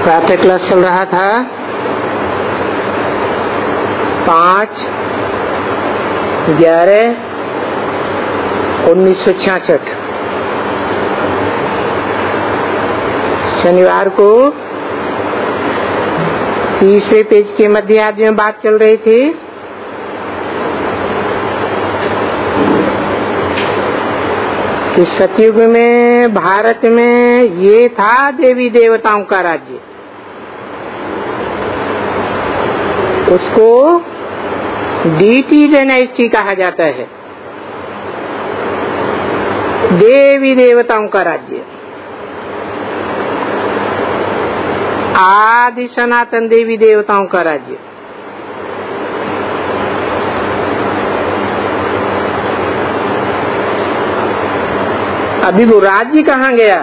प्रातः क्लास चल रहा था 5/11/1966 शनिवार को तीसरे पेज के मध्यार्ध में बात चल रही थी कि सतयुग में भारत में ये था देवी देवताओं का राज्य। उसको डीटी डायनेस्टी कहा जाता है, देवी देवताओं का राज्य, आदि सनातन देवी देवताओं का राज्य। अभी वो राज्य कहाँ गया?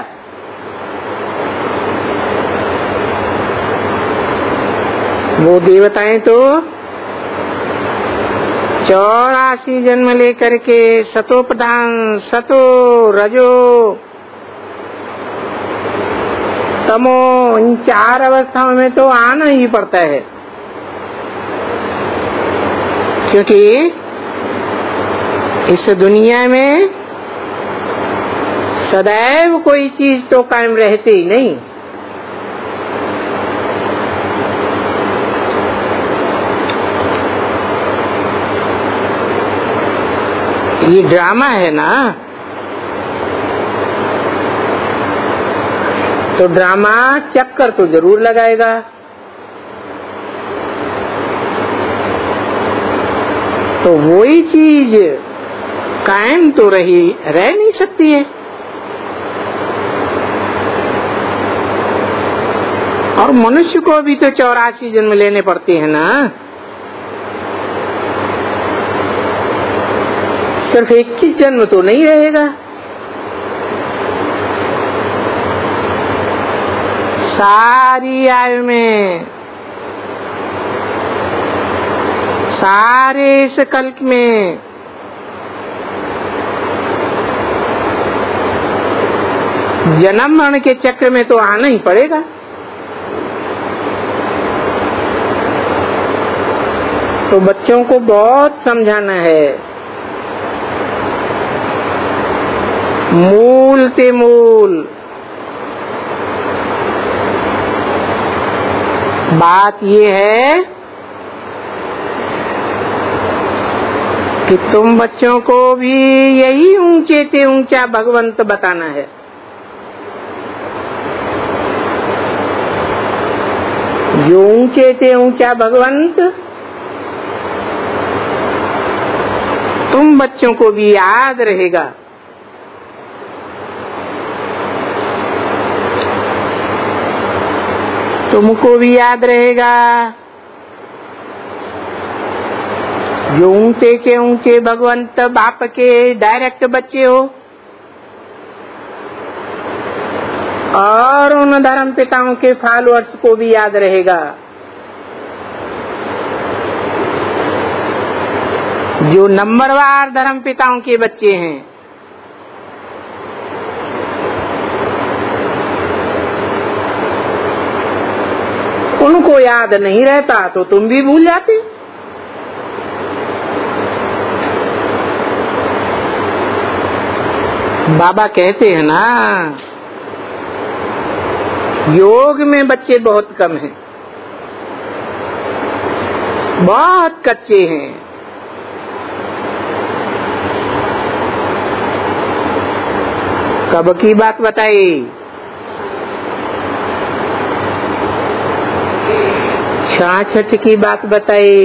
वो देवताएं तो 84 जन्म लेकर के सतो प्रधान, सतो रजो तमो, इन 4 अवस्थाओं में तो आना ही पड़ता है, क्योंकि इस दुनिया में सदैव कोई चीज तो कायम रहती ही नहीं। ये ड्रामा है ना, तो ड्रामा चक्कर तो जरूर लगाएगा। तो वही चीज कायम तो रह नहीं सकती है। और मनुष्य को भी तो 84 जन्म लेने पड़ते हैं ना, सिर्फ 21 जन्म तो नहीं रहेगा। सारी आयु में, सारे इस कल्प में जन्म मरण के चक्र में तो आना ही पड़ेगा। तो बच्चों को बहुत समझाना है, मूल ते मूल बात ये है कि तुम बच्चों को भी यही ऊंचे ते ऊंचा भगवंत बताना है। जो ऊंचे ते ऊंचा भगवंत तुम बच्चों को भी याद रहेगा। तुमको भी याद रहेगा। जो ऊंचे के ऊंचे भगवंत बाप के डायरेक्ट बच्चे हो, और उन धर्म पिताओं के फॉलोअर्स को भी याद रहेगा जो नंबरवार धर्म पिताओं के बच्चे हैं। उनको याद नहीं रहता तो तुम भी भूल जाते। बाबा कहते हैं ना, योग में बच्चे बहुत कम हैं, बहुत कच्चे हैं। कब की बात बताई? 66 की बात बताई,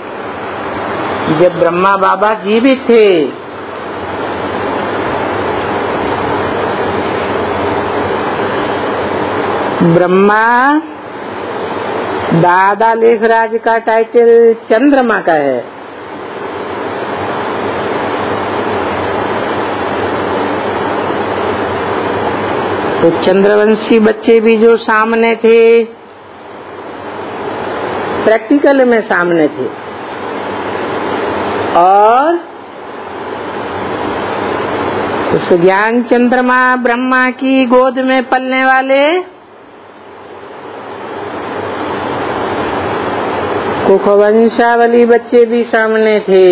जब ब्रह्मा बाबा जीवित थे। ब्रह्मा दादा लेखराज का टाइटल चंद्रमा का है। तो चंद्रवंशी बच्चे भी जो सामने थे, प्रैक्टिकल में सामने थे, और उस ज्ञान चंद्रमा ब्रह्मा की गोद में पलने वाले कुख वंशावली बच्चे भी सामने थे,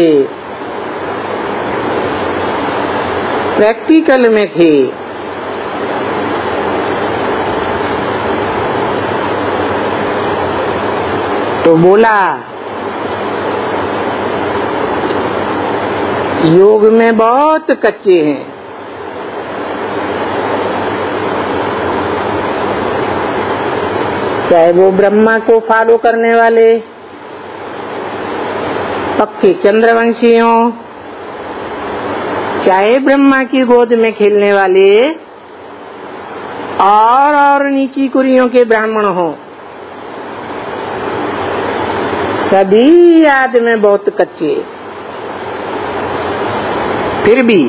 प्रैक्टिकल में थे। तो बोला योग में बहुत कच्चे हैं। चाहे वो ब्रह्मा को फॉलो करने वाले पक्के चंद्रवंशी हों, चाहे ब्रह्मा की गोद में खेलने वाले और नीची कुरियों के ब्राह्मण हों, सभी याद में बहुत कच्चे। फिर भी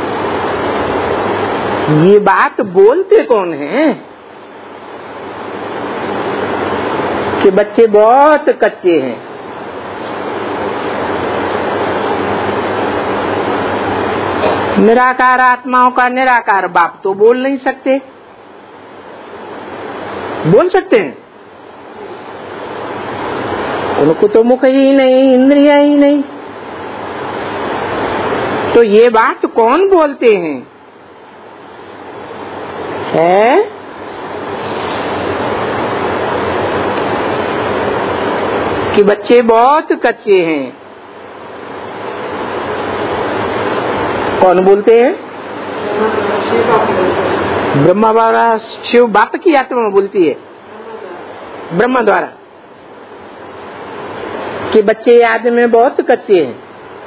ये बात बोलते कौन है कि बच्चे बहुत कच्चे हैं? निराकार आत्माओं का निराकार बाप तो बोल नहीं सकते। बोल सकते हैं? उनको तो मुख ही नहीं, इंद्रियां ही नहीं। तो ये बात कौन बोलते हैं? है कि बच्चे बहुत कच्चे हैं। कौन बोलते हैं? ब्रह्मा द्वारा शिव बाप की आत्मा बोलती है, ब्रह्मा द्वारा, कि बच्चे याद में बहुत कच्चे हैं।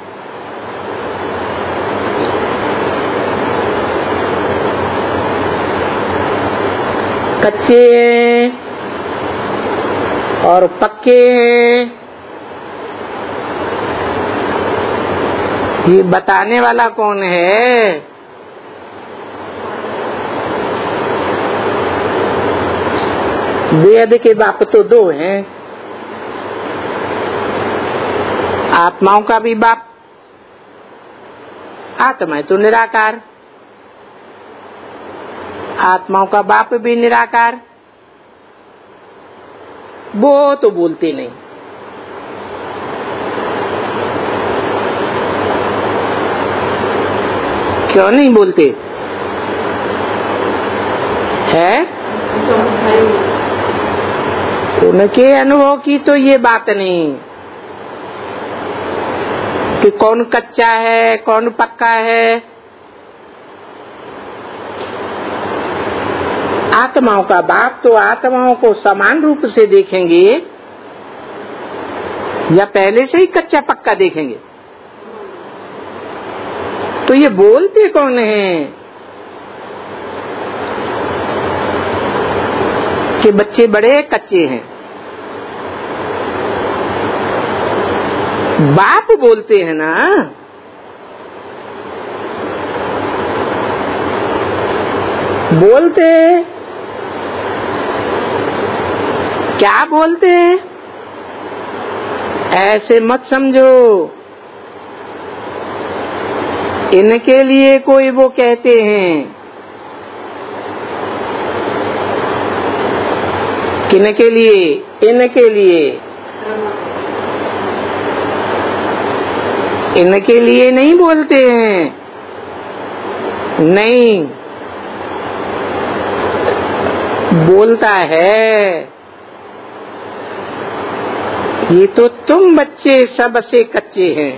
कच्चे हैं और पक्के हैं, ये बताने वाला कौन है? वेद के बाप तो दो हैं। आत्माओं का भी बाप, आत्मा है तो निराकार, आत्माओं का बाप भी निराकार। वो तो बोलते नहीं। क्यों नहीं बोलते है? उनके अनुभव की तो ये बात नहीं कि कौन कच्चा है कौन पक्का है। आत्माओं का बाप तो आत्माओं को समान रूप से देखेंगे या पहले से ही कच्चा पक्का देखेंगे? तो ये बोलते कौन है कि बच्चे बड़े कच्चे हैं? बाप बोलते हैं ना। बोलते क्या बोलते हैं? ऐसे मत समझो इनके लिए कोई वो कहते हैं, किनके लिए? इनके लिए, इनके लिए नहीं बोलते हैं। नहीं, बोलता है ये तो तुम बच्चे सबसे कच्चे हैं।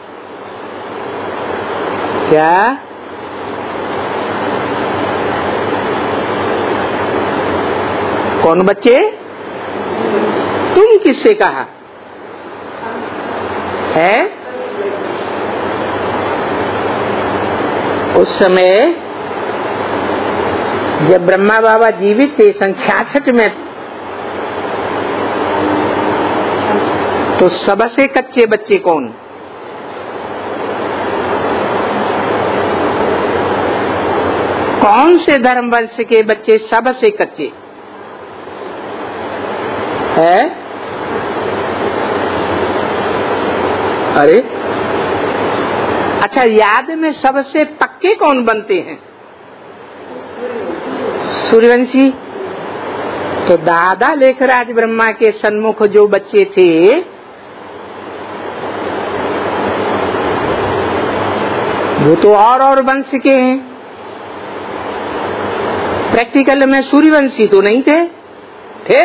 क्या? कौन बच्चे? तुम किससे कहा है? उस समय जब ब्रह्मा बाबा जीवित थे 66 में, तो सबसे कच्चे बच्चे कौन? कौन से धर्म वंश के बच्चे सबसे कच्चे है? अरे अच्छा, याद में सबसे पक्के कौन बनते हैं? सूर्यवंशी। तो दादा लेखराज ब्रह्मा के सन्मुख जो बच्चे थे वो तो और वंश के हैं। प्रैक्टिकल में सूर्यवंशी तो नहीं थे, थे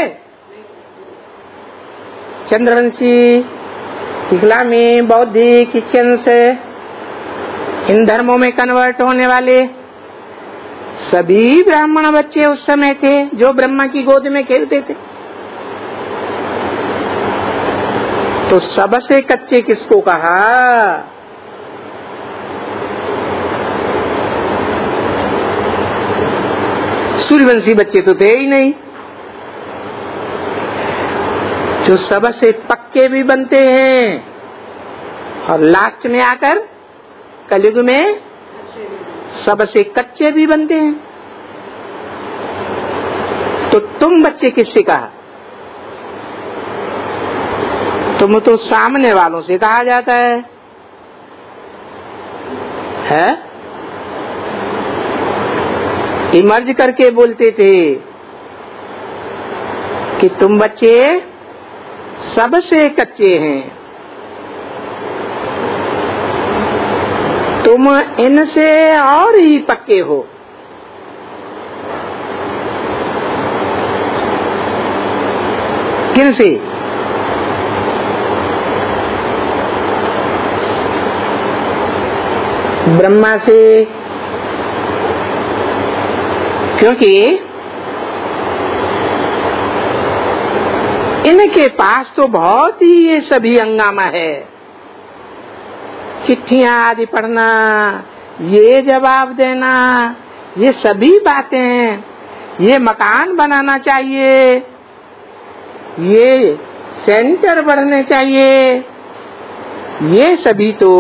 चंद्रवंशी, इस्लामी, बौद्धिक, क्रिश्चियन से इन धर्मों में कन्वर्ट होने वाले सभी ब्राह्मण बच्चे उस समय थे जो ब्रह्मा की गोद में खेलते थे। तो सबसे कच्चे किसको कहा? सूर्यवंशी बच्चे तो थे ही नहीं। जो सबसे पक्के भी बनते हैं और लास्ट में आकर कलयुग में सबसे कच्चे भी बनते हैं। तो तुम बच्चे किससे कहा? तुम तो सामने वालों से कहा जाता है? इमर्ज करके बोलते थे कि तुम बच्चे सबसे कच्चे हैं, तुम इनसे और ही पक्के हो। किनसे? ब्रह्मा से। क्योंकि इनके पास तो बहुत ही ये सभी हंगामा है, चिट्ठियां आदि पढ़ना, ये जवाब देना, ये सभी बातें, ये मकान बनाना चाहिए, ये सेंटर बढ़ने चाहिए, ये सभी तो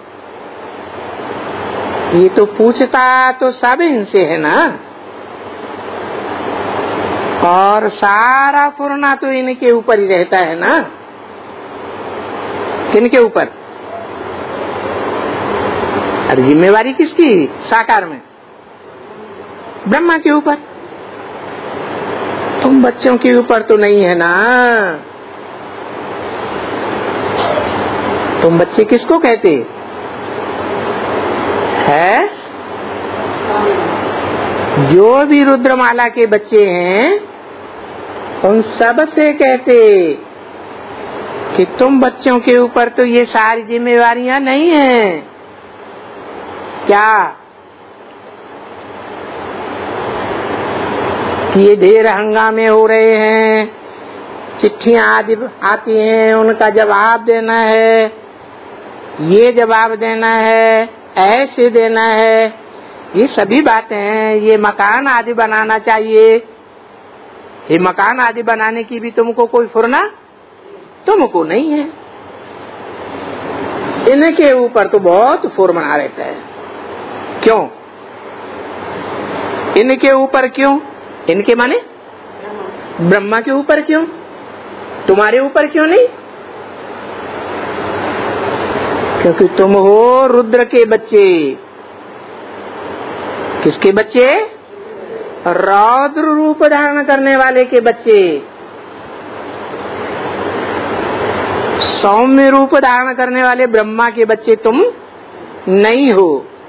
ये तो पूछता तो सब इनसे है ना। और सारा फुरना तो इनके ऊपर ही रहता है ना। किनके ऊपर? अरे जिम्मेवारी किसकी? साकार में ब्रह्मा के ऊपर। तुम बच्चों के ऊपर तो नहीं है ना। तुम बच्चे किसको कहते है? जो भी रुद्रमाला के बच्चे हैं उन सब से कहते कि तुम बच्चों के ऊपर तो ये सारी जिम्मेवारियां नहीं है। क्या? ये ढेर हंगामे हो रहे हैं, चिट्ठियां आदि आती हैं, उनका जवाब देना है, ये जवाब देना है, ऐसे देना है, ये सभी बातें हैं। ये मकान आदि बनाना चाहिए, ये मकान आदि बनाने की भी तुमको कोई फुरना तुमको नहीं है। इनके ऊपर तो बहुत फुरना रहता है। क्यों? इनके ऊपर क्यों? इनके माने ब्रह्मा के ऊपर क्यों? तुम्हारे ऊपर क्यों नहीं? क्योंकि तुम हो रुद्र के बच्चे। किसके बच्चे? रौद्र रूप धारण करने वाले के बच्चे। सौम्य रूप धारण करने वाले ब्रह्मा के बच्चे तुम नहीं हो।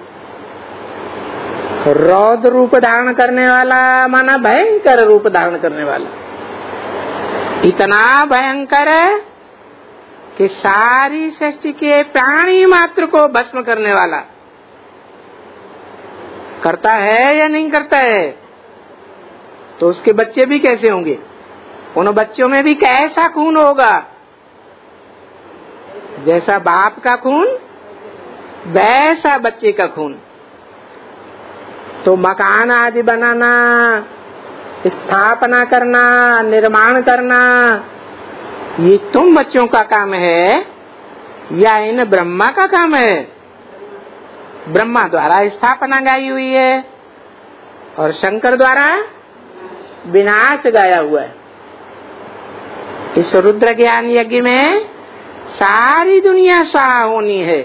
रौद्र रूप धारण करने वाला माना भयंकर रूप धारण करने वाला, इतना भयंकर है कि सारी सृष्टि के प्राणी मात्र को भस्म करने वाला। करता है या नहीं करता है? तो उसके बच्चे भी कैसे होंगे? उन बच्चों में भी कैसा खून होगा? जैसा बाप का खून वैसा बच्चे का खून। तो मकान आदि बनाना, स्थापना करना, निर्माण करना, ये तुम बच्चों का काम है या इन ब्रह्मा का काम है? ब्रह्मा द्वारा स्थापना गाई हुई है और शंकर द्वारा विनाश गाया हुआ है। इस रुद्र ज्ञान यज्ञ में सारी दुनिया शाह होनी है।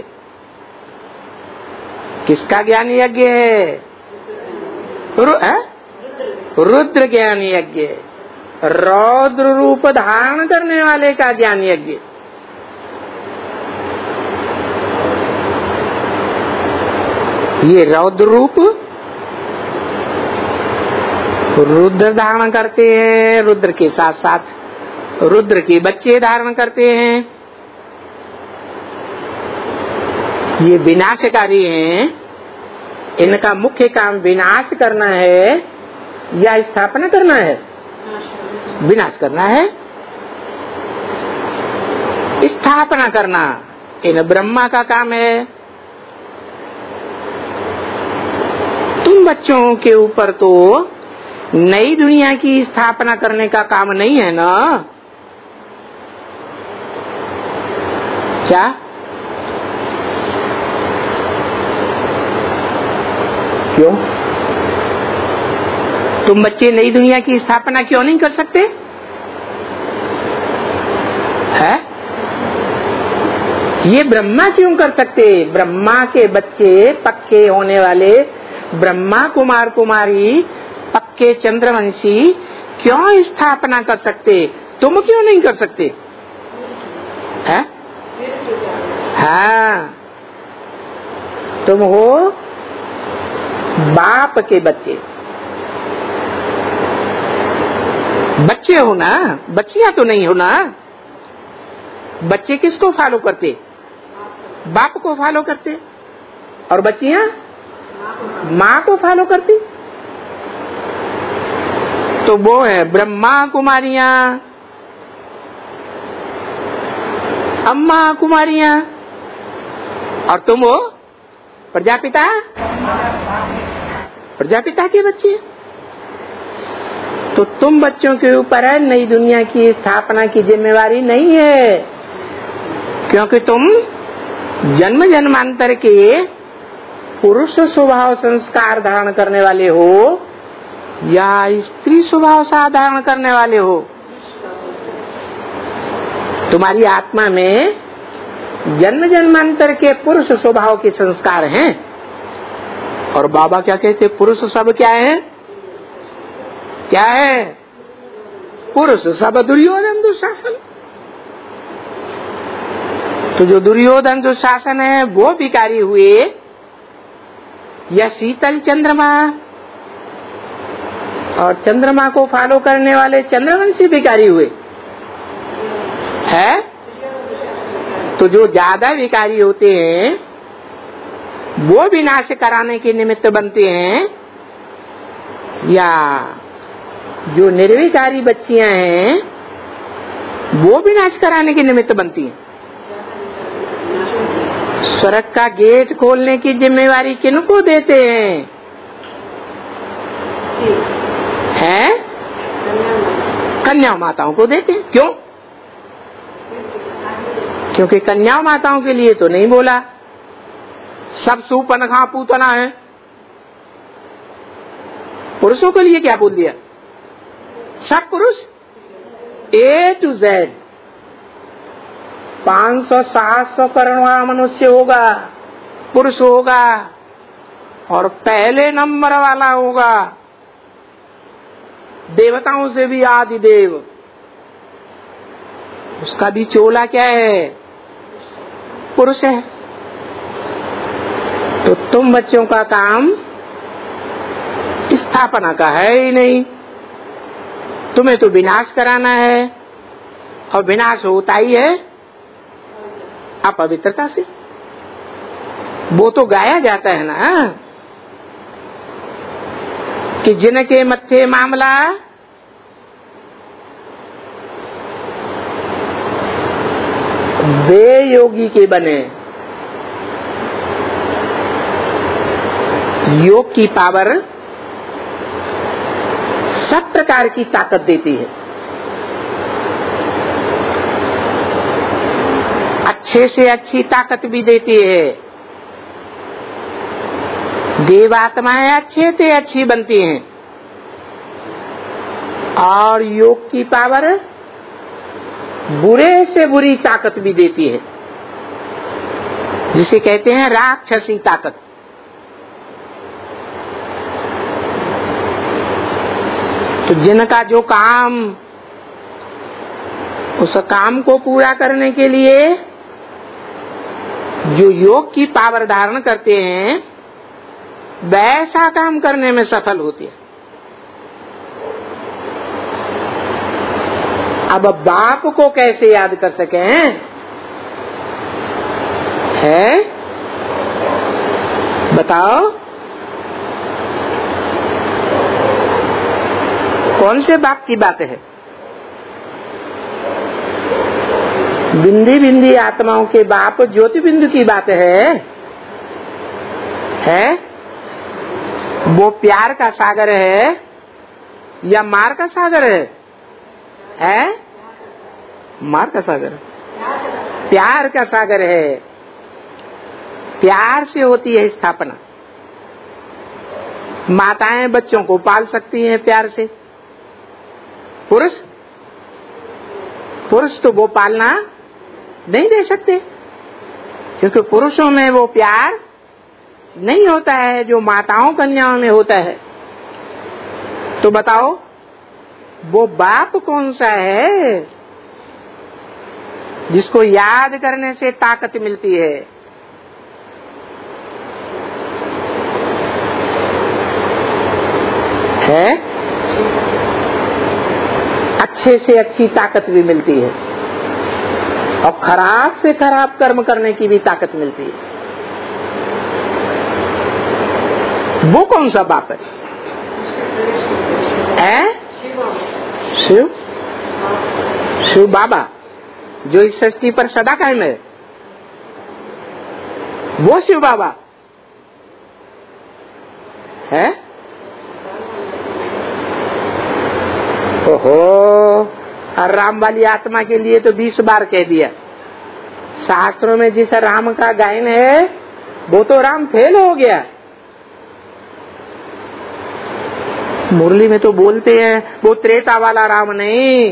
किसका ज्ञान यज्ञ है? रुद्र ज्ञान यज्ञ, रौद्र रूप धारण करने वाले का ज्ञान यज्ञ। ये रौद्र रूप रुद्र धारण करते हैं, रुद्र के साथ साथ रुद्र के बच्चे धारण करते हैं। ये विनाशकारी हैं। इनका मुख्य काम विनाश करना है या स्थापना करना है? विनाश करना है, स्थापना करना इन ब्रह्मा का काम है। तुम बच्चों के ऊपर तो नई दुनिया की स्थापना करने का काम नहीं है ना? क्या? क्यों? तुम बच्चे नई दुनिया की स्थापना क्यों नहीं कर सकते? है? ये ब्रह्मा क्यों कर सकते? ब्रह्मा के बच्चे पक्के होने वाले ब्रह्मा कुमार कुमारी पक्के चंद्रवंशी क्यों स्थापना कर सकते? तुम क्यों नहीं कर सकते? है? हाँ, तुम हो बाप के बच्चे, बच्चे हो ना, बच्चियां तो नहीं हो ना। बच्चे किसको फॉलो करते? बाप को फॉलो करते, और बच्चियां माँ को फॉलो करती। तो वो है ब्रह्मा कुमारियां, अम्मा कुमारियां, और तुम हो प्रजापिता, प्रजापिता के बच्चे। तो तुम बच्चों के ऊपर है नई दुनिया की स्थापना की जिम्मेवारी नहीं है, क्योंकि तुम जन्म जन्मांतर के पुरुष स्वभाव संस्कार धारण करने वाले हो या स्त्री स्वभाव धारण करने वाले हो। तुम्हारी आत्मा में जन्म जन्मांतर के पुरुष स्वभाव के संस्कार हैं। और बाबा क्या कहते? पुरुष सब क्या है? क्या है? पुरुष सब दुर्योधन दुशासन। तो जो दुर्योधन दुशासन है वो विकारी हुए, या शीतल चंद्रमा और चंद्रमा को फॉलो करने वाले चंद्रवंशी विकारी हुए है। तो जो ज्यादा विकारी होते हैं वो विनाश कराने के निमित्त बनते हैं, या जो निर्विकारी बच्चियां हैं वो विनाश कराने के निमित्त बनती हैं। स्वर्ग का गेट खोलने की जिम्मेवारी किनको देते हैं? हैं? कन्या माताओं को देते हैं। क्यों? क्योंकि कन्या माताओं के लिए तो नहीं बोला, सब सुपनखा पूतना है। पुरुषों के लिए क्या बोल दिया? सब पुरुष A to Z 500-700 करोड़ मनुष्य होगा, पुरुष होगा, और पहले नंबर वाला होगा देवताओं से भी आदि देव। उसका भी चोला क्या है? पुरुष है। तो तुम बच्चों का काम स्थापना का है ही नहीं, तुम्हें तो विनाश कराना है, और विनाश होता ही है अपवित्रता से। वो तो गाया जाता है ना कि जिनके मत्थे मामला वे योगी के बने। योग की पावर सब प्रकार की ताकत देती है। अच्छे से अच्छी ताकत भी देती है। देवात्माएं अच्छे से अच्छी बनती हैं, और योग की पावर बुरे से बुरी ताकत भी देती है, जिसे कहते हैं राक्षसी ताकत। तो जिनका जो काम, उस काम को पूरा करने के लिए जो योग की पावर धारण करते हैं वैसा काम करने में सफल होती है। अब बाप को कैसे याद कर सके है, बताओ कौन से बाप की बात है? बिंदी बिंदी आत्माओं के बाप ज्योति बिंदु की बात है? वो प्यार का सागर है या मार का सागर है? मार का सागर, प्यार का सागर है। प्यार से होती है स्थापना। माताएं बच्चों को पाल सकती हैं प्यार से, पुरुष तो वो पालना नहीं दे सकते, क्योंकि पुरुषों में वो प्यार नहीं होता है जो माताओं कन्याओं में होता है। तो बताओ वो बाप कौन सा है जिसको याद करने से ताकत मिलती है? अच्छे से अच्छी ताकत भी मिलती है और खराब से खराब कर्म करने की भी ताकत मिलती है। वो कौन सा बाप है? शिव बाबा जो इस सृष्टि पर सदा कायम है, वो शिव बाबा है। ओहो, और राम वाली आत्मा के लिए तो 20 बार कह दिया। शास्त्रों में जिस राम का गायन है वो तो राम फेल हो गया। मुरली में तो बोलते हैं वो त्रेता वाला राम नहीं।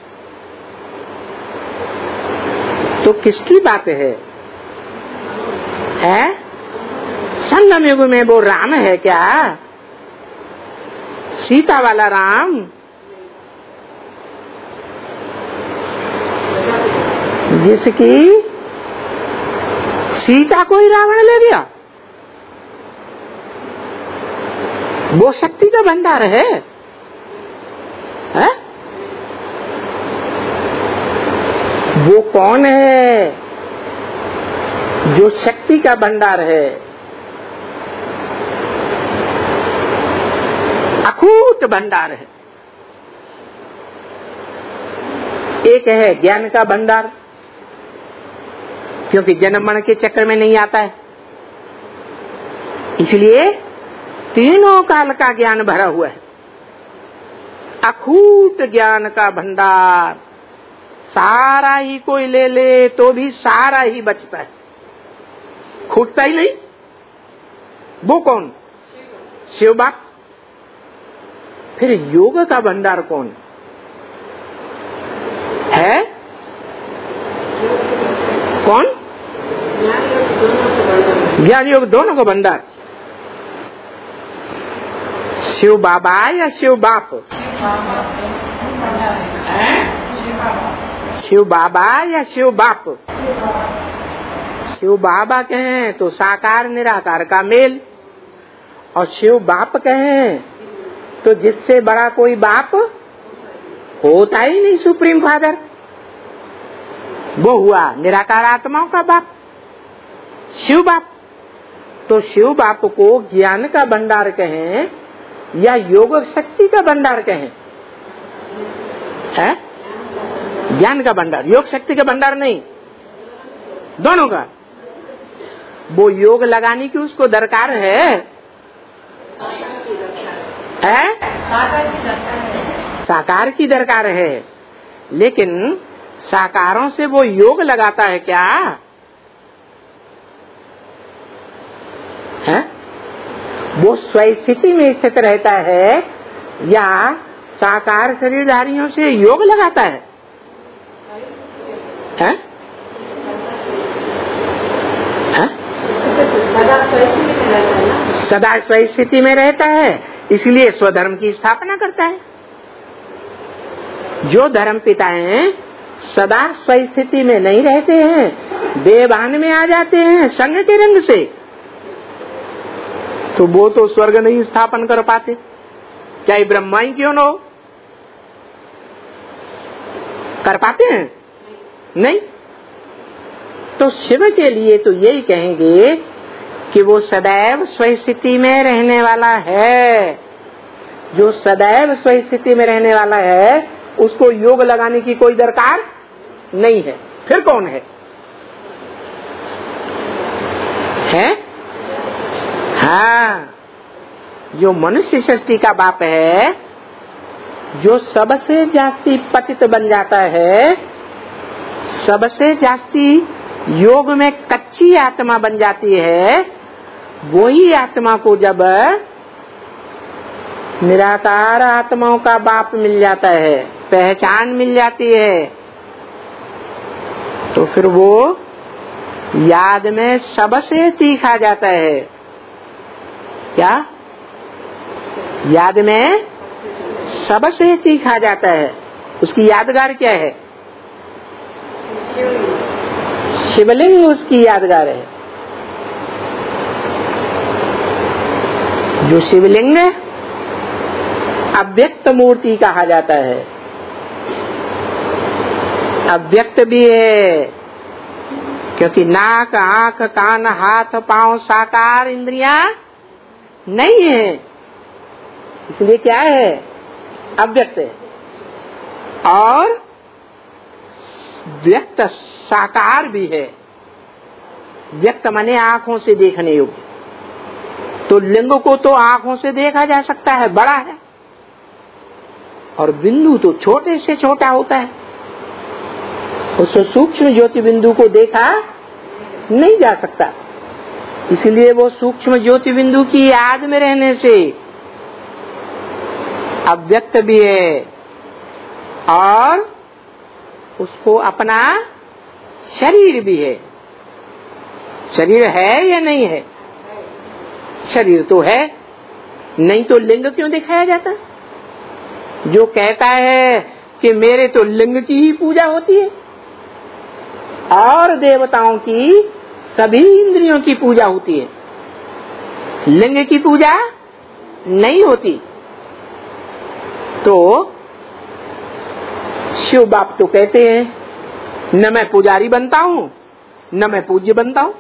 तो किसकी बात है? संगम युग में वो राम है क्या? सीता वाला राम? जिसकी सीता को ही रावण ले गया, वो शक्ति का भंडार है? वो कौन है जो शक्ति का भंडार है? अखूट भंडार है। एक है ज्ञान का भंडार, क्योंकि जन्म मरण के चक्कर में नहीं आता है, इसलिए तीनों काल का ज्ञान भरा हुआ है। अखूट ज्ञान का भंडार, सारा ही कोई ले ले तो भी सारा ही बचता है, खूटता ही नहीं। वो कौन? शिव बाप। फिर योग का भंडार कौन है? कौन? ज्ञान योग दोनों का भंडार। शिव बाबा या शिव बाप? शिव बाबा या शिव बाप? शिव बाबा कहें तो साकार निराकार का मेल, और शिव बाप कहें तो जिससे बड़ा कोई बाप होता ही नहीं, सुप्रीम फादर। वो हुआ निराकार आत्माओं का बाप, शिव बाप। तो शिव बाप को ज्ञान का भंडार कहें या योग शक्ति का भंडार कहें? ज्ञान का भंडार, योग शक्ति का भंडार नहीं, दोनों का। वो योग लगाने की उसको दरकार है, साकार की दरकार है, लेकिन साकारों से वो योग लगाता है क्या? वो स्वस्थिति में स्थित रहता है या साकार शरीरधारियों से योग लगाता है? सदा स्वस्थिति में रहता है, इसलिए स्वधर्म की स्थापना करता है। जो धर्म पिताएं सदा स्वस्थिति में नहीं रहते हैं, बेभान में आ जाते हैं संग के रंग से, तो वो तो स्वर्ग नहीं स्थापन कर पाते, चाहे ब्रह्मा ही क्यों न हो। कर पाते हैं? नहीं। तो शिव के लिए तो यही कहेंगे कि वो सदैव स्वस्थिति में रहने वाला है। जो सदैव स्वस्थिति में रहने वाला है उसको योग लगाने की कोई दरकार नहीं है। फिर कौन है? हाँ, जो मनुष्य सृष्टि का बाप है, जो सबसे जास्ती पतित बन जाता है, सबसे जास्ती योग में कच्ची आत्मा बन जाती है, वही आत्मा को जब निराकार आत्माओं का बाप मिल जाता है, पहचान मिल जाती है, तो फिर वो याद में सबसे तीखा जाता है। क्या? याद में सबसे तीखा जाता है। उसकी यादगार क्या है? शिवलिंग उसकी यादगार है। जो शिवलिंग अव्यक्त मूर्ति कहा जाता है। अव्यक्त भी है क्योंकि नाक, आंख, कान, हाथ, पांव, साकार इंद्रियां नहीं है, इसलिए क्या है? अव्यक्त है। और व्यक्त साकार भी है। व्यक्त माने आंखों से देखने योग्य। तो लिंग को तो आंखों से देखा जा सकता है, बड़ा है, और बिंदु तो छोटे से छोटा होता है, उस सूक्ष्म ज्योति बिंदु को देखा नहीं जा सकता। इसलिए वो सूक्ष्म ज्योति बिंदु की याद में रहने से अव्यक्त भी है और उसको अपना शरीर भी है। शरीर है या नहीं है? शरीर तो है, नहीं तो लिंग क्यों दिखाया जाता? जो कहता है कि मेरे तो लिंग की ही पूजा होती है और देवताओं की सभी इंद्रियों की पूजा होती है, लिंग की पूजा नहीं होती। तो शिव बाप तो कहते हैं न मैं पुजारी बनता हूं न मैं पूज्य बनता हूं।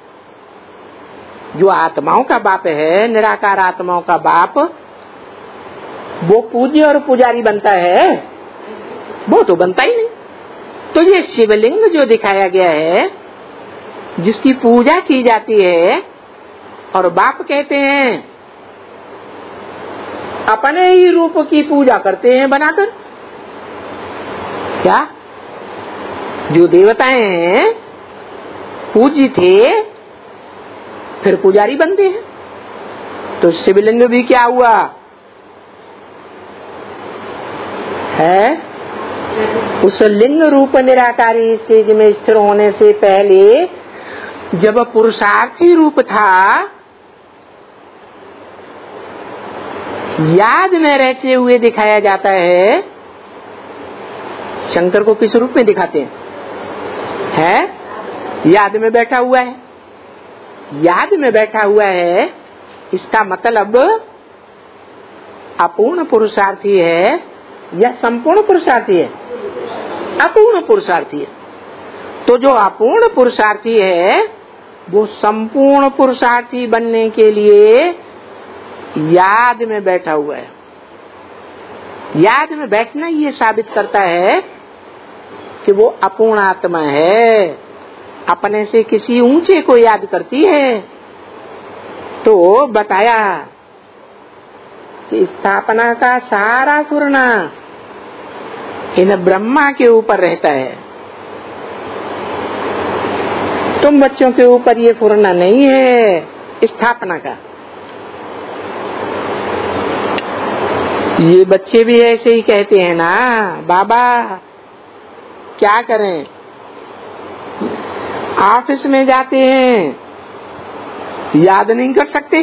जो आत्माओं का बाप है, निराकार आत्माओं का बाप, वो पूज्य और पुजारी बनता है? वो तो बनता ही नहीं। तो ये शिवलिंग जो दिखाया गया है, जिसकी पूजा की जाती है, और बाप कहते हैं अपने ही रूप की पूजा करते हैं बनाकर। क्या? जो देवताएं हैं पूज्य थे, फिर पुजारी बनते हैं। तो शिवलिंग भी क्या हुआ है? उस लिंग रूप निराकारी स्टेज में स्थिर होने से पहले जब पुरुषार्थी रूप था, याद में रहते हुए दिखाया जाता है। शंकर को किस रूप में दिखाते हैं? याद में बैठा हुआ है। याद में बैठा हुआ है, इसका मतलब अपूर्ण पुरुषार्थी है या संपूर्ण पुरुषार्थी है? अपूर्ण पुरुषार्थी है। तो जो अपूर्ण पुरुषार्थी है वो संपूर्ण पुरुषार्थी बनने के लिए याद में बैठा हुआ है। याद में बैठना ये साबित करता है कि वो अपूर्ण आत्मा है, अपने से किसी ऊंचे को याद करती है। तो बताया कि स्थापना का सारा फुरना इन ब्रह्मा के ऊपर रहता है। तुम बच्चों के ऊपर ये फुरना नहीं है स्थापना का। ये बच्चे भी ऐसे ही कहते हैं ना, बाबा क्या करें, ऑफिस में जाते हैं याद नहीं कर सकते।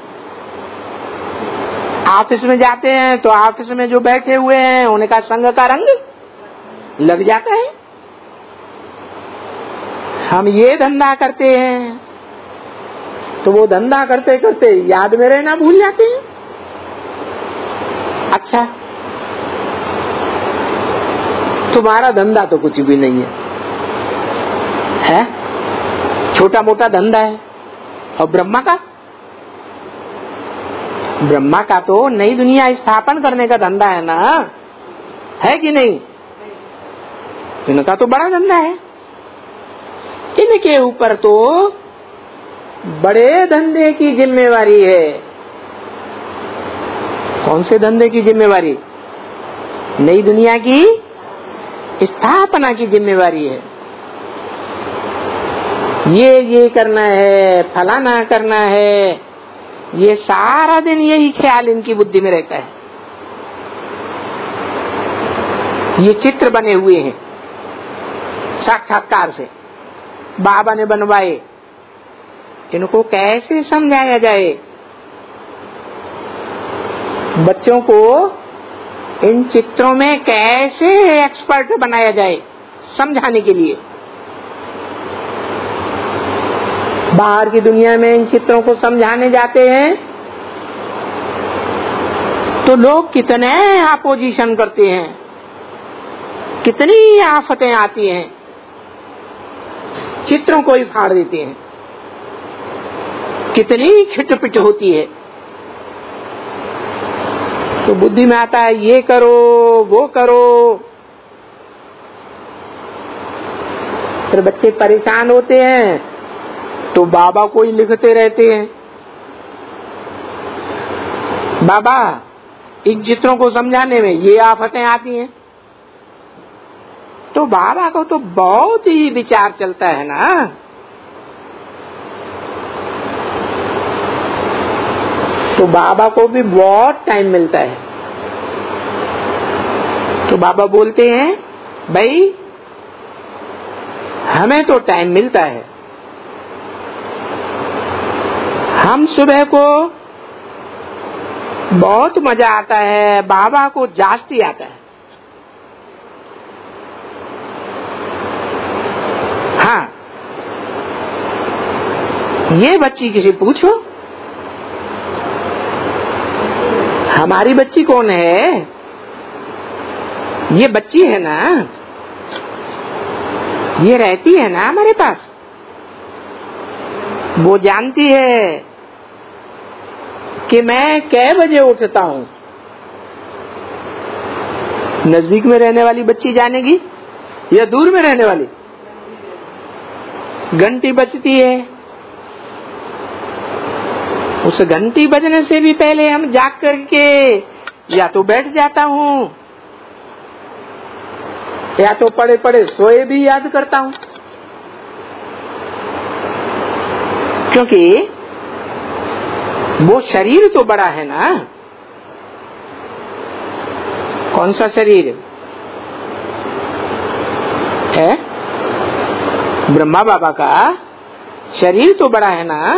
ऑफिस में जाते हैं तो ऑफिस में जो बैठे हुए हैं उनका संग का रंग लग जाता है। हम ये धंधा करते हैं, तो वो धंधा करते करते याद में रहना भूल जाते हैं। अच्छा, तुम्हारा धंधा तो कुछ भी नहीं है, छोटा मोटा धंधा है। और ब्रह्मा का तो नई दुनिया स्थापन करने का धंधा है ना, है कि नहीं? इनका तो बड़ा धंधा है। इनके ऊपर तो बड़े धंधे की जिम्मेवारी है। कौन से धंधे की जिम्मेवारी? नई दुनिया की स्थापना की जिम्मेवारी है। ये करना है, फलाना करना है, ये सारा दिन यही ख्याल इनकी बुद्धि में रहता है। ये चित्र बने हुए हैं साक्षात्कार से, बाबा ने बनवाए। इनको कैसे समझाया जाए? बच्चों को इन चित्रों में कैसे एक्सपर्ट बनाया जाए समझाने के लिए? बाहर की दुनिया में इन चित्रों को समझाने जाते हैं तो लोग कितने अपोजिशन करते हैं, कितनी आफतें आती हैं, चित्रों को ही फाड़ देते हैं, कितनी खिटपिट होती है। तो बुद्धि में आता है ये करो वो करो, फिर बच्चे परेशान होते हैं तो बाबा को ही लिखते रहते हैं, बाबा इन चित्रों को समझाने में ये आफतें आती हैं। तो बाबा को तो बहुत ही विचार चलता है ना। तो बाबा को भी बहुत टाइम मिलता है। तो बाबा बोलते हैं भाई हमें तो टाइम मिलता है, हम सुबह को बहुत मजा आता है, बाबा को जास्ती आता है। हाँ, ये बच्ची किसी पूछो हमारी बच्ची कौन है? ये बच्ची है ना, ये रहती है ना हमारे पास, वो जानती है कि मैं कै बजे उठता हूँ। नजदीक में रहने वाली बच्ची जानेगी या दूर में रहने वाली? घंटी बजती है, उस घंटी बजने से भी पहले हम जाग करके या तो बैठ जाता हूँ या तो पड़े पड़े सोए भी याद करता हूँ, क्योंकि वो शरीर तो बड़ा है ना। कौन सा शरीर है? ब्रह्मा बाबा का शरीर तो बड़ा है ना।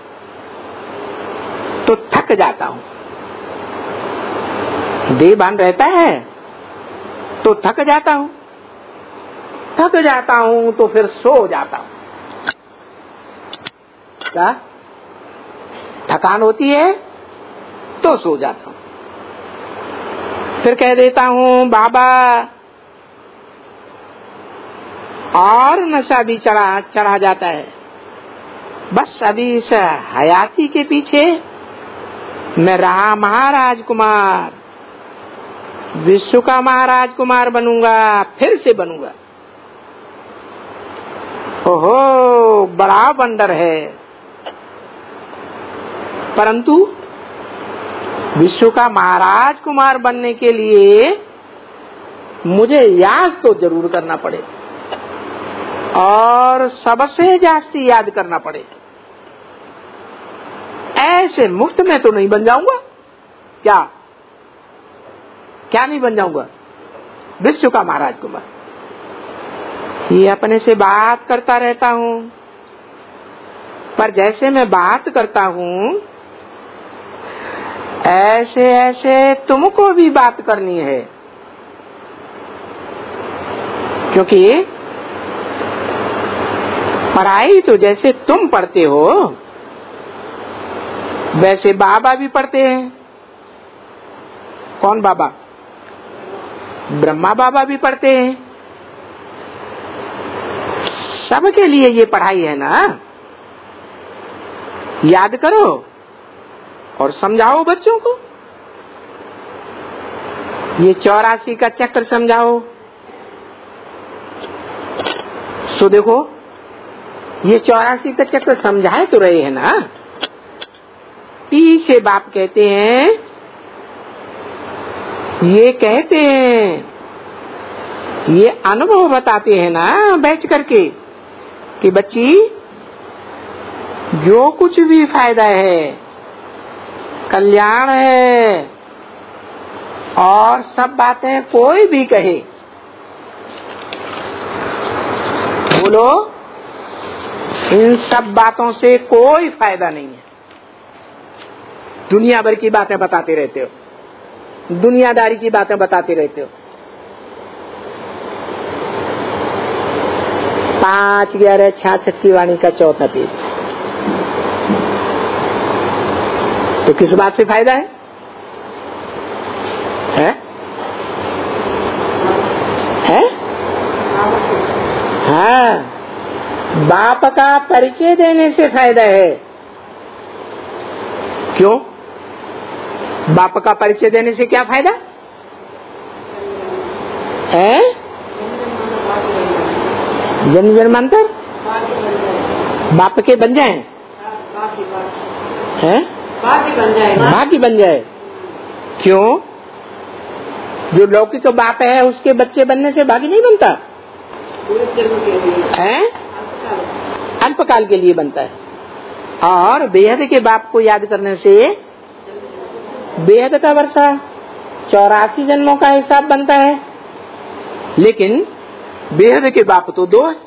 तो थक जाता हूँ, देह भान रहता है तो थक जाता हूँ, थक जाता हूँ तो फिर सो जाता हूँ। क्या थकान होती है तो सो जाता हूँ, फिर कह देता हूँ बाबा और नशा भी चढ़ा जाता है। बस अभी इस हयाती के पीछे मैं रहा महाराज कुमार, विश्व का महाराज कुमार बनूंगा, फिर से बनूंगा। ओहो बड़ा वंडर है। परंतु विश्व का महाराज कुमार बनने के लिए मुझे याद तो जरूर करना पड़े और सबसे जास्ती याद करना पड़े। ऐसे मुफ्त में तो नहीं बन जाऊंगा। क्या क्या नहीं बन जाऊंगा? विश्व का महाराज कुमार। ये अपने से बात करता रहता हूँ, पर जैसे मैं बात करता हूँ ऐसे ऐसे तुमको भी बात करनी है, क्योंकि पढ़ाई तो जैसे तुम पढ़ते हो वैसे बाबा भी पढ़ते हैं। कौन बाबा? ब्रह्मा बाबा भी पढ़ते हैं। सबके लिए ये पढ़ाई है ना। याद करो और समझाओ बच्चों को। ये 84 का चक्र समझाओ। सो देखो, ये 84 का चक्र समझाए तो रहे हैं ना। पीछे बाप कहते हैं, ये कहते हैं, ये अनुभव बताते हैं ना बैठ करके कि बच्ची, जो कुछ भी फायदा है, कल्याण है, और सब बातें कोई भी कहे, बोलो, इन सब बातों से कोई फायदा नहीं है। दुनिया भर की बातें बताते रहते हो, दुनियादारी की बातें बताते रहते हो। 5/11/66 की वाणी का 4था पेज। तो किस बात से फायदा है? हाँ, बाप का परिचय देने से फायदा है। क्यों? बाप का परिचय देने से क्या फायदा है? जन्म जन्मांतर बाप के बन जाए, भागी बन जाए। क्यों? जो लौकिक बाप है उसके बच्चे बनने से भागी नहीं बनता है, अल्पकाल के लिए बनता है। और बेहद के बाप को याद करने से बेहद का वर्षा 84 जन्मों का हिसाब बनता है। लेकिन बेहद के बाप तो 2 है।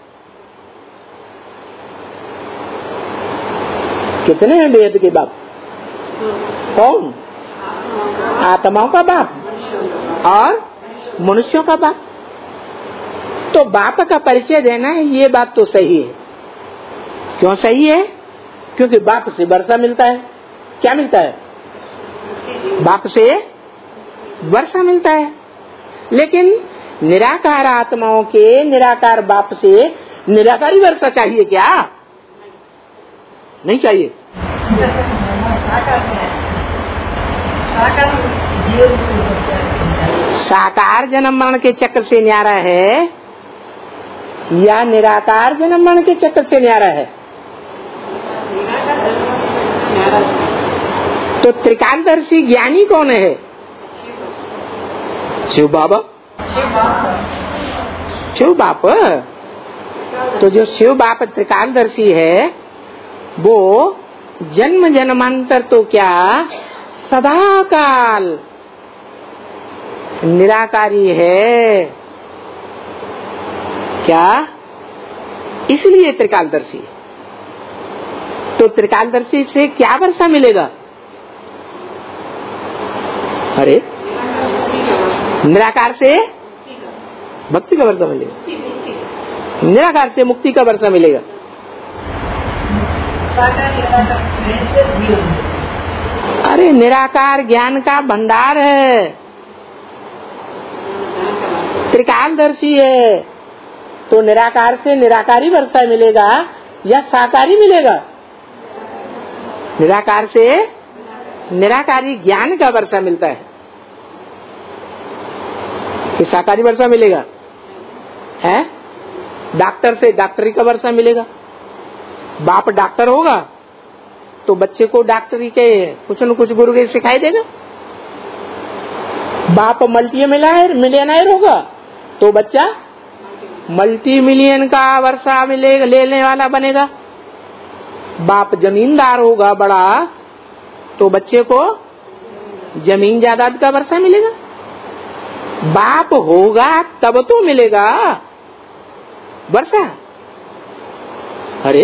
कितने हैं बेहद के बाप? कौन? आत्माओं का बाप और मनुष्यों का बाप। तो बाप का परिचय देना है, ये बात तो सही है। क्यों सही है? क्योंकि बाप से वर्षा मिलता है। क्या मिलता है? बाप से वर्षा मिलता है। लेकिन निराकार आत्माओं के निराकार बाप से निराकारी वर्षा चाहिए क्या? नहीं चाहिए। साकार जन्म मरण के चक्र से न्यारा है या निराकार जन्म मरण के चक्र से न्यारा है? तो त्रिकालदर्शी ज्ञानी कौन है? शिव बाबा। शिव बाप। तो जो शिव बाप त्रिकालदर्शी है वो जन्म जन्मांतर तो क्या, सदा काल निराकारी है। क्या? इसलिए त्रिकालदर्शी। तो त्रिकालदर्शी से क्या वर्षा मिलेगा? अरे निराकार से भक्ति का वर्षा मिलेगा, निराकार से मुक्ति का वर्षा मिलेगा। अरे निराकार ज्ञान का भंडार है, त्रिकालदर्शी है। तो निराकार से निराकारी वर्षा मिलेगा या साकारी मिलेगा? निराकार से निराकारी ज्ञान का वर्षा मिलता है कि साकारी वर्षा मिलेगा है? डॉक्टर से डॉक्टरी का वर्षा मिलेगा। बाप डॉक्टर होगा तो बच्चे को डॉक्टरी के कुछ न कुछ गुरु के सिखाई देगा। बाप मल्टी मिलियनर होगा तो बच्चा मल्टी मिलियन का वर्षा मिलेगा, लेने वाला बनेगा। बाप जमींदार होगा बड़ा तो बच्चे को जमीन जायदाद का वर्षा मिलेगा। बाप होगा तब तो मिलेगा वर्षा। अरे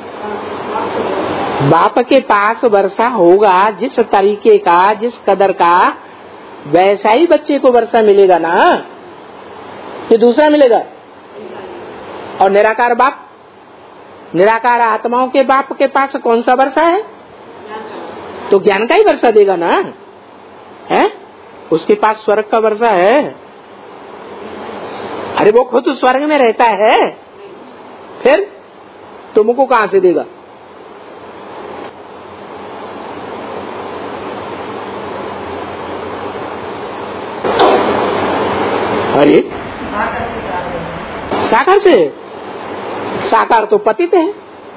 बाप के पास वर्षा होगा जिस तरीके का, जिस कदर का, वैसा ही बच्चे को वर्षा मिलेगा ना, कि दूसरा मिलेगा। और निराकार बाप, निराकार आत्माओं के बाप के पास कौन सा वर्षा है? तो ज्ञान का ही वर्षा देगा ना, है? उसके पास स्वर्ग का वर्षा है? अरे वो खुद स्वर्ग में रहता है, फिर तुमको कहां से देगा? अरे साकार से, साकार तो पतित है?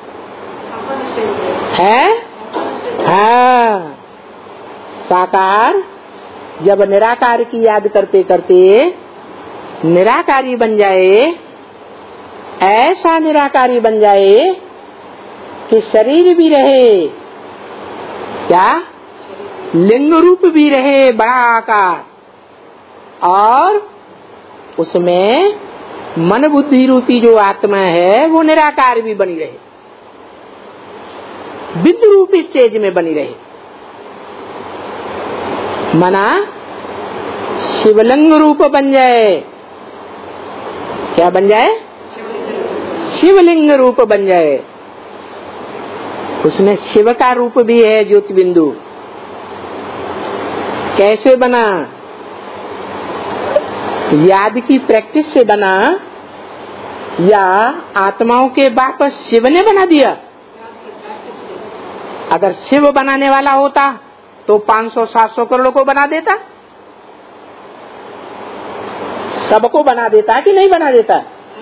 हाँ, साकार जब निराकार की याद करते करते निराकारी बन जाए, ऐसा निराकारी बन जाए कि शरीर भी रहे, क्या लिंग रूप भी रहे बड़ा आकार, और उसमें मन बुद्धि रूपी जो आत्मा है वो निराकार भी बनी रहे, विद्य रूपी स्टेज में बनी रहे। मना शिवलिंग रूप बन जाए। क्या बन जाए? शिवलिंग रूप बन जाए। उसमें शिव का रूप भी है, ज्योति बिंदु। कैसे बना? याद की प्रैक्टिस से बना या आत्माओं के बाप शिव ने बना दिया? अगर शिव बनाने वाला होता तो 500-700 करोड़ को बना देता, सबको बना देता कि नहीं बना देता?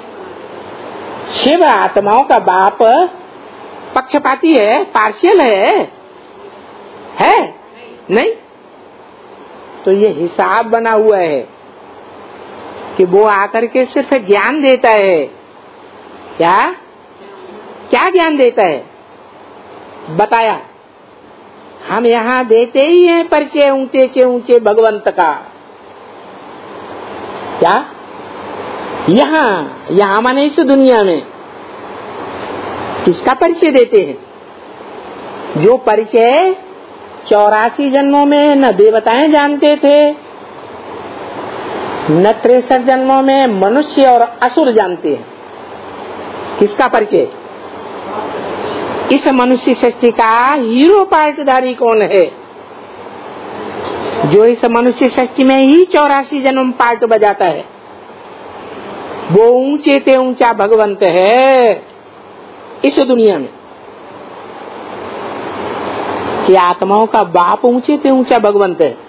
शिव आत्माओं का बाप पक्षपाती है, पार्शियल है नहीं? तो ये हिसाब बना हुआ है कि वो आकर के सिर्फ ज्ञान देता है। क्या क्या ज्ञान देता है? बताया, हम यहाँ देते ही हैं परिचय ऊंचे से ऊंचे भगवंत का। क्या यहाँ माने इस दुनिया में किसका परिचय देते हैं? जो परिचय 84 जन्मों में न देवताएं जानते थे, न 63 जन्मों में मनुष्य और असुर जानते हैं। किसका परिचय? इस मनुष्य सृष्टि का हीरो पार्टधारी कौन है? जो इस मनुष्य सृष्टि में ही 84 जन्म पार्ट बजाता है, वो ऊंचे ते ऊंचा भगवंत है इस दुनिया में। कि आत्माओं का बाप ऊंचे ते ऊंचा भगवंत है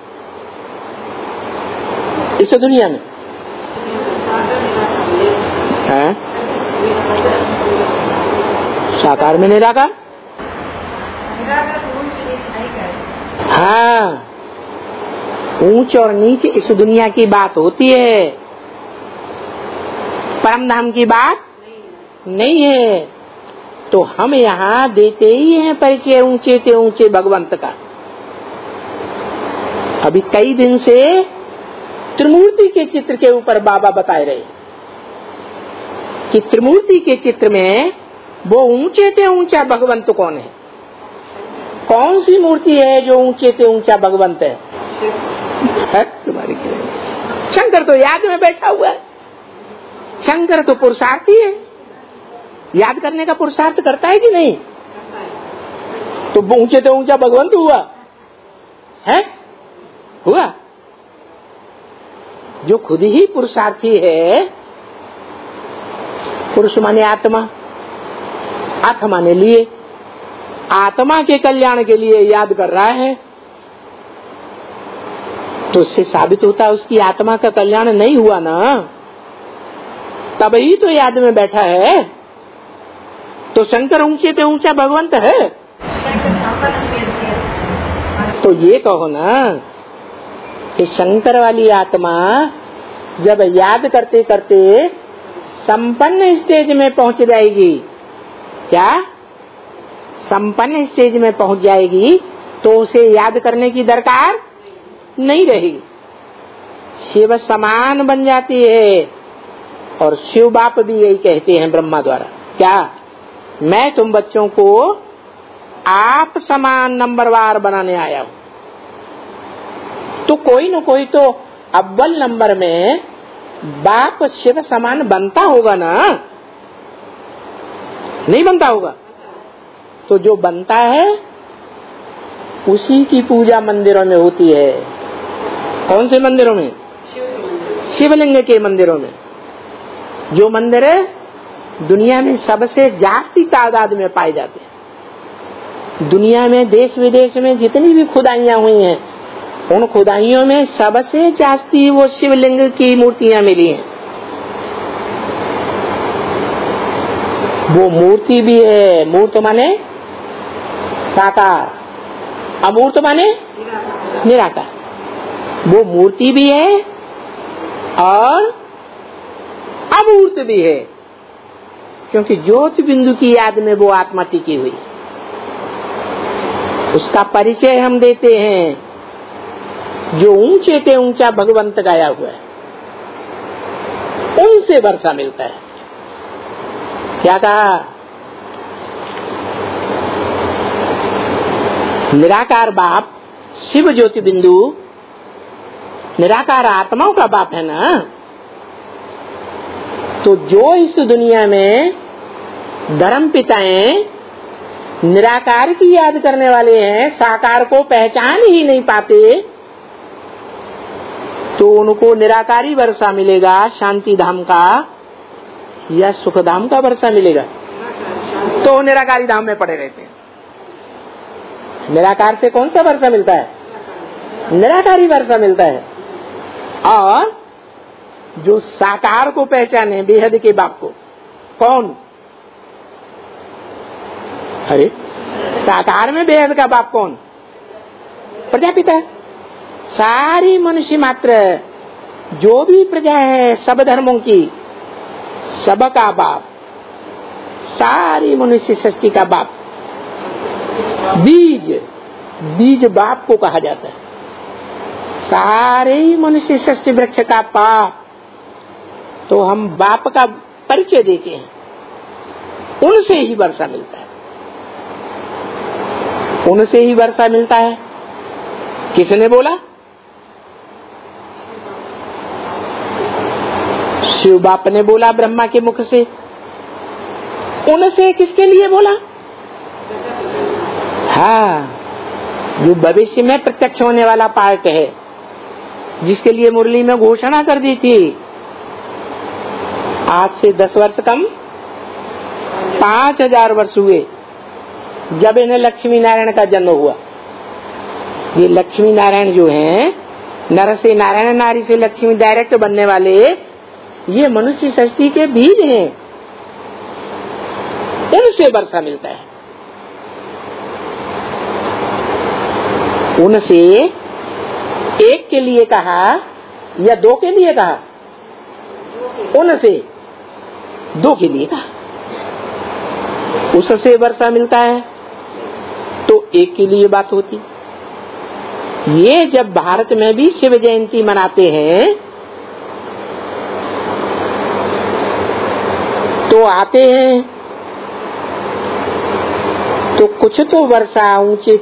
इस दुनिया में। है? साकार में निराकार। हाँ, ऊंच और नीच इस दुनिया की बात होती है, परम धाम की बात नहीं है। तो हम यहाँ देते ही हैं परिचय ऊंचे ते ऊंचे भगवंत का। अभी कई दिन से त्रिमूर्ति के चित्र के ऊपर बाबा बताए रहे कि त्रिमूर्ति के चित्र में वो ऊंचे ते ऊंचा भगवंत कौन है? कौन सी मूर्ति है जो ऊंचे ते ऊंचा भगवंत है? तुम्हारी शंकर तो याद में बैठा हुआ है। शंकर तो पुरुषार्थी है, याद करने का पुरुषार्थ करता है कि नहीं? तो वो ऊंचे ते ऊंचा भगवंत हुआ है? हुआ जो खुद ही पुरुषार्थी है। पुरुष माने आत्मा, आत्मा ने लिए, आत्मा के कल्याण के लिए याद कर रहा है, तो उससे साबित होता है उसकी आत्मा का कल्याण नहीं हुआ ना, तभी तो याद में बैठा है। तो शंकर ऊंचे ते ऊंचा भगवंत है। तो ये कहो ना कि शंकर वाली आत्मा जब याद करते करते संपन्न स्टेज में पहुंच जाएगी, क्या संपन्न स्टेज में पहुंच जाएगी, तो उसे याद करने की दरकार नहीं रहेगी, शिव समान बन जाती है। और शिव बाप भी यही कहते हैं ब्रह्मा द्वारा, क्या मैं तुम बच्चों को आप समान नंबरवार बनाने आया हूं। तो कोई न कोई तो अव्वल नंबर में बाप शिव समान बनता होगा ना, नहीं बनता होगा? तो जो बनता है उसी की पूजा मंदिरों में होती है। कौन से मंदिरों में? शिवलिंग के मंदिरों में। जो मंदिर दुनिया में सबसे जास्ती तादाद में पाए जाते हैं। दुनिया में देश विदेश में जितनी भी खुदाइयां हुई हैं, उन खुदाइयों में सबसे जास्ती वो शिवलिंग की मूर्तियां मिली हैं। वो मूर्ति भी है, मूर्त माने साकार, अमूर्त माने निराकार। वो मूर्ति भी है और अमूर्त भी है, क्योंकि ज्योति बिंदु की याद में वो आत्मा टिकी हुई। उसका परिचय हम देते हैं। जो ऊंचे से ऊंचा भगवंत गाया हुआ है, उनसे वर्षा मिलता है। क्या कहा? निराकार बाप शिव ज्योति बिंदु निराकार आत्माओं का बाप है ना। तो जो इस दुनिया में धर्म पिताएं निराकार की याद करने वाले हैं, साकार को पहचान ही नहीं पाते, तो उनको निराकारी वर्षा मिलेगा, शांति धाम का या सुख धाम का वर्षा मिलेगा? तो निराकारी धाम में पड़े रहते हैं। निराकार से कौन सा वर्षा मिलता है? निराकारी वर्षा मिलता है। और जो साकार को पहचाने बेहद के बाप को, कौन? अरे साकार में बेहद का बाप कौन? प्रजापिता। सारी मनुष्य मात्र जो भी प्रजा है सब धर्मों की, सबका बाप, सारी मनुष्य सृष्टि का बाप। बीज बाप को कहा जाता है। सारे ही मनुष्य सृष्टि वृक्ष का बाप। तो हम बाप का परिचय देते हैं, उनसे ही वर्षा मिलता है। उनसे ही वर्षा मिलता है। किसने बोला? शिव बाप ने बोला ब्रह्मा के मुख से। उनसे किसके लिए बोला? हाँ, जो भविष्य में प्रत्यक्ष होने वाला पार्ट है, जिसके लिए मुरली में घोषणा कर दी थी। आज से 10 वर्ष कम 5000 वर्ष हुए जब इन्हें लक्ष्मी नारायण का जन्म हुआ। ये लक्ष्मी नारायण जो हैं, नर से नारायण, नारी से लक्ष्मी डायरेक्ट बनने वाले, ये मनुष्य सृष्टि के बीज हैं। उनसे वर्षा मिलता है। उनसे एक के लिए कहा या 2 के लिए कहा? उनसे 2 के लिए कहा। उससे वर्षा मिलता है तो एक के लिए बात होती। ये जब भारत में भी शिव जयंती मनाते हैं तो आते हैं, तो कुछ तो वर्षा ऊंचे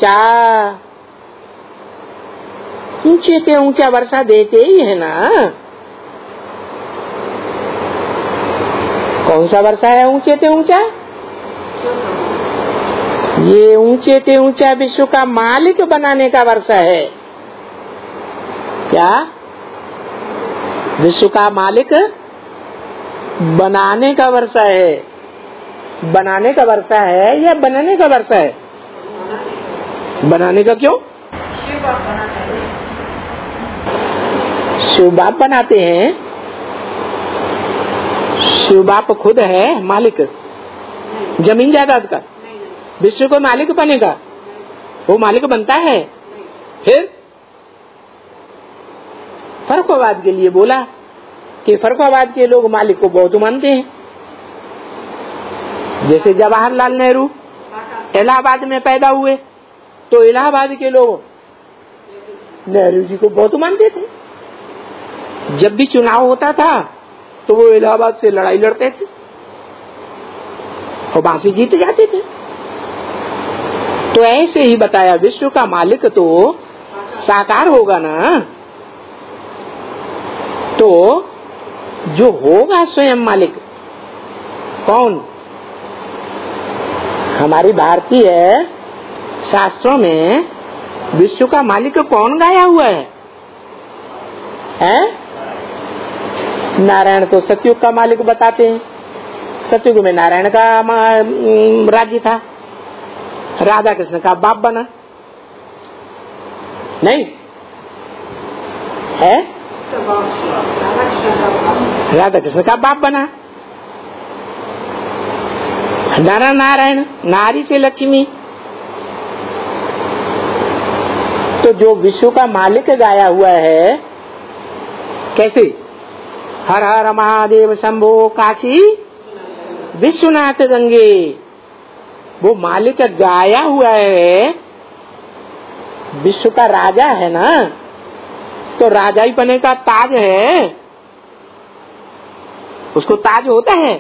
से ऊंचा वर्षा देते ही है ना। कौन सा वर्षा है ऊंचे से ऊंचा? ये ऊंचे से ऊंचा विश्व का मालिक बनाने का वर्षा है। क्या? विश्व का मालिक बनाने का वर्षा है। बनाने का वर्षा है या बनाने का वर्षा है? बनाने का। क्यों? शिव बाप बनाते हैं। शिव बाप खुद है मालिक जमीन जायदाद का। विश्व को मालिक बनेगा? वो मालिक बनता है। फिर फर्कोवाद के लिए बोला कि फर्कोवाद के लोग मालिक को बहुत मानते हैं। जैसे जवाहरलाल नेहरू इलाहाबाद में पैदा हुए तो इलाहाबाद के लोग नेहरू जी को बहुत मानते थे। जब भी चुनाव होता था तो वो इलाहाबाद से लड़ाई लड़ते थे और वहां से जीत जाते थे। तो ऐसे ही बताया, विश्व का मालिक तो साकार होगा ना। तो जो होगा स्वयं मालिक कौन? हमारी भारतीय शास्त्रों में विश्व का मालिक कौन गाया हुआ है? नारायण तो सतयुग का मालिक बताते हैं। सतयुग में नारायण का राज्य था, राधा कृष्ण का बाप बना नहीं है? राधा कृष्ण का बाप बना। नारायण, नारी से लक्ष्मी। तो जो विश्व का मालिक गाया हुआ है, कैसे? हर हर महादेव शंभो काशी विश्वनाथ गंगे। वो मालिक गाया हुआ है, विश्व का राजा है ना, तो राजा ही बने का ताज है, उसको ताज होता है?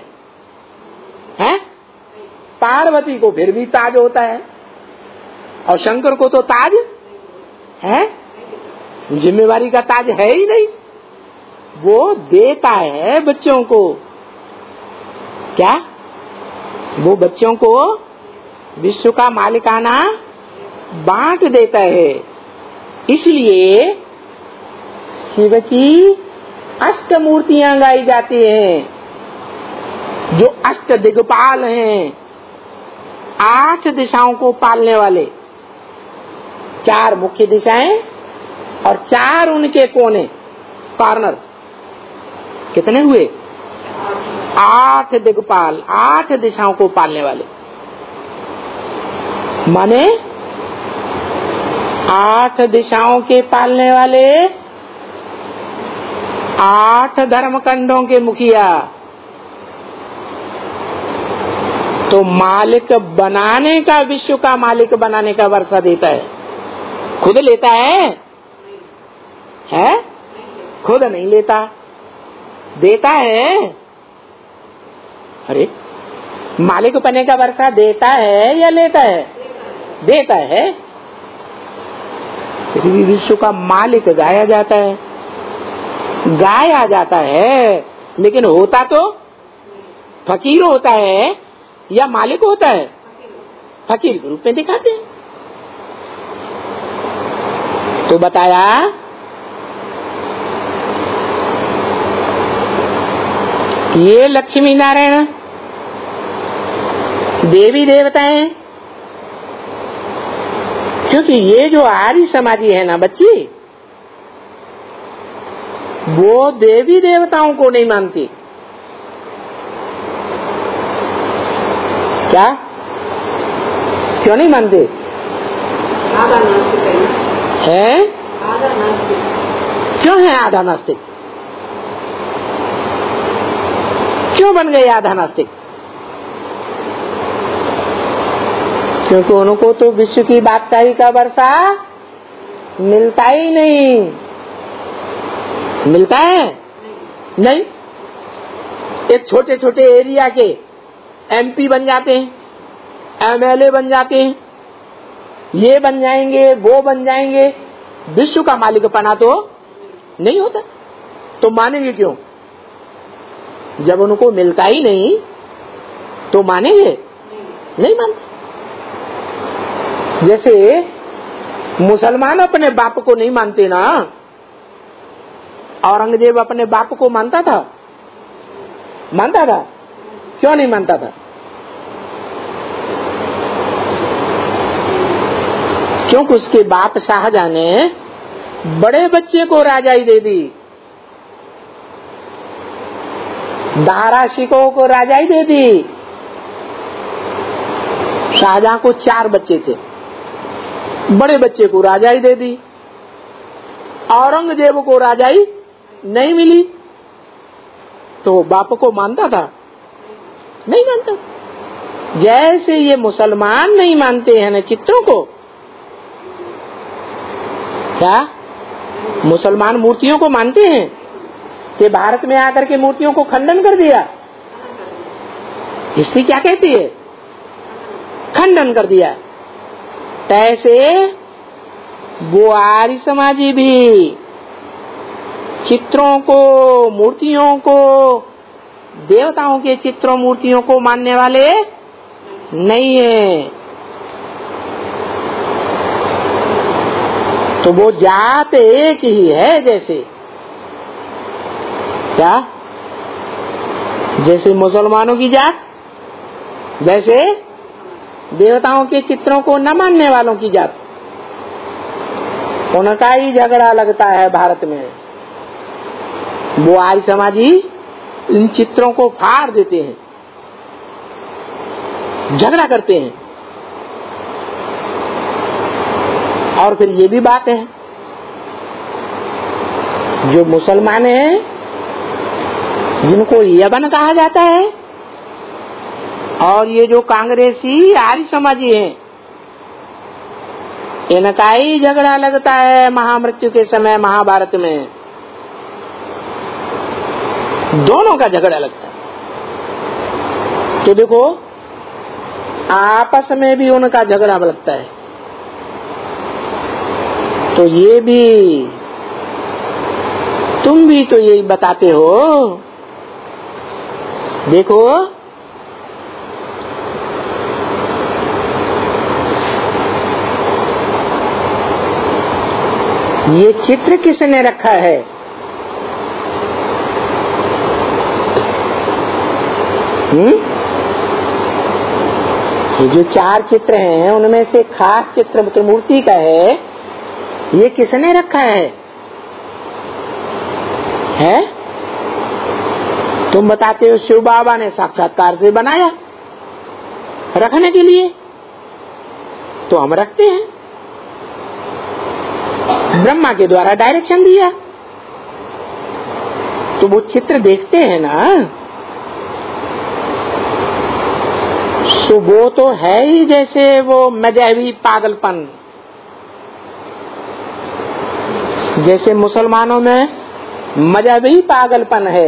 पार्वती को फिर भी ताज होता है, और शंकर को तो ताज है, जिम्मेवारी का ताज है ही नहीं। वो देता है बच्चों को, क्या? वो बच्चों को विश्व का मालिकाना बांट देता है। इसलिए शिव की अष्ट मूर्तियां गाई जाती हैं, जो अष्ट दिग्पाल हैं, 8 दिशाओं को पालने वाले। 4 मुख्य दिशाएं और 4 उनके कोने, कॉर्नर। कितने हुए? 8 दिग्पाल, 8 दिशाओं को पालने वाले। माने 8 दिशाओं के पालने वाले, 8 धर्मखंडों के मुखिया। तो मालिक बनाने का, विश्व का मालिक बनाने का वर्षा देता है, खुद लेता है? खुद नहीं लेता, देता है। अरे मालिक बने का वर्षा देता है या लेता है? देता है। फिर भी विश्व का मालिक गाया जाता है, गाया जाता है, लेकिन होता तो फकीर होता है या मालिक होता है? फकीर के रूप में दिखाते हैं। तो बताया ये लक्ष्मी नारायण देवी देवता हैं, क्योंकि ये जो आर्य समाजी है ना बच्ची, वो देवी देवताओं को नहीं मानती। क्या? क्यों नहीं मानते? है? क्यों है आधा नास्तिक? क्यों बन गए आधा नास्तिक? क्योंकि उनको तो विश्व की बादशाही का वर्षा मिलता ही नहीं। मिलता है? नहीं। एक छोटे छोटे एरिया के MP बन जाते हैं, MLA बन जाते हैं, ये बन जाएंगे, वो बन जाएंगे, विश्व का मालिक बना तो नहीं होता। तो मानेंगे क्यों? जब उनको मिलता ही नहीं तो मानेंगे? नहीं मानते। जैसे मुसलमान अपने बाप को नहीं मानते ना, औरंगजेब अपने बाप को मानता था? मानता था? क्यों नहीं मानता था? क्योंकि उसके बाप शाहजहां ने बड़े बच्चे को राजाई दे दी, दाराशिकों को राजाई दे दी। शाहजहां को 4 बच्चे थे, बड़े बच्चे को राजाई दे दी। औरंगजेब को राजाई नहीं मिली, तो बाप को मानता था? नहीं मानता। जैसे ये मुसलमान नहीं मानते हैं ना चित्रों को, क्या मुसलमान मूर्तियों को मानते हैं कि भारत में आकर के मूर्तियों को खंडन कर दिया? हिस्ट्री क्या कहती है? खंडन कर दिया। ऐसे वो आर्य समाजी भी चित्रों को, मूर्तियों को, देवताओं के चित्रों मूर्तियों को मानने वाले नहीं है। तो वो जात एक ही है। जैसे क्या? जैसे मुसलमानों की जात, वैसे देवताओं के चित्रों को न मानने वालों की जात। उनका ही झगड़ा लगता है भारत में। वो आर्य समाजी इन चित्रों को फाड़ देते हैं, झगड़ा करते हैं। और फिर ये भी बात है, जो मुसलमान हैं, जिनको यवन कहा जाता है, और ये जो कांग्रेसी आर्य समाजी हैं, इनका ही झगड़ा लगता है महामृत्यु के समय महाभारत में। दोनों का झगड़ा लगता है। तो देखो, आपस में भी उनका झगड़ा लगता है। तो ये भी, तुम भी तो यही बताते हो। देखो, ये चित्र किसने रखा है? ये जो 4 चित्र हैं, उनमें से खास चित्र त्रिमूर्ति का है। ये किसने रखा है? तुम बताते हो शिव बाबा ने साक्षात्कार से बनाया रखने के लिए, तो हम रखते हैं। ब्रह्मा के द्वारा डायरेक्शन दिया, तो वो चित्र देखते हैं ना, तो वो तो है ही जैसे वो मजहबी पागलपन। जैसे मुसलमानों में मजहबी पागलपन है,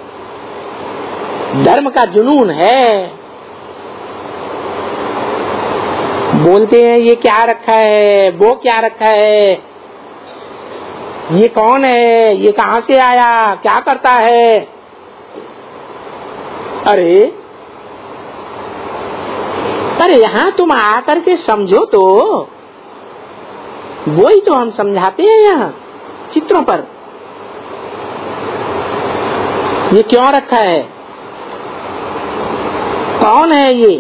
धर्म का जुनून है। बोलते हैं ये क्या रखा है, वो क्या रखा है, ये कौन है, ये कहां से आया, क्या करता है। अरे यहाँ तुम आकर के समझो तो। वही तो हम समझाते हैं यहाँ चित्रों पर। ये क्यों रखा है, कौन है ये।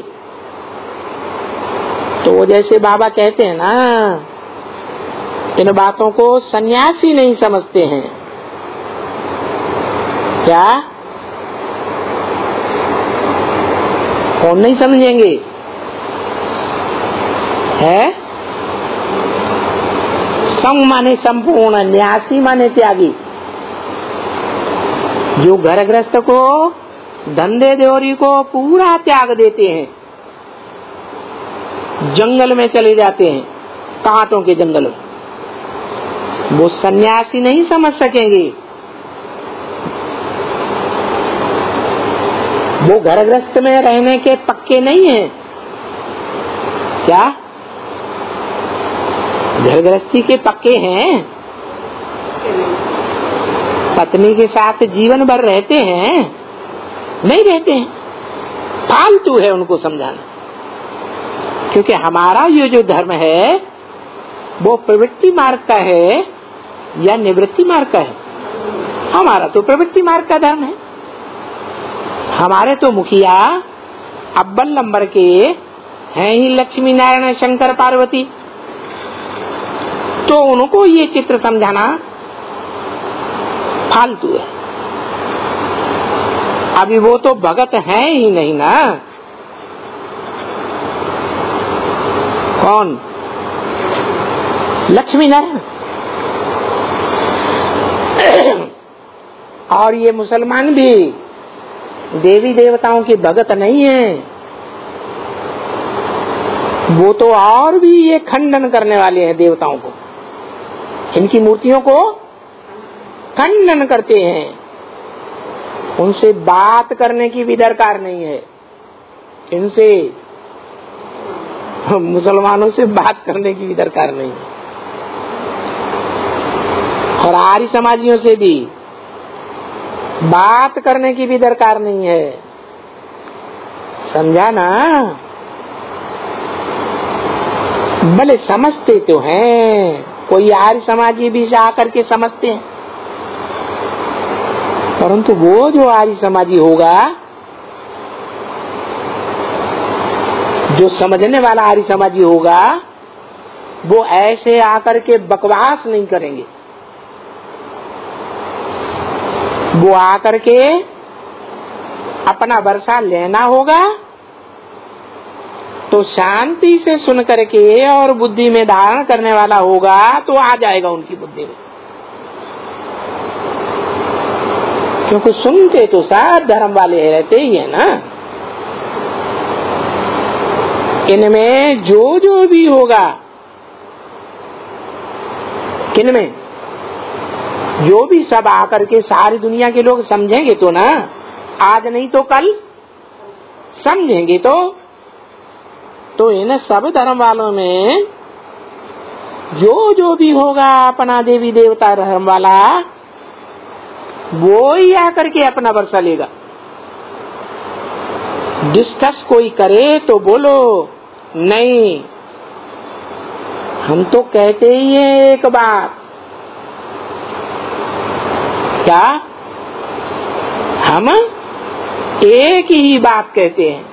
तो जैसे बाबा कहते हैं ना, इन बातों को सन्यासी नहीं समझते हैं। क्या? कौन नहीं समझेंगे? है संग माने संपूर्ण, न्यासी माने त्यागी। जो घर गृहस्थ को, धंधे देवरी को पूरा त्याग देते हैं, जंगल में चले जाते हैं, कांटों के जंगल में, वो सन्यासी नहीं समझ सकेंगे। वो घर गृहस्थ में रहने के पक्के नहीं हैं। क्या? घर गृहस्थी के पक्के हैं, पत्नी के साथ जीवन भर रहते हैं? नहीं रहते हैं। फालतू है उनको समझाना। क्योंकि हमारा ये जो धर्म है वो प्रवृत्ति मार्ग का है या निवृत्ति मार्ग का है? हमारा तो प्रवृत्ति मार्ग का धर्म है। हमारे तो मुखिया अव्वल नंबर के हैं ही लक्ष्मी नारायण शंकर पार्वती। तो उनको ये चित्र समझाना फालतू है। अभी वो तो भगत हैं ही नहीं ना। कौन? लक्ष्मी नारायण। और ये मुसलमान भी देवी देवताओं के भगत नहीं है। वो तो और भी ये खंडन करने वाले हैं देवताओं को, इनकी मूर्तियों को खंडन करते हैं। उनसे बात करने की भी दरकार नहीं है। इनसे, मुसलमानों से बात करने की भी दरकार नहीं है। और आर्य समाजियों से भी बात करने की भी दरकार नहीं है। समझा ना? भले समझते तो हैं, कोई आर्य समाजी भी से आकर के समझते हैं, परंतु वो जो आर्य समाजी होगा, जो समझने वाला आर्य समाजी होगा, वो ऐसे आकर के बकवास नहीं करेंगे। वो आकर के अपना वर्षा लेना होगा तो शांति से सुन करके और बुद्धि में धारण करने वाला होगा तो आ जाएगा उनकी बुद्धि में। क्योंकि सुनते तो सब धर्म वाले रहते ही है ना। इनमें जो भी होगा, किनमें जो भी सब आकर के सारी दुनिया के लोग समझेंगे तो ना, आज नहीं तो कल समझेंगे तो इन सब धर्म वालों में जो भी होगा अपना देवी देवता धर्म वाला, वो ही आकर के अपना वर्षा लेगा। डिस्कस कोई करे तो बोलो नहीं, हम तो कहते ही है एक बात। क्या? हम एक ही बात कहते हैं।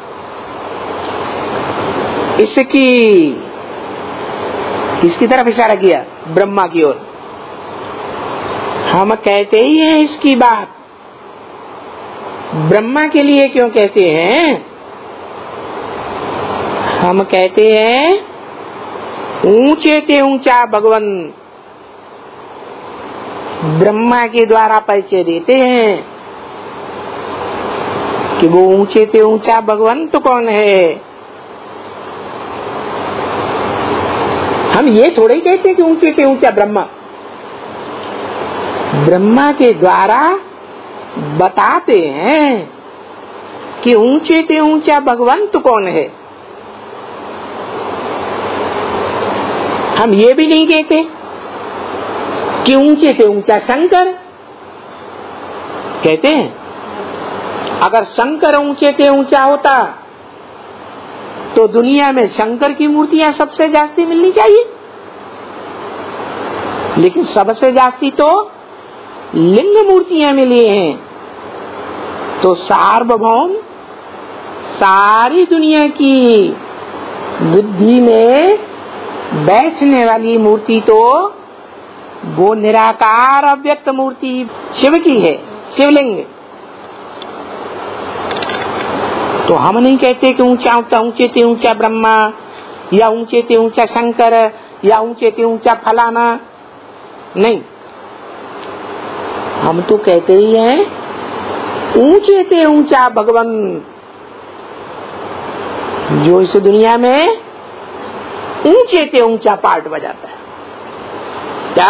इसकी तरफ इशारा किया, ब्रह्मा की ओर। हम कहते ही हैं इसकी बात। ब्रह्मा के लिए क्यों कहते हैं? हम कहते हैं ऊंचे ते ऊंचा भगवान ब्रह्मा के द्वारा परिचय देते हैं कि वो ऊंचे ते ऊंचा भगवंत तो कौन है। हम ये थोड़े ही कहते हैं कि ऊंचे ते ऊंचा ब्रह्मा। ब्रह्मा के द्वारा बताते हैं कि ऊंचे ते ऊंचा भगवंत तो कौन है। हम ये भी नहीं कहते कि ऊंचे से ऊंचा शंकर। कहते हैं अगर शंकर ऊंचे से ऊंचा होता तो दुनिया में शंकर की मूर्तियां सबसे जास्ती मिलनी चाहिए, लेकिन सबसे जास्ती तो लिंग मूर्तियां मिली हैं। तो सार्वभौम सारी दुनिया की बुद्धि में बैठने वाली मूर्ति तो वो निराकार अव्यक्त मूर्ति शिव की है, शिवलिंग। तो हम नहीं कहते कि ऊंचे ते ऊंचा ब्रह्मा या ऊंचे ते ऊंचा शंकर या ऊंचे ते ऊंचा फलाना, नहीं। हम तो कहते ही हैं ऊंचे ते ऊंचा भगवान जो इस दुनिया में ऊंचे ते ऊंचा पार्ट बजाता है। क्या?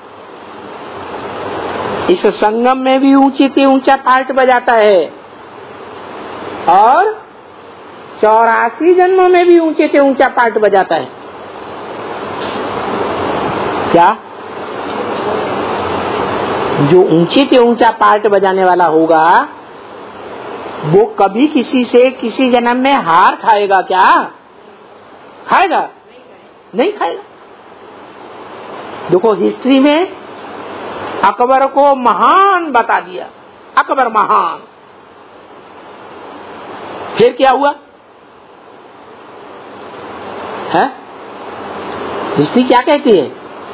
इस संगम में भी ऊंचे से ऊंचा पार्ट बजाता है और 84 जन्मों में भी ऊंचे से ऊंचा पार्ट बजाता है। क्या? जो ऊंचे से ऊंचा पार्ट बजाने वाला होगा वो कभी किसी से किसी जन्म में हार खाएगा क्या? खाएगा? नहीं खाएगा। देखो हिस्ट्री में अकबर को महान बता दिया, अकबर महान। फिर क्या हुआ है? हिस्ट्री क्या कहती है?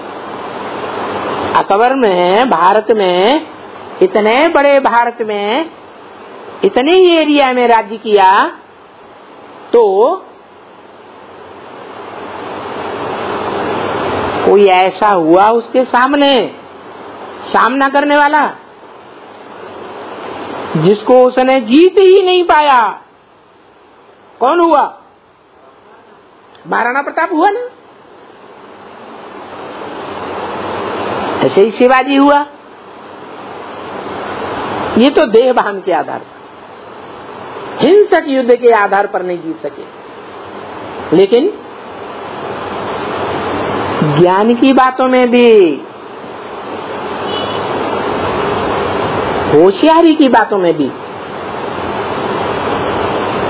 अकबर में भारत में इतने बड़े भारत में इतने ही एरिया में राज्य किया तो कोई ऐसा हुआ उसके सामना करने वाला जिसको उसने जीत ही नहीं पाया। कौन हुआ? महाराणा प्रताप हुआ ना। ऐसे ही शिवाजी हुआ। ये तो देहभान के आधार पर, हिंसक युद्ध के आधार पर नहीं जीत सके, लेकिन ज्ञान की बातों में भी, होशियारी की बातों में भी,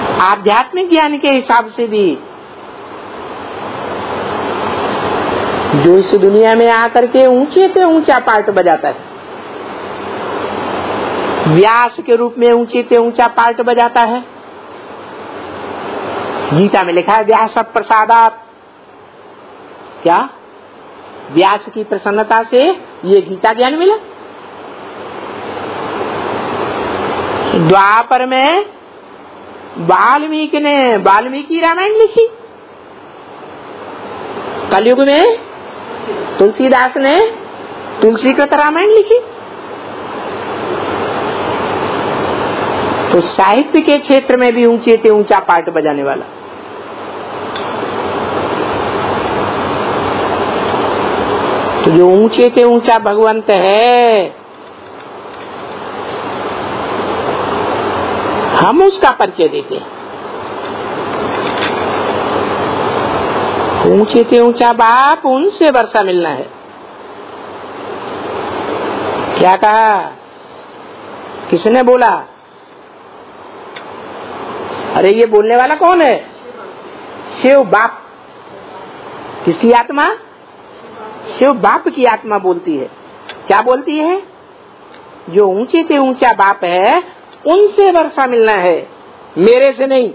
आध्यात्मिक ज्ञान के हिसाब से भी जो इस दुनिया में आकर के ऊंचे से ऊंचा पार्ट बजाता है, व्यास के रूप में ऊंचे से ऊंचा पार्ट बजाता है। गीता में लिखा है व्यास प्रसादात, क्या व्यास की प्रसन्नता से ये गीता ज्ञान मिला। द्वापर में वाल्मीकि ने वाल्मीकि रामायण लिखी, कलयुग में तुलसीदास ने तुलसीकृत रामायण लिखी। तो साहित्य के क्षेत्र में भी ऊंचे से ऊंचा पार्ट बजाने वाला। तो जो ऊंचे से ऊंचा भगवंत है, हम उसका परिचय देते हैं। ऊंचे से ऊंचा बाप, उनसे वर्षा मिलना है। क्या कहा, किसने बोला? अरे ये बोलने वाला कौन है? शिव बाप। किसकी आत्मा? शिव बाप की आत्मा बोलती है। क्या बोलती है? जो ऊंचे से ऊंचा बाप है, उनसे वर्षा मिलना है, मेरे से नहीं।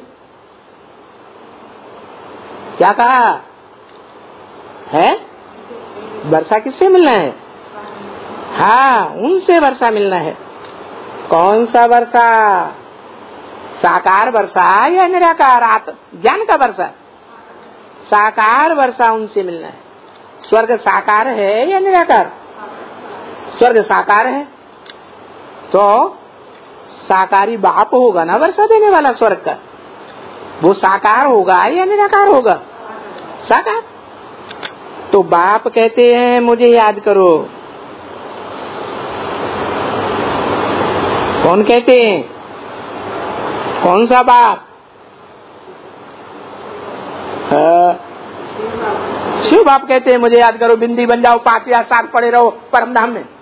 क्या कहा है? वर्षा किससे मिलना है? हाँ, उनसे वर्षा मिलना है। कौन सा वर्षा? साकार वर्षा या निराकार ज्ञान का वर्षा? साकार वर्षा, उनसे मिलना है। स्वर्ग साकार है या निराकार? स्वर्ग साकार है, तो साकारी बाप होगा ना वर्षा देने वाला स्वर्ग का। वो साकार होगा या निराकार होगा? साकार। तो बाप कहते हैं मुझे याद करो। कौन कहते हैं? कौन सा बाप? शिव बाप कहते हैं मुझे याद करो, बिंदी बन जाओ, 5000 साल पड़े रहो परम धाम में।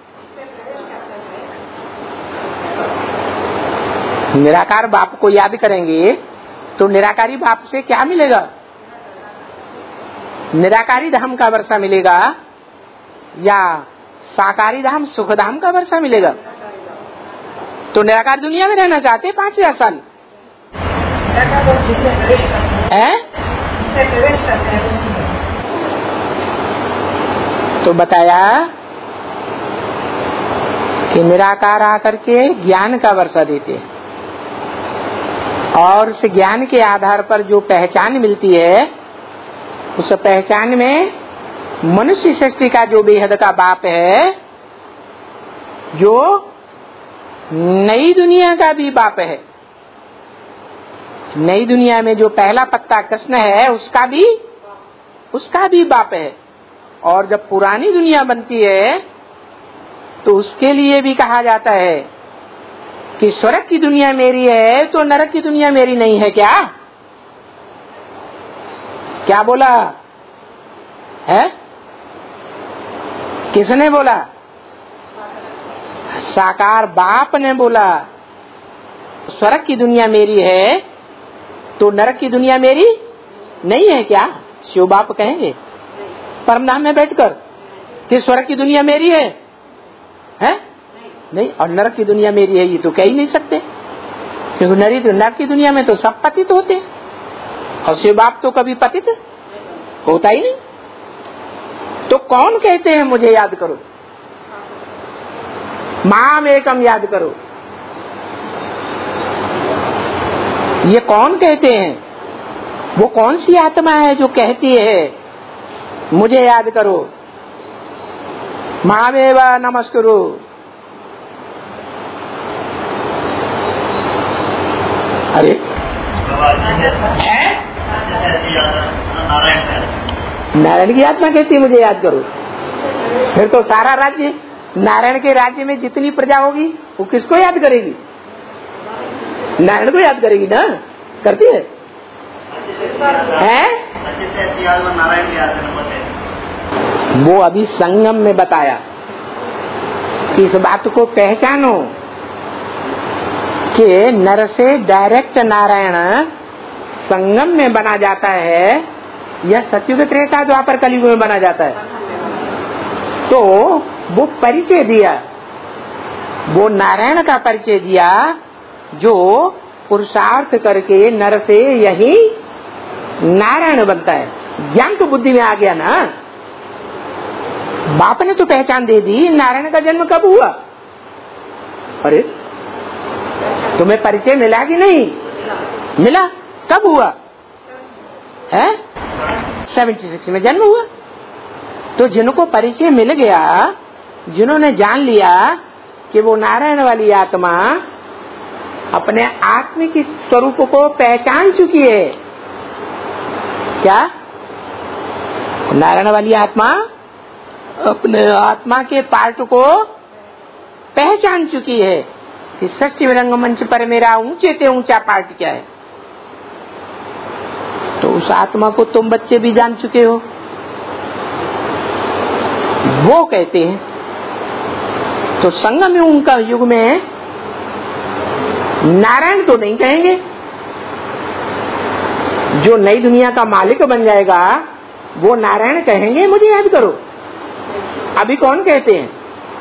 निराकार बाप को याद करेंगे तो निराकारी बाप से क्या मिलेगा? निराकारी धाम का वर्षा मिलेगा या साकारी धाम सुख धाम का वर्षा मिलेगा? तो निराकार दुनिया में रहना चाहते 5000 साल है? तो बताया कि निराकार आकर के ज्ञान का वर्षा देते हैं, और उस ज्ञान के आधार पर जो पहचान मिलती है, उस पहचान में मनुष्य सृष्टि का जो बेहद का बाप है, जो नई दुनिया का भी बाप है, नई दुनिया में जो पहला पत्ता कृष्ण है उसका भी बाप है। और जब पुरानी दुनिया बनती है तो उसके लिए भी कहा जाता है कि स्वर्ग की दुनिया मेरी है तो नरक की दुनिया मेरी नहीं है। क्या क्या बोला है? किसने बोला? साकार बाप ने बोला स्वर्ग की दुनिया मेरी है तो नरक की दुनिया मेरी नहीं है। क्या शिव बाप कहेंगे परमधाम में बैठकर कि स्वर्ग की दुनिया मेरी है? नहीं, और नरक की दुनिया मेरी है ये तो कह ही नहीं सकते, क्योंकि नरक की दुनिया में तो सब पतित होते और शिव बाप तो कभी पतित होता ही नहीं। तो कौन कहते हैं मुझे याद करो, माम एकम याद करो? ये कौन कहते हैं? वो कौन सी आत्मा है जो कहती है मुझे याद करो? मामेव नमस्कुरु। अरे नारायण की आत्मा कहती है मुझे याद करो। फिर तो सारा राज्य, नारायण के राज्य में जितनी प्रजा होगी वो किसको याद करेगी? नारायण को याद करेगी ना। करती है? वो अभी संगम में बताया कि इस बात को पहचानो कि नर से डायरेक्ट नारायण संगम में बना जाता है या सतयुग त्रेता द्वापर कलयुग में बना जाता है? तो वो परिचय दिया, वो नारायण का परिचय दिया जो पुरुषार्थ करके नर से यही नारायण बनता है। ज्ञान तो बुद्धि में आ गया ना, बाप ने तो पहचान दे दी। नारायण का जन्म कब हुआ? अरे तुम्हें परिचय मिला कि नहीं मिला? कब हुआ है? 76 में जन्म हुआ। तो जिनको परिचय मिल गया, जिन्होंने जान लिया कि वो नारायण वाली आत्मा अपने आत्मिक स्वरूप को पहचान चुकी है। क्या? नारायण वाली आत्मा अपने आत्मा के पार्ट को पहचान चुकी है कि षष्ठी रंगमंच पर मेरा ऊंचे से ऊंचा पार्ट क्या है। तो उस आत्मा को तुम बच्चे भी जान चुके हो। वो कहते हैं, तो संगम युग का युग में नारायण तो नहीं कहेंगे, जो नई दुनिया का मालिक बन जाएगा वो नारायण कहेंगे मुझे याद करो। अभी कौन कहते हैं?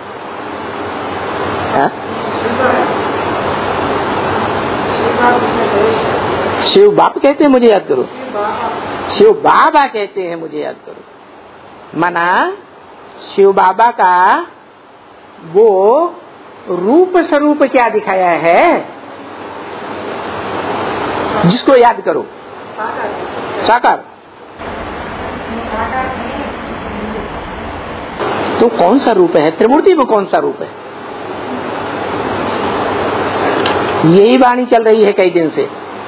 शिव बाप कहते हैं मुझे याद करो, शिव बाबा कहते हैं मुझे याद करो। माना शिव बाबा का वो रूप स्वरूप क्या दिखाया है जिसको याद करो? साकार। तो कौन सा रूप है? त्रिमूर्ति में कौन सा रूप है? यही वाणी चल रही है कई दिन से।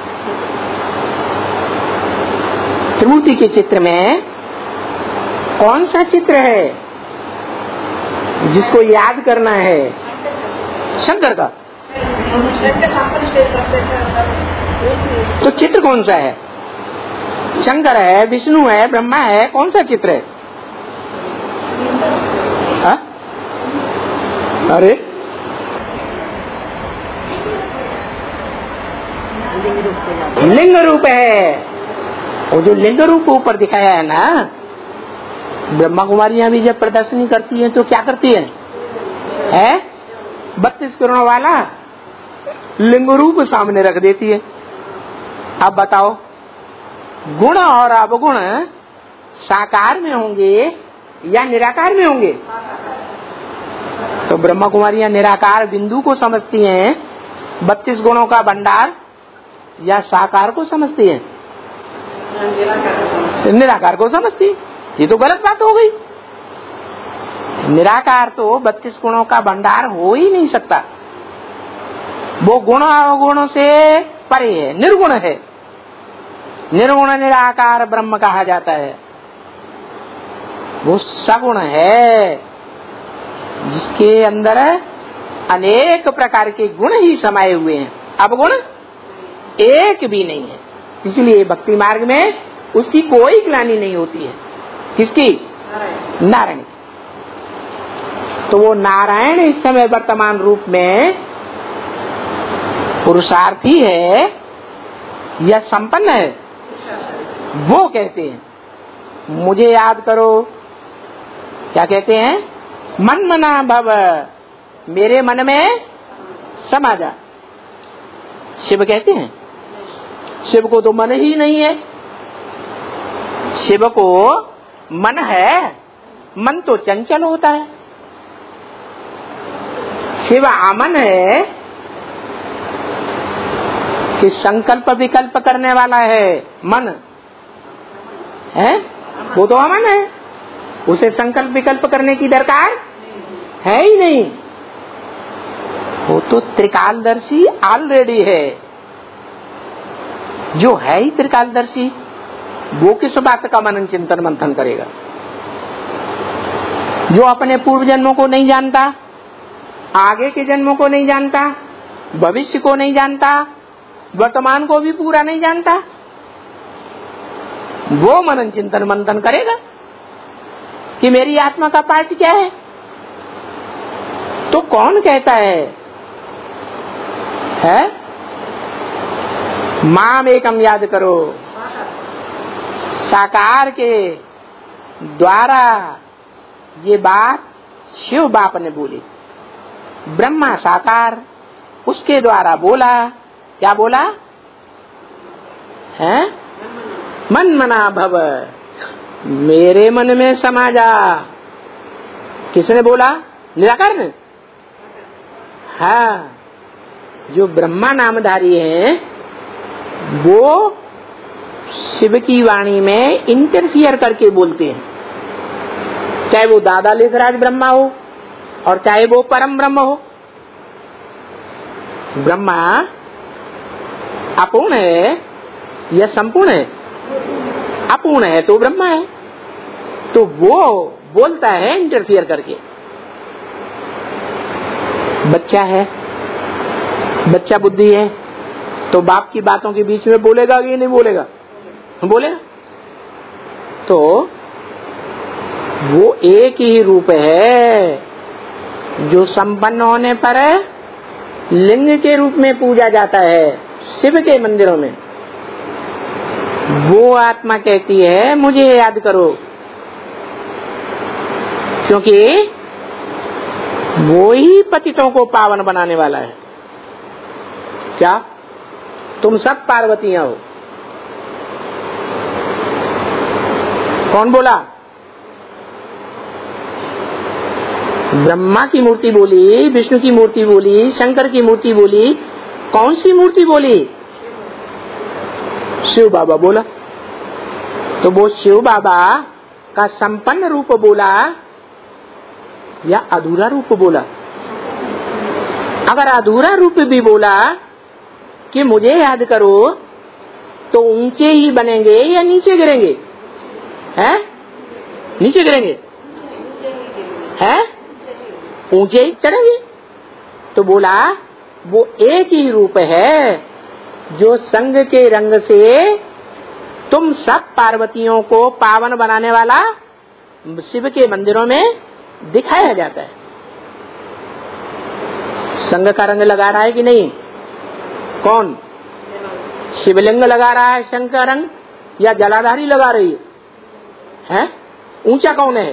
त्रिमूर्ति के चित्र में कौन सा चित्र है जिसको याद करना है? शंकर का। तो चित्र कौन सा है? शंकर है, विष्णु है, ब्रह्मा है, कौन सा चित्र है? हा? अरे लिंग रूप है। वो जो लिंग रूप ऊपर दिखाया है ना, ब्रह्मा कुमारियां भी जब प्रदर्शनी करती हैं तो क्या करती हैं? 32 करोड़ वाला लिंग रूप सामने रख देती है। अब बताओ, गुण और अवगुण साकार में होंगे या निराकार में होंगे? तो ब्रह्मा कुमारियां निराकार बिंदु को समझती हैं, 32 गुणों का भंडार, या साकार को समझती हैं? निराकार को समझती। ये तो गलत बात हो गई। निराकार तो 32 गुणों का भंडार हो ही नहीं सकता। वो गुण अवगुणों से परे है, निर्गुण है। निर्गुण निराकार ब्रह्म कहा जाता है। वो सगुण है जिसके अंदर अनेक प्रकार के गुण ही समाये हुए हैं, अवगुण एक भी नहीं है। इसलिए भक्ति मार्ग में उसकी कोई ग्लानि नहीं होती है। किसकी? नारायण। तो वो नारायण इस समय वर्तमान रूप में पुरुषार्थी है या संपन्न है? वो कहते हैं मुझे याद करो। क्या कहते हैं? मन मना भव, मेरे मन में समा जा। शिव कहते हैं शिव को तो मन ही नहीं है। शिव को मन है, मन तो चंचल होता है। शिव अमन है कि संकल्प विकल्प करने वाला है। मन है वो तो अमन है, उसे संकल्प विकल्प करने की दरकार है ही नहीं। वो तो त्रिकालदर्शी ऑलरेडी है। जो है ही त्रिकालदर्शी, वो किस बात का मनन चिंतन मंथन करेगा? जो अपने पूर्व जन्मों को नहीं जानता, आगे के जन्मों को नहीं जानता, भविष्य को नहीं जानता, वर्तमान को भी पूरा नहीं जानता, वो मनन चिंतन मंथन करेगा कि मेरी आत्मा का पार्ट क्या है? तो कौन कहता है माम एकम याद करो। साकार के द्वारा ये बात शिव बाप ने बोले, ब्रह्मा साकार उसके द्वारा बोला। क्या बोला है? मन मना भव, मेरे मन में समा जा। किसने बोला? निराकार ने। हाँ, जो ब्रह्मा नामधारी हैं वो शिव की वाणी में इंटरफियर करके बोलते हैं, चाहे वो दादा लेखराज ब्रह्मा हो और चाहे वो परम ब्रह्म हो। ब्रह्मा अपूर्ण है या संपूर्ण है? अपूर्ण है तो ब्रह्मा है, तो वो बोलता है इंटरफियर करके। बच्चा है, बच्चा बुद्धि है, तो बाप की बातों के बीच में बोलेगा कि नहीं बोलेगा? बोलेगा। तो वो एक ही रूप है जो संपन्न होने पर लिंग के रूप में पूजा जाता है शिव के मंदिरों में। वो आत्मा कहती है मुझे याद करो, क्योंकि वो ही पतितों को पावन बनाने वाला है। क्या तुम सब पार्वतियां हो? कौन बोला? ब्रह्मा की मूर्ति बोली, विष्णु की मूर्ति बोली, शंकर की मूर्ति बोली। कौन सी मूर्ति बोली? शिव बाबा बोला। तो वो शिव बाबा का संपन्न रूप बोला या अधूरा रूप बोला? अगर अधूरा रूप भी बोला कि मुझे याद करो, तो ऊंचे ही बनेंगे या नीचे गिरेंगे? हैं? नीचे गिरेंगे? हैं? ऊंचे ही चढ़ेंगे। तो बोला वो एक ही रूप है जो संग के रंग से तुम सब पार्वतियों को पावन बनाने वाला शिव के मंदिरों में दिखाया जाता है। संग का रंग लगा रहा है कि नहीं? कौन? शिवलिंग लगा रहा है संग का रंग या जलाधारी लगा रही है? ऊंचा कौन है?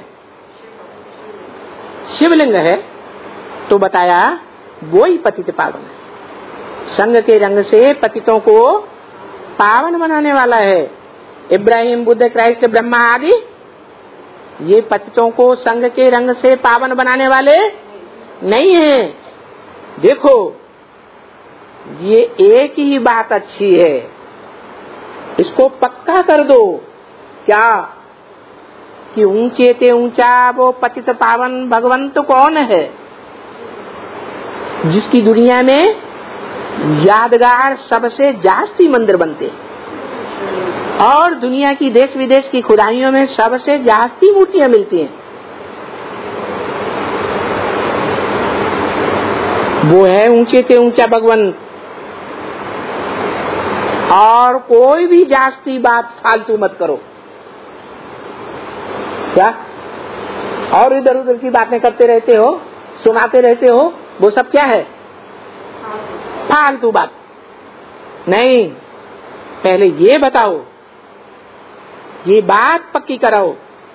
शिवलिंग है। तो बताया वो ही पतित पावन है, संग के रंग से पतितों को पावन बनाने वाला है। इब्राहिम, बुद्ध, क्राइस्ट, ब्रह्मा आदि ये पतितों को संग के रंग से पावन बनाने वाले नहीं है। देखो ये एक ही बात अच्छी है, इसको पक्का कर दो। क्या? कि ऊंचे ते ऊंचा वो पतित पावन भगवंत कौन है जिसकी दुनिया में यादगार सबसे जास्ती मंदिर बनते और दुनिया की देश विदेश की खुदाइयों में सबसे जास्ती मूर्तियां मिलती हैं? वो है ऊंचे से ऊंचा भगवंत। और कोई भी जास्ती बात फालतू मत करो। क्या? और इधर उधर की बातें करते रहते हो, सुनाते रहते हो, वो सब क्या है? फालतू बात। नहीं, पहले ये बताओ, ये बात पक्की कराओ।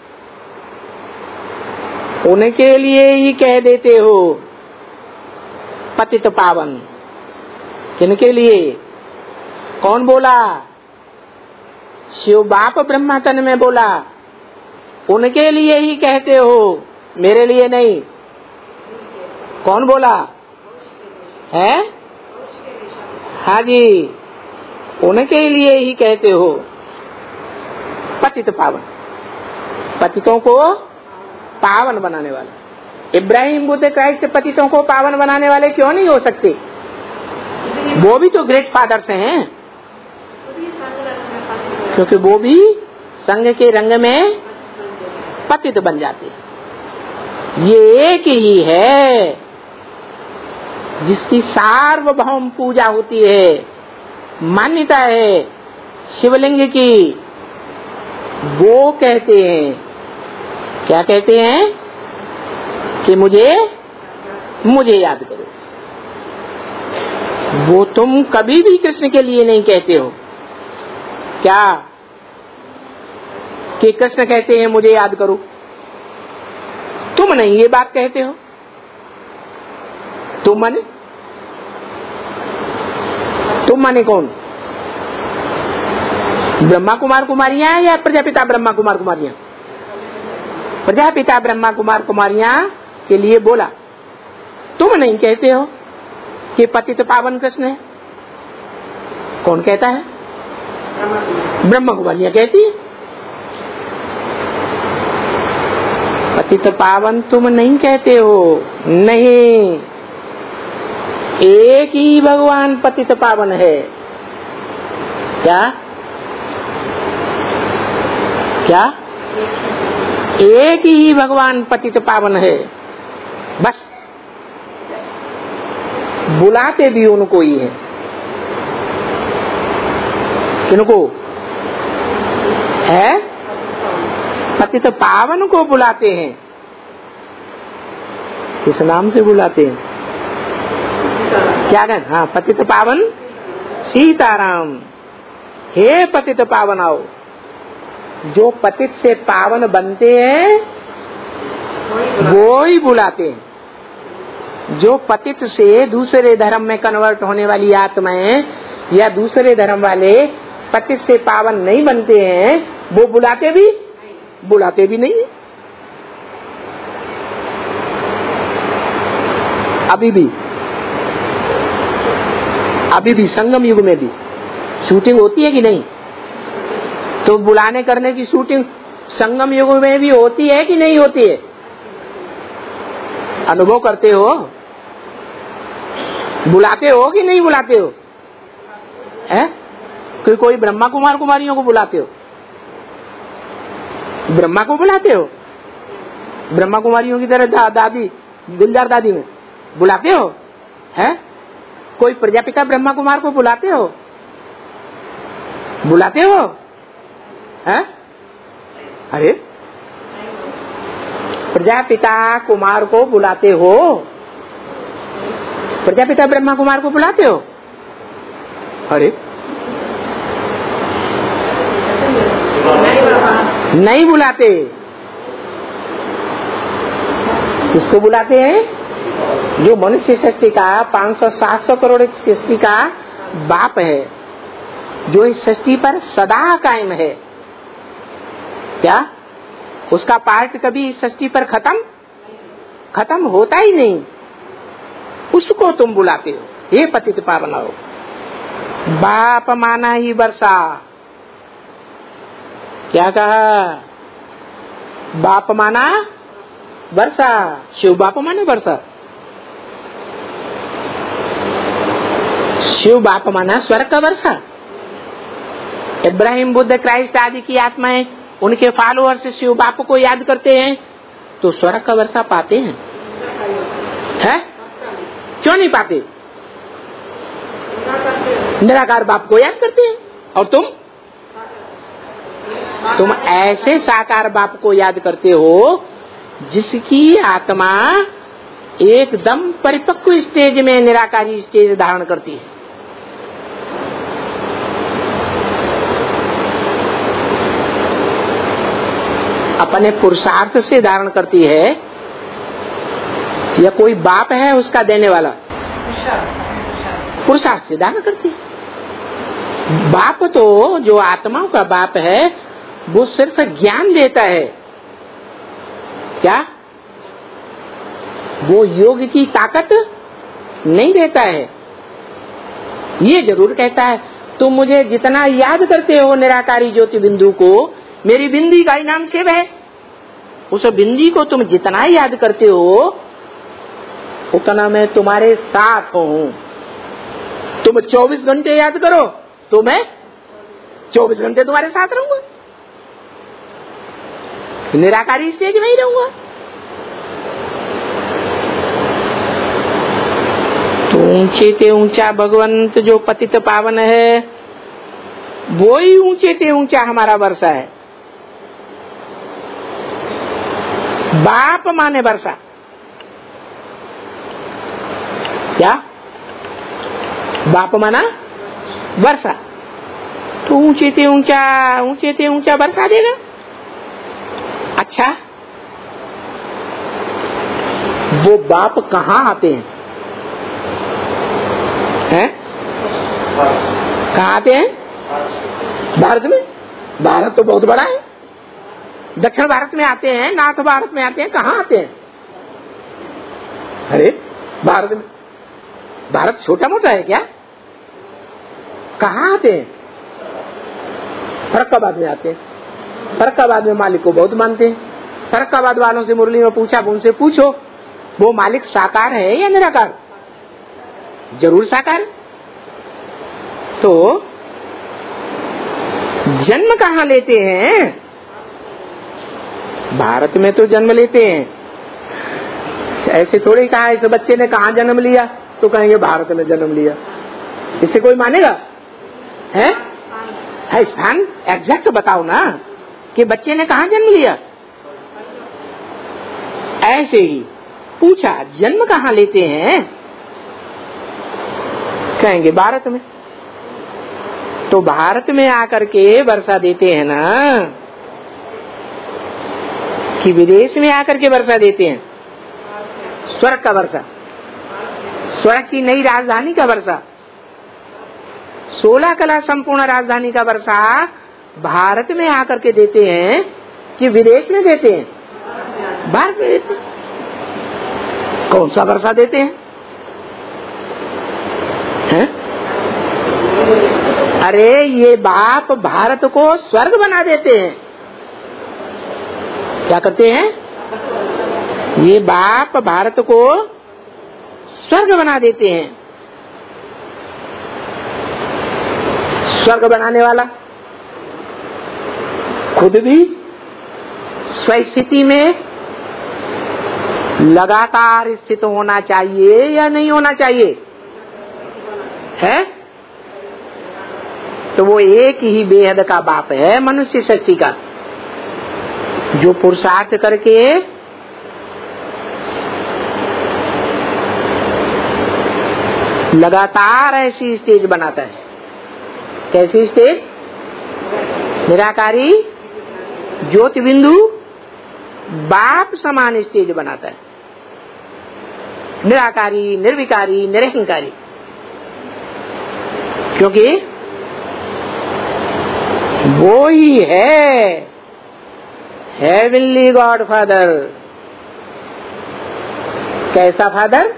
उनके लिए ही कह देते हो पतित पावन। किनके लिए? कौन बोला? शिव बाप ब्रह्मा तन में बोला। उनके लिए ही कहते हो, मेरे लिए नहीं। कौन बोला है? हाँ जी, उनके लिए ही कहते हो पतित पावन, पतितों को पावन बनाने वाला। इब्राहिम, बुद्ध, क्राइस्ट पतितों को पावन बनाने वाले क्यों नहीं हो सकते? वो भी तो ग्रेट फादर्स हैं, क्योंकि वो भी संग के रंग में पतित बन जाते हैं। ये एक ही है जिसकी सार्वभौम पूजा होती है, मान्यता है शिवलिंग की। वो कहते हैं, क्या कहते हैं? कि मुझे याद करो। वो तुम कभी भी कृष्ण के लिए नहीं कहते हो। क्या? कि कृष्ण कहते हैं मुझे याद करो। तुम नहीं ये बात कहते हो। तुम माने कौन? ब्रह्मा कुमार कुमारियां या प्रजापिता ब्रह्मा कुमार कुमारियां? प्रजापिता ब्रह्मा कुमार कुमारियां के लिए बोला। तुम नहीं कहते हो कि पतित पावन कृष्ण है। कौन कहता है? ब्रह्मा कुमारियां कहती है। पतित पावन तुम नहीं कहते हो। नहीं, एक ही भगवान पतित पावन है। क्या क्या? एक ही भगवान पतित पावन है। बस बुलाते भी उनको ही है। किनको है? पतित पावन को बुलाते हैं। किस नाम से बुलाते हैं? क्या कहते? हाँ, पतित पावन सीताराम। हे पतित पावन आओ। जो पतित से पावन बनते हैं वो ही बुलाते हैं। जो पतित से दूसरे धर्म में कन्वर्ट होने वाली आत्माएं या दूसरे धर्म वाले पतित से पावन नहीं बनते हैं, वो बुलाते भी नहीं। अभी भी संगम युग में भी शूटिंग होती है कि नहीं? तो बुलाने करने की शूटिंग संगम युग में भी होती है कि नहीं होती है? अनुभव करते हो? बुलाते हो कि नहीं बुलाते हो? है? कोई ब्रह्मा कुमार कुमारियों को बुलाते हो? ब्रह्मा को बुलाते हो? ब्रह्मा कुमारियों की तरह दादी गुलजार दादी में बुलाते हो? है? कोई प्रजापिता ब्रह्मा कुमार को बुलाते हो? बुलाते हो? है? अरे प्रजापिता कुमार को बुलाते हो? प्रजापिता ब्रह्मा कुमार को बुलाते हो? अरे नहीं बुलाते। किसको बुलाते हैं? जो मनुष्य सृष्टि का 500-700 करोड़ सृष्टि का बाप है, जो इस सृष्टि पर सदा कायम है। क्या उसका पार्ट कभी इस सृष्टि पर खत्म होता ही नहीं? उसको तुम बुलाते हो। ये पतित पावन हो। बाप माना ही वर्षा। क्या कहा? बाप माना वर्षा। शिव बाप माने वर्षा। शिव बाप माना स्वर्ग का वर्षा। इब्राहिम, बुद्ध, क्राइस्ट आदि की आत्माएं उनके फॉलोअर्स शिव बाप को याद करते हैं तो स्वर्ग का वर्षा पाते हैं। है? क्यों नहीं पाते? निराकार बाप को याद करते हैं। और तुम ऐसे साकार बाप को याद करते हो जिसकी आत्मा एकदम परिपक्व स्टेज में निराकारी स्टेज धारण करती है। अपने पुरुषार्थ से धारण करती है या कोई बाप है उसका देने वाला? पुरुषार्थ से धारण करती है। बाप तो जो आत्माओं का बाप है वो सिर्फ ज्ञान देता है। क्या? वो योग की ताकत नहीं देता है। ये जरूर कहता है तुम मुझे जितना याद करते हो निराकारी ज्योति बिंदु को, मेरी बिंदी का ही नाम शिव है। उस बिंदी को तुम जितना याद करते हो उतना मैं तुम्हारे साथ हूं। तुम 24 घंटे याद करो तो मैं 24 घंटे तुम्हारे साथ रहूंगा। निराकारी स्टेज में ही रहूंगा। तो ऊंचे ते ऊंचा भगवंत जो पतित पावन है वो ही ऊंचे ते ऊंचा हमारा वर्षा है। बाप माने वर्षा। क्या? बाप माना वर्षा। तो ऊंचे ते ऊंचा वर्षा देगा। अच्छा, वो बाप कहाँ आते हैं? हैं? कहाँ आते हैं? भारत में। भारत तो बहुत बड़ा है। दक्षिण भारत में आते हैं, नॉर्थ भारत में आते हैं, कहाँ आते हैं? अरे भारत में, भारत छोटा मोटा है क्या? कहाँ आते हैं? फर्रुखाबाद में आते हैं। फर्रुखाबाद में मालिक को बहुत मानते हैं। फर्रुखाबाद वालों से मुरली में पूछा, उनसे पूछो वो मालिक साकार है या निराकार? जरूर साकार। तो जन्म कहाँ लेते हैं? भारत में तो जन्म लेते हैं। ऐसे थोड़ी कहा इस बच्चे ने कहाँ जन्म लिया, तो कहेंगे भारत में जन्म लिया। इससे कोई मानेगा? है स्थान एग्जैक्ट बताओ ना कि बच्चे ने कहाँ जन्म लिया। ऐसे ही पूछा जन्म कहाँ लेते हैं, कहेंगे भारत में। तो भारत में आकर के वर्षा देते हैं ना, कि विदेश में आकर के वर्षा देते हैं? स्वर्ग का वर्षा, स्वर्ग की नई राजधानी का वर्षा, 16 कला संपूर्ण राजधानी का वर्षा भारत में आकर के देते हैं कि विदेश में देते हैं? भारत में देते हैं। कौन सा वर्षा देते हैं? हैं? अरे ये बाप भारत को स्वर्ग बना देते हैं। क्या करते हैं? ये बाप भारत को स्वर्ग बना देते हैं। स्वर्ग बनाने वाला खुद भी स्वस्थिति में लगातार स्थित होना चाहिए या नहीं होना चाहिए? है? तो वो एक ही बेहद का बाप है मनुष्य शक्ति का, जो पुरुषार्थ करके लगातार ऐसी स्टेज बनाता है। कैसी स्टेज? निराकारी ज्योति बिंदु बाप समान स्टेज बनाता है। निराकारी, निर्विकारी, निरहंकारी। क्योंकि वो ही है हेवनली गॉड फादर। कैसा फादर?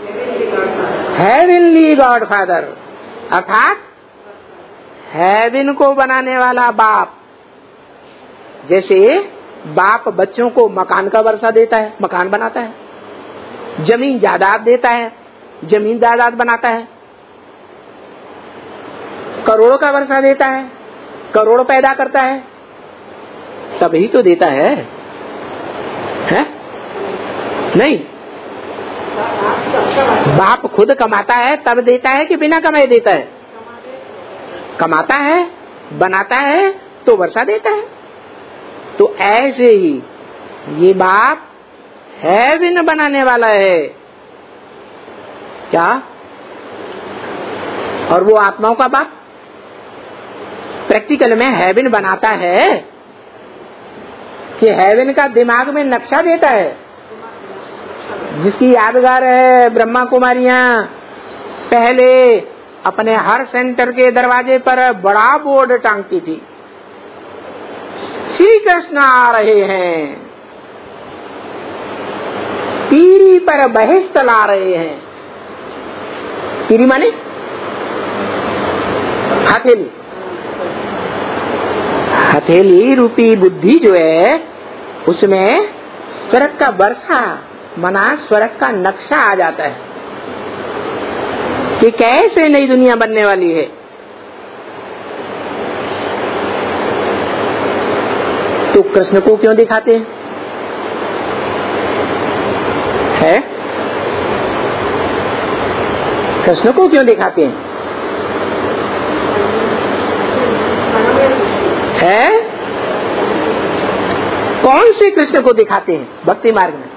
हेवनली गॉड फादर, अर्थात हेवन को बनाने वाला बाप। जैसे बाप बच्चों को मकान का वर्षा देता है, मकान बनाता है, जमीन जायदाद देता है, जमीन जायदाद बनाता है, करोड़ों का वर्षा देता है, करोड़ पैदा करता है, तभी तो देता है? नहीं, बाप खुद कमाता है तब देता है कि बिना कमाए देता है? कमाता है, बनाता है तो वर्षा देता है। तो ऐसे ही ये बाप हेवन बनाने वाला है। क्या? और वो आत्माओं का बाप प्रैक्टिकल में हेवन बनाता है कि हेवन का दिमाग में नक्शा देता है। जिसकी यादगार है, ब्रह्मा कुमारियां पहले अपने हर सेंटर के दरवाजे पर बड़ा बोर्ड टांगती थी, श्री कृष्ण आ रहे हैं, तीरी पर बहिष्ठ ला रहे हैं। तीरी माने हथेली। हथेली रूपी बुद्धि जो है उसमें स्वर्ग का वर्षा मना स्वर्ग का नक्शा आ जाता है कि कैसे नई दुनिया बनने वाली है। तो कृष्ण को क्यों दिखाते हैं? कृष्ण को क्यों दिखाते हैं? कौन से कृष्ण को दिखाते हैं भक्ति मार्ग में?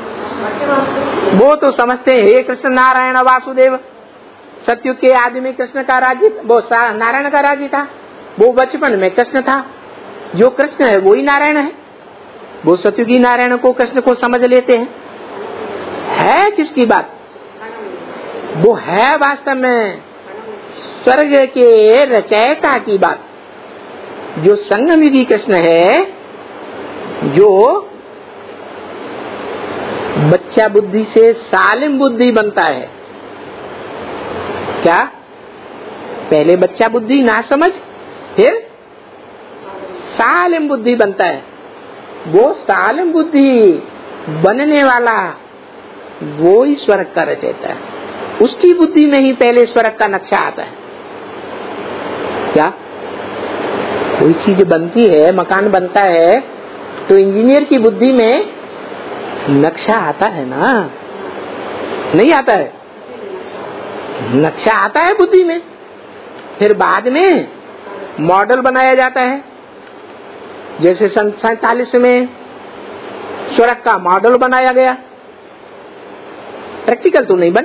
वो तो समझते हैं हे कृष्ण नारायण वासुदेव। सतयुग के आदि में कृष्ण का राज्य, वो नारायण का राज्य था। वो बचपन में कृष्ण था। जो कृष्ण है वो ही नारायण है। वो सतयुगी नारायण को कृष्ण को समझ लेते हैं। है किसकी बात? वो है वास्तव में स्वर्ग के रचयिता की बात, जो संगमयुगी कृष्ण है, जो बच्चा बुद्धि से सालिम बुद्धि बनता है। क्या? पहले बच्चा बुद्धि ना समझ, फिर सालिम बुद्धि बनता है। वो सालिम बुद्धि बनने वाला वो ही स्वर्ग का रचयिता है। उसकी बुद्धि में ही पहले स्वर्ग का नक्शा आता है। क्या? कोई चीज बनती है, मकान बनता है, तो इंजीनियर की बुद्धि में नक्शा आता है ना? नहीं आता है? नक्शा आता है बुद्धि में, फिर बाद में मॉडल बनाया जाता है। जैसे सन 47 में स्वर्ग का मॉडल बनाया गया, प्रैक्टिकल तो नहीं बना।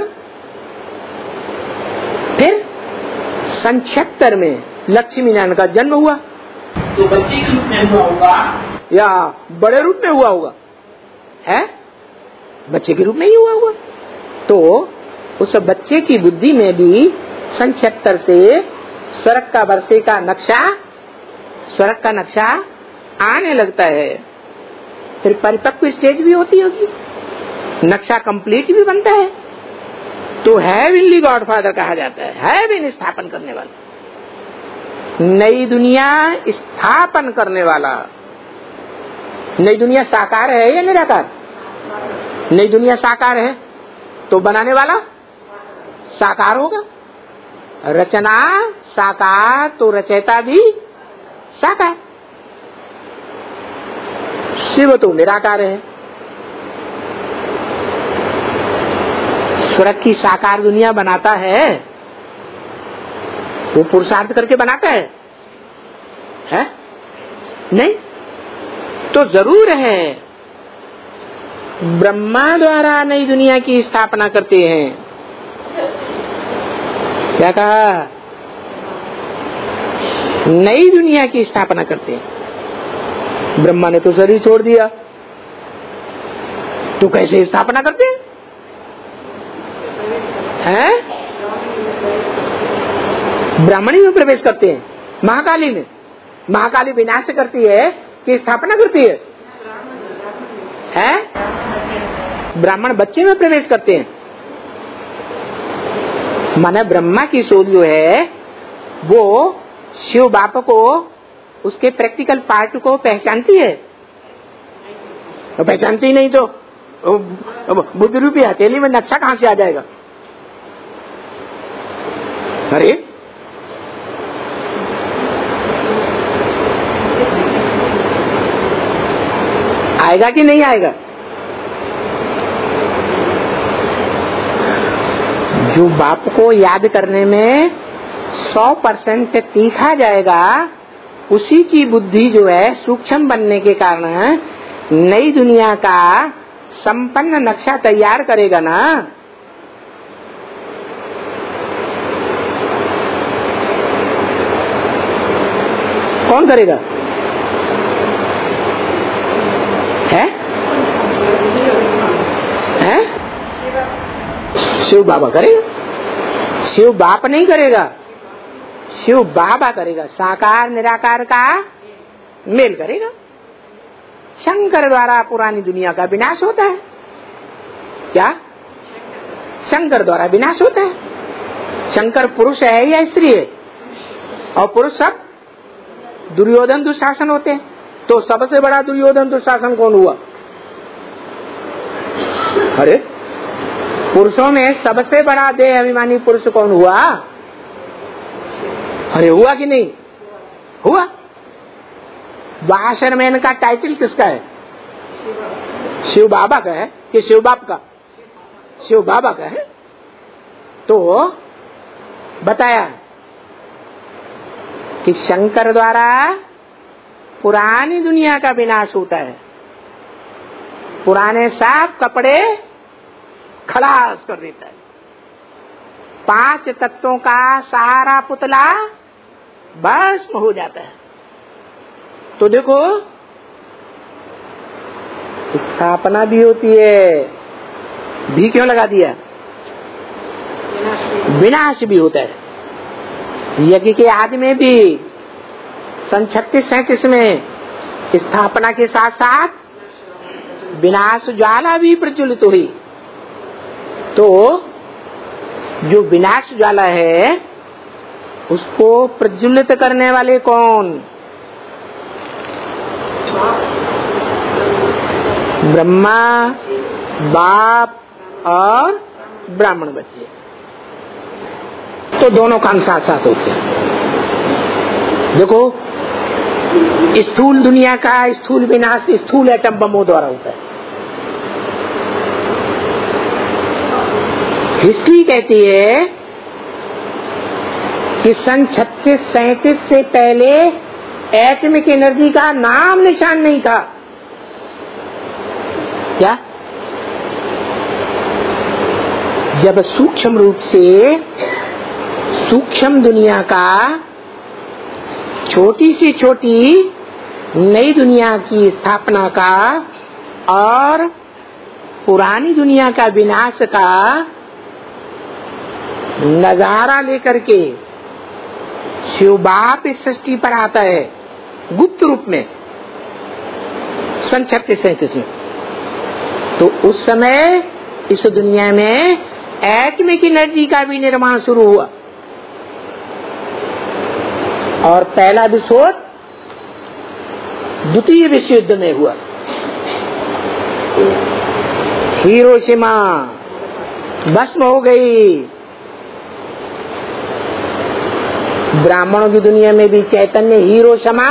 फिर सन 76 में लक्ष्मी नारायण का जन्म हुआ, तो बच्चे के रूप में हुआ होगा या बड़े रूप में हुआ होगा? है बच्चे के रूप में ही हुआ होगा। तो उस बच्चे की बुद्धि में भी सन 76 से स्वर्ग का वर्षे का नक्शा, स्वर्ग का नक्शा आने लगता है। फिर परिपक्व स्टेज भी होती होगी, नक्शा कंप्लीट भी बनता है, तो हेवनली गॉडफादर कहा जाता है, हेवन स्थापन करने वाला, नई दुनिया स्थापन करने वाला। नई दुनिया साकार है या निराकार? नई दुनिया साकार है, तो बनाने वाला साकार होगा। रचना साकार, तो रचयिता भी साकार। शिव तो निराकार है। स्वर्ग की साकार दुनिया बनाता है, वो पुरुषार्थ करके बनाता है? नहीं। तो जरूर है ब्रह्मा द्वारा नई दुनिया की स्थापना करते हैं। क्या कहा? नई दुनिया की स्थापना करते हैं। ब्रह्मा ने तो शरीर छोड़ दिया, तो कैसे स्थापना करते हैं? ब्राह्मणी में प्रवेश करते हैं, महाकाली में। महाकाली विनाश करती है कि स्थापना करती है? ब्राह्मण बच्चे में प्रवेश करते हैं। माने ब्रह्मा की सोच जो है वो शिव बाप को, उसके प्रैक्टिकल पार्ट को पहचानती है? तो पहचानती नहीं तो बुद्ध रूपी हथेली में नक्शा कहां से आ जाएगा? अरे आएगा कि नहीं आएगा? जो बाप को याद करने में 100% तीखा जाएगा, उसी की बुद्धि जो है सूक्ष्म बनने के कारण नई दुनिया का संपन्न नक्शा तैयार करेगा ना। कौन करेगा? शिव बाबा करेगा? शिव बाप नहीं करेगा, शिव बाबा करेगा। साकार निराकार का मेल करेगा। शंकर द्वारा पुरानी दुनिया का विनाश होता है। क्या? शंकर द्वारा विनाश होता है। शंकर पुरुष है या स्त्री है? और पुरुष सब दुर्योधन दुशासन होते हैं। तो सबसे बड़ा दुर्योधन दुशासन कौन हुआ? अरे पुरुषों में सबसे बड़ा देह अभिमानी पुरुष कौन हुआ? अरे हुआ कि नहीं हुआ? वाशरमैन का टाइटल किसका है? शिव बाबा का है कि शिव बाप का? शिव बाबा का है। तो बताया कि शंकर द्वारा पुरानी दुनिया का विनाश होता है। पुराने साफ कपड़े खलास कर देता है। 5 तत्वों का सारा पुतला भस्म हो जाता है। तो देखो स्थापना भी होती है, भी क्यों लगा दिया? विनाश भी होता है। यज्ञ के आदि में भी सन 36-37 में स्थापना के साथ साथ विनाश ज्वाला भी प्रज्वलित हुई। तो जो विनाश ज्वाला है उसको प्रज्वलित करने वाले कौन? ब्रह्मा, बाप और ब्राह्मण बच्चे। तो दोनों काम साथ साथ होते हैं। देखो, स्थूल दुनिया का स्थूल विनाश स्थूल एटम बमों द्वारा होता है। हिस्ट्री कहती है कि सन 36-37 से पहले एटमिक एनर्जी का नाम निशान नहीं था। क्या? जब सूक्ष्म रूप से सूक्ष्म दुनिया का छोटी से छोटी नई दुनिया की स्थापना का और पुरानी दुनिया का विनाश का नजारा लेकर के शिव बाप इस सृष्टि पर आता है गुप्त रूप में सन 36-37 में। तो उस समय इस दुनिया में एटमिक एनर्जी का भी निर्माण शुरू हुआ और पहला विस्फोट द्वितीय विश्व युद्ध में हुआ। हिरोशिमा भस्म हो गई। ब्राह्मणों की दुनिया में भी चैतन्य हिरोशिमा,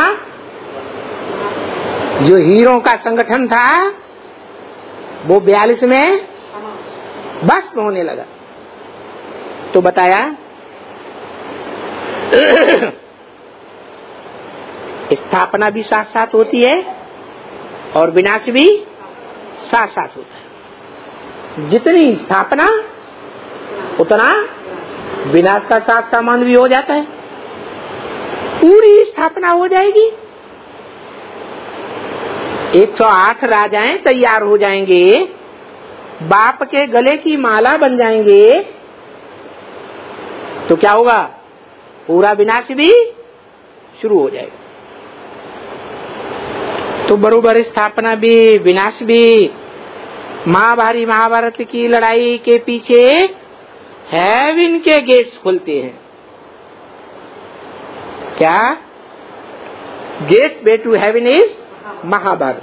जो हीरो का संगठन था, वो 42 में भस्म होने लगा। तो बताया स्थापना भी साथ साथ होती है और विनाश भी साथ साथ होता है। जितनी स्थापना उतना विनाश का साथ सामान भी हो जाता है। पूरी स्थापना हो जाएगी, 108 राजाएं तैयार हो जाएंगे, बाप के गले की माला बन जाएंगे, तो क्या होगा? पूरा विनाश भी शुरू हो जाएगा। तो बरोबर स्थापना भी विनाश भी। महाभारत की लड़ाई के पीछे हेवन के गेट्स खुलते हैं। क्या? Gate way to heaven is Mahabharat.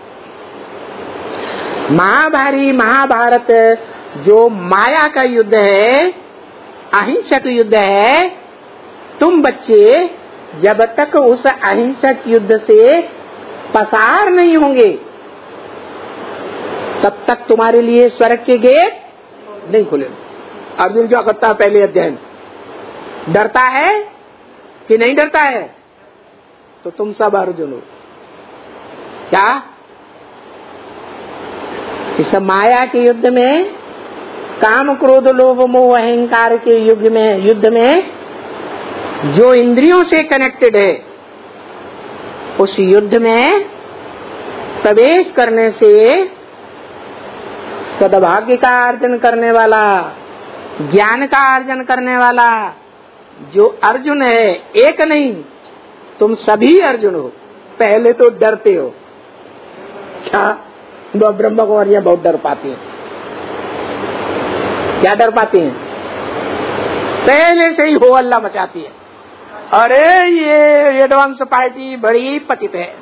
Mahabharat जो माया का युद्ध है, अहिंसक युद्ध है। तुम बच्चे जब तक उस अहिंसक युद्ध से पसार नहीं होंगे तब तक तुम्हारे लिए स्वर्ग के गेट नहीं खुले। अर्जुन क्या करता है पहले अध्याय में? डरता है कि नहीं डरता है? तो तुम सब अर्जुन हो। क्या? इस माया के युद्ध में, काम क्रोध लोभ मोह अहंकार के युद्ध में जो इंद्रियों से कनेक्टेड है, उस युद्ध में प्रवेश करने से सद्भाग्य का अर्जन करने वाला, ज्ञान का अर्जन करने वाला जो अर्जुन है, एक नहीं, तुम सभी अर्जुन हो। पहले तो डरते हो। क्या? ब्रह्मा कुमारियां बहुत डर पाती हैं। क्या डर पाती हैं? पहले से ही हो अल्लाह मचाती है। अरे ये एडवांस पार्टी बड़ी पतित है।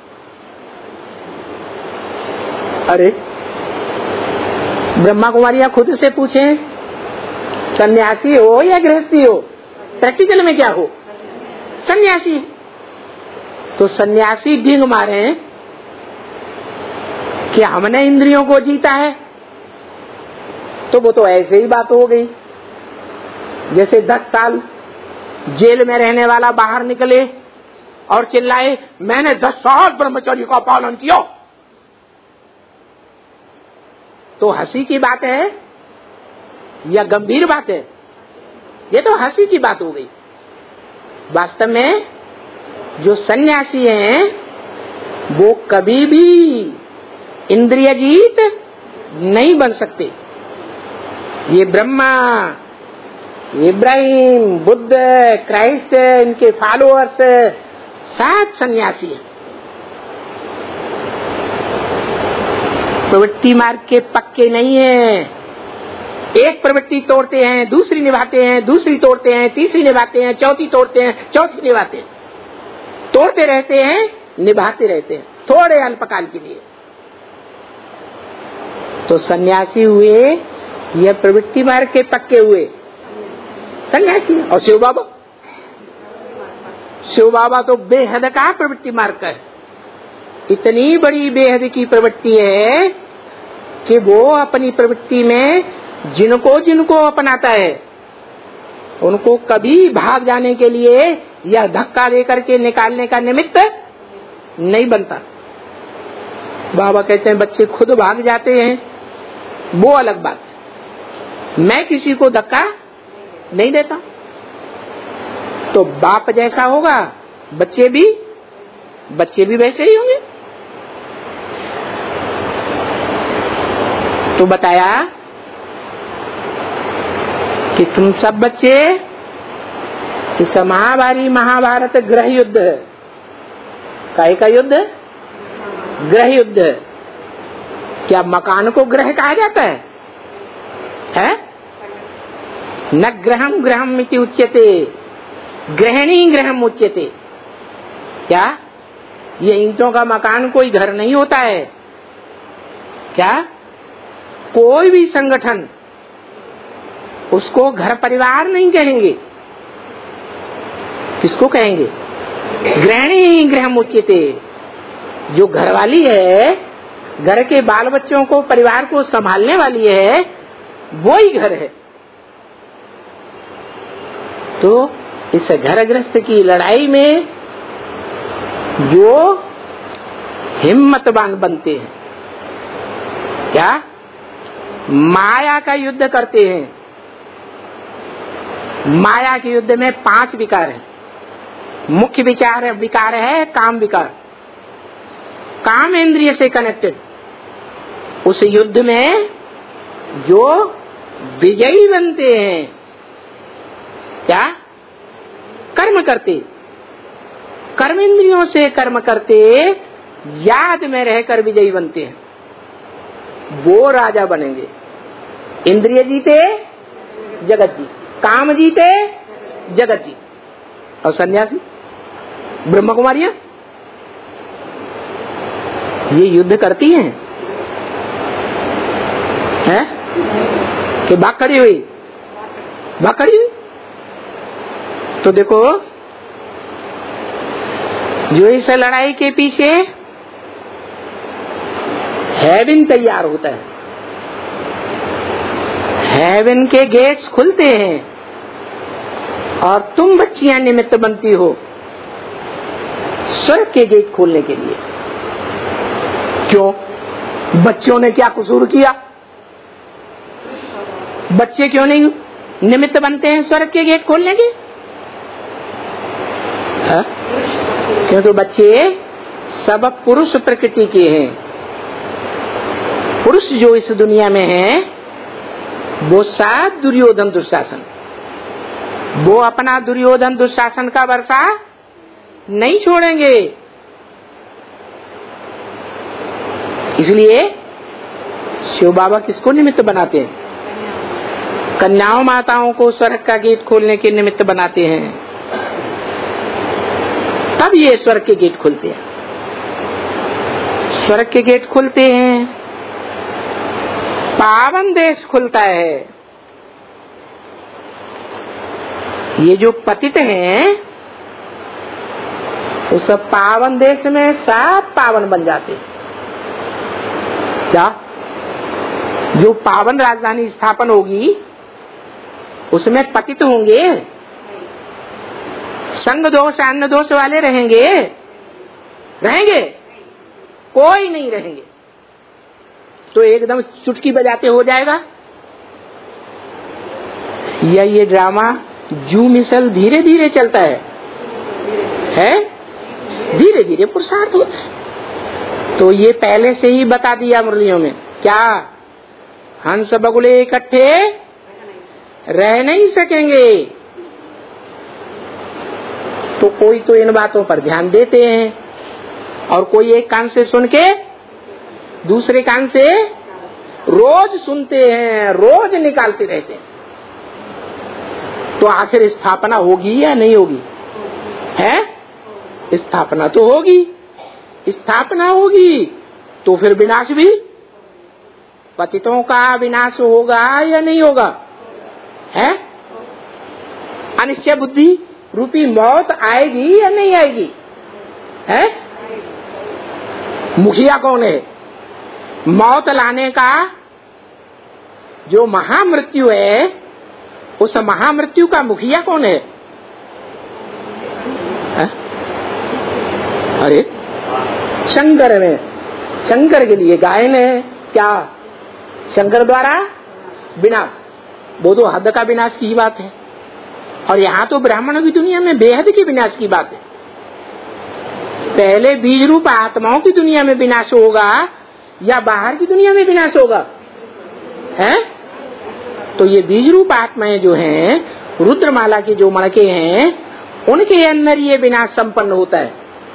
अरे ब्रह्मा कुमारियां खुद से पूछें, सन्यासी हो या गृहस्थी हो? प्रैक्टिकल में क्या हो? सन्यासी। तो सन्यासी डींग मारे कि हमने इंद्रियों को जीता है, तो वो तो ऐसे ही बात हो गई जैसे 10 साल जेल में रहने वाला बाहर निकले और चिल्लाए, मैंने 10 साल ब्रह्मचर्य का पालन किया। तो हंसी की बात है या गंभीर बात है? ये तो हंसी की बात हो गई। वास्तव में जो सन्यासी हैं वो कभी भी इंद्रिय जीत नहीं बन सकते। ये ब्रह्मा, इब्राहिम, बुद्ध, क्राइस्ट, इनके फॉलोअर्स सब सन्यासी हैं। प्रवृत्ति मार्ग के पक्के नहीं है। एक प्रवृत्ति तोड़ते हैं, दूसरी निभाते हैं, दूसरी तोड़ते हैं, तीसरी निभाते हैं, चौथी तोड़ते हैं, चौथी निभाते हैं, तोड़ते रहते हैं, निभाते रहते हैं थोड़े अल्पकाल के लिए। तो सन्यासी हुए, यह प्रवृत्ति मार्ग के पक्के हुए सन्यासी। और शिव बाबा तो बेहद का प्रवृत्ति मार्ग का है। इतनी बड़ी बेहद की प्रवृत्ति है कि वो अपनी प्रवृत्ति में जिनको जिनको अपनाता है उनको कभी भाग जाने के लिए या धक्का देकर के निकालने का निमित्त नहीं बनता। बाबा कहते हैं बच्चे खुद भाग जाते हैं, वो अलग बात है, मैं किसी को धक्का नहीं देता। तो बाप जैसा होगा बच्चे भी वैसे ही होंगे। तो बताया कि तुम सब बच्चे, इस महाभारत ग्रह युद्ध है। काहे का युद्ध? ग्रह युद्ध है। क्या मकान को ग्रह कहा जाता है? न ग्रहम ग्रहम इति उच्यते, ग्रहणी ग्रहम उच्यते। क्या ये ईंटों का मकान कोई घर नहीं होता है क्या? कोई भी संगठन उसको घर परिवार नहीं कहेंगे। किसको कहेंगे? गृहिणी गृहम उच्यते। जो घरवाली है, घर के बाल बच्चों को, परिवार को संभालने वाली है, वो ही घर है। तो इस घर गृहस्थ की लड़ाई में जो हिम्मतवान बनते हैं, क्या माया का युद्ध करते हैं। माया के युद्ध में 5 विकार है। मुख्य विकार है काम विकार, काम इंद्रिय से कनेक्टेड। उस युद्ध में जो विजयी बनते हैं, क्या कर्म करते, कर्म इंद्रियों से कर्म करते, याद में रहकर विजयी बनते हैं, वो राजा बनेंगे। इंद्रिय जीते जगत जीत, काम जीते जगत जीत। और सन्यासी ब्रह्म कुमारियां ये युद्ध करती हैं कि भाग खड़ी हुई? तो देखो, जो इस लड़ाई के पीछे हेवन तैयार होता है, हेवन के गेट्स खुलते हैं और तुम बच्चियां निमित्त बनती हो स्वर्ग के गेट खोलने के लिए। क्यों? बच्चों ने क्या कसूर किया? बच्चे क्यों नहीं निमित्त बनते हैं स्वर्ग के गेट खोलने के? क्योंकि बच्चे सब पुरुष प्रकृति के हैं। पुरुष जो इस दुनिया में है वो साथ दुर्योधन दुशासन, वो अपना दुर्योधन दुशासन का वर्षा नहीं छोड़ेंगे। इसलिए शिव बाबा किसको निमित्त बनाते हैं? कन्याओं माताओं को स्वर्ग का गेट खोलने के निमित्त बनाते हैं, तब ये स्वर्ग के गेट खुलते हैं। स्वर्ग के गेट खुलते हैं, पावन देश खुलता है। ये जो पतित हैं उस पावन देश में सब पावन बन जाते। क्या? जो पावन राजधानी स्थापन होगी उसमें पतित होंगे, संग दोष अन्न दोष वाले रहेंगे? कोई नहीं रहेंगे। तो एकदम चुटकी बजाते हो जाएगा। या ये ड्रामा जू मिसल धीरे धीरे चलता है धीरे धीरे पुरुषार्थ होता है। तो ये पहले से ही बता दिया मुरलियों में। क्या? हंस बगुले इकट्ठे रह नहीं सकेंगे। तो कोई तो इन बातों पर ध्यान देते हैं और कोई एक कान से सुन के दूसरे कान से रोज सुनते हैं, रोज निकालते रहते हैं। तो आखिर स्थापना होगी या नहीं होगी? है, स्थापना तो होगी। स्थापना होगी तो फिर विनाश भी, पतितों का विनाश होगा या नहीं होगा? है, अनिश्चय बुद्धि रूपी मौत आएगी या नहीं आएगी? है, मुखिया कौन है? मौत लाने का जो महामृत्यु है, उस महामृत्यु का मुखिया कौन है? अरे शंकर में, शंकर के लिए गायन है क्या? शंकर द्वारा विनाश, वो तो हद का विनाश की बात है। और यहाँ तो ब्राह्मणों की दुनिया में बेहद के विनाश की बात है। पहले बीज रूप आत्माओं की दुनिया में विनाश होगा या बाहर की दुनिया में विनाश होगा? है, तो ये बीज रूप आत्माएं जो हैं, रुद्रमाला के जो मणके हैं, उनके अंदर ये विनाश संपन्न होता है।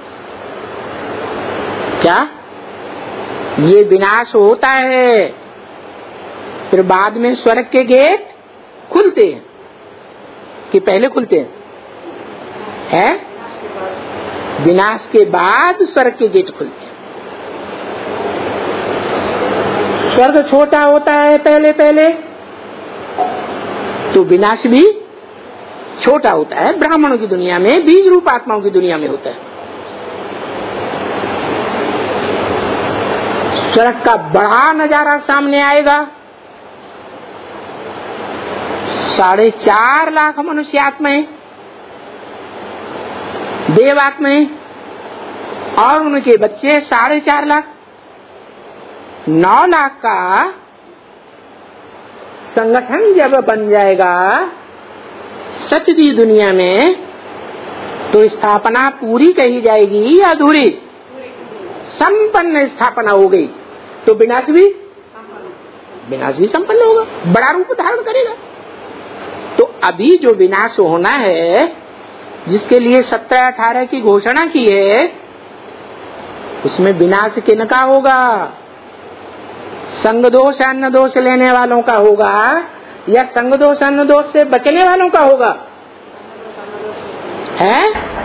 क्या ये विनाश होता है? फिर बाद में स्वर्ग के गेट खुलते हैं कि पहले खुलते हैं? है, विनाश के बाद स्वर्ग के गेट खुलते हैं। स्वर्ग छोटा होता है पहले पहले, तो विनाश भी छोटा होता है। ब्राह्मणों की दुनिया में, बीज रूप आत्माओं की दुनिया में होता है। स्वर्ग का बड़ा नजारा सामने आएगा। 4.5 लाख मनुष्य आत्माएं, देव आत्माएं और उनके बच्चे 4.5 लाख, 9 लाख का संगठन जब बन जाएगा सचदी दुनिया में, तो स्थापना पूरी कही जाएगी या अधूरी? संपन्न स्थापना हो गई तो विनाश भी संपन्न होगा, बड़ा रूप धारण करेगा। तो अभी जो विनाश होना है, जिसके लिए 17-18 की घोषणा की है, उसमें विनाश किनका होगा? संग दोष अन्न दोष लेने वालों का होगा या संग दोष अन्न दोष से बचने वालों का होगा? है,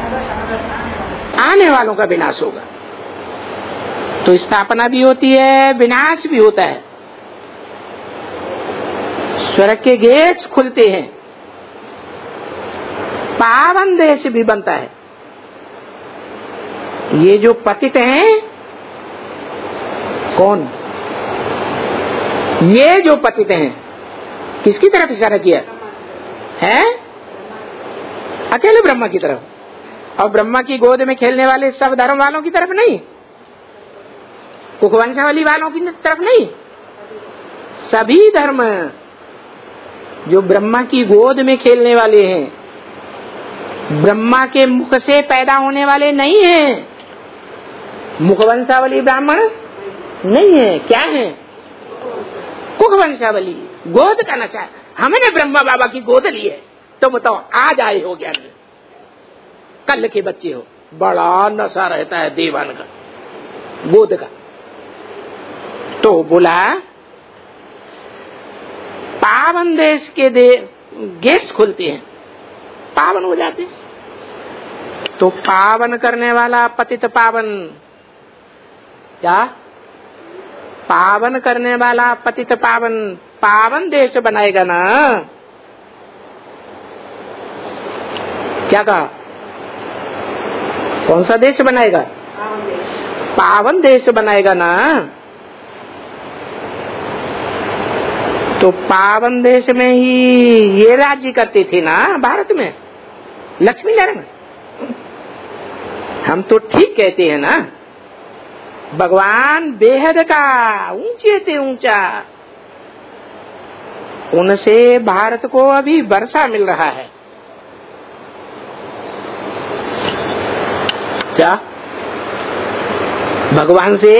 आने वालों का विनाश होगा। तो स्थापना भी होती है, विनाश भी होता है। स्वर्ग के गेट्स खुलते हैं, पावन देश भी बनता है। ये जो पतित हैं, कौन? ये जो पतित हैं, किसकी तरफ इशारा किया है? अकेले ब्रह्मा की तरफ। और ब्रह्मा की गोद में खेलने वाले सब धर्म वालों की तरफ नहीं, कुखवंशावली वालों की तरफ नहीं, सभी धर्म जो ब्रह्मा की गोद में खेलने वाले हैं, ब्रह्मा के मुख से पैदा होने वाले नहीं हैं। मुखवंशावली ब्राह्मण नहीं है, क्या है? कुखवंशावली, गोद का नशा। हमने ब्रह्मा बाबा की गोद ली है, तो बताओ आज आए हो ज्ञान में, कल के बच्चे हो। बड़ा नशा रहता है देवान का, गोद का। तो बोला पावन देश के गेट्स खुलते हैं, पावन हो जाते हैं। तो पावन करने वाला पतित पावन, क्या? पावन करने वाला पतित पावन, पावन देश बनाएगा ना। क्या कहा? कौन सा देश बनाएगा? पावन देश बनाएगा ना। तो पावन देश में ही ये राज्य करते थे ना भारत में, लक्ष्मी नारायण। हम तो ठीक कहते हैं ना, भगवान बेहद का ऊंचे थे ऊंचा, उनसे भारत को अभी वर्षा मिल रहा है। क्या? भगवान से?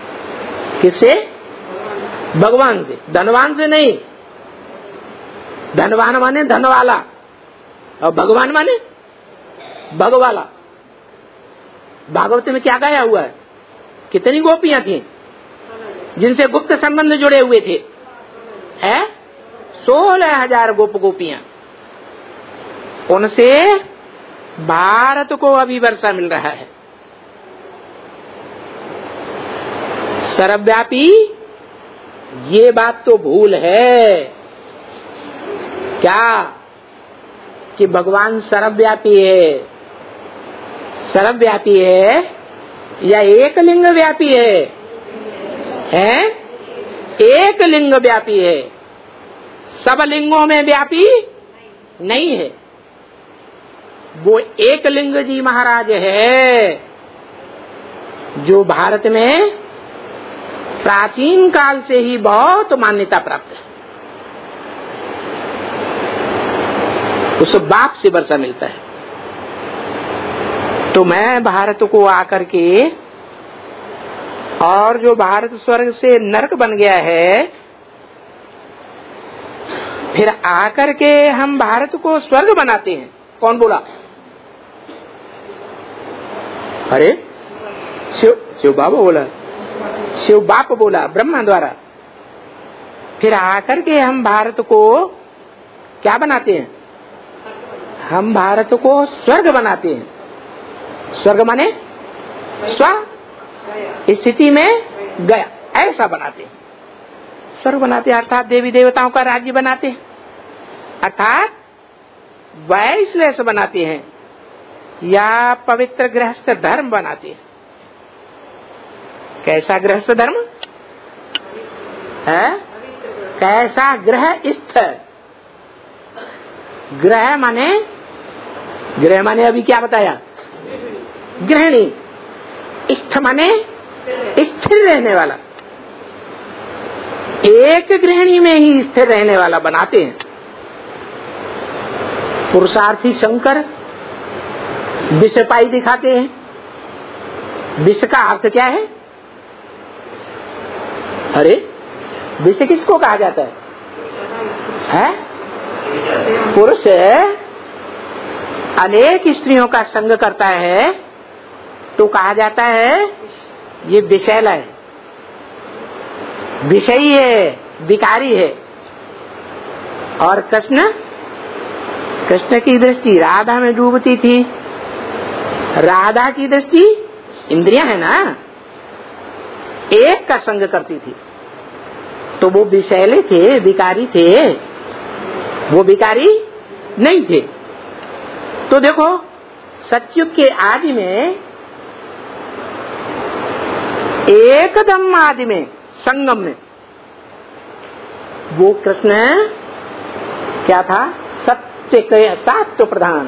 किससे? भगवान से, धनवान से नहीं। धनवान माने धन वाला और भगवान माने भगवाला। भागवत में क्या गाया हुआ है? कितनी गोपियां थी जिनसे गुप्त संबंध जुड़े हुए थे? है 16,000 गोपियां। उनसे भारत को अभी वर्षा मिल रहा है। सर्वव्यापी, ये बात तो भूल है क्या कि भगवान सर्वव्यापी है? सर्वव्यापी है या एक लिंग व्यापी है? एक लिंग व्यापी है, सब लिंगों में व्यापी नहीं है। वो एक लिंग जी महाराज है जो भारत में प्राचीन काल से ही बहुत मान्यता प्राप्त है। उस बाप से वर्षा मिलता है। तो मैं भारत को आकर के, और जो भारत स्वर्ग से नरक बन गया है, फिर आकर के हम भारत को स्वर्ग बनाते हैं। कौन बोला? अरे शिव बाबा बोला, शिव बाप बोला ब्रह्मा द्वारा। फिर आकर के हम भारत को क्या बनाते हैं? हम भारत को स्वर्ग बनाते हैं। स्वर्ग माने स्व स्थिति में गया, ऐसा बनाते हैं। स्वर्ग बनाते हैं अर्थात देवी देवताओं का राज्य बनाते हैं, अर्थात वैश्लेष बनाते हैं या पवित्र गृहस्थ धर्म बनाते हैं। कैसा गृहस्थ धर्म है? कैसा गृहस्थ? ग्रह माने अभी क्या बताया? गृहिणी। स्थ माने स्थिर रहने वाला। एक गृहिणी में ही स्थिर रहने वाला बनाते हैं। पुरुषार्थी शंकर विष पाई दिखाते हैं। विष का अर्थ क्या है? अरे विष किसको कहा जाता है? पुरुष अनेक स्त्रियों का संग करता है तो कहा जाता है ये विषैला है, विषयी है, विकारी है। और कृष्ण की दृष्टि राधा में डूबती थी। राधा की दृष्टि इंद्रियां है ना, एक का संग करती थी। तो वो विषैले थे, विकारी थे, वो विकारी नहीं थे। तो देखो सतयुग के आदि में, एकदम आदि में, संगम में, वो कृष्ण क्या था? सात्व प्रधान।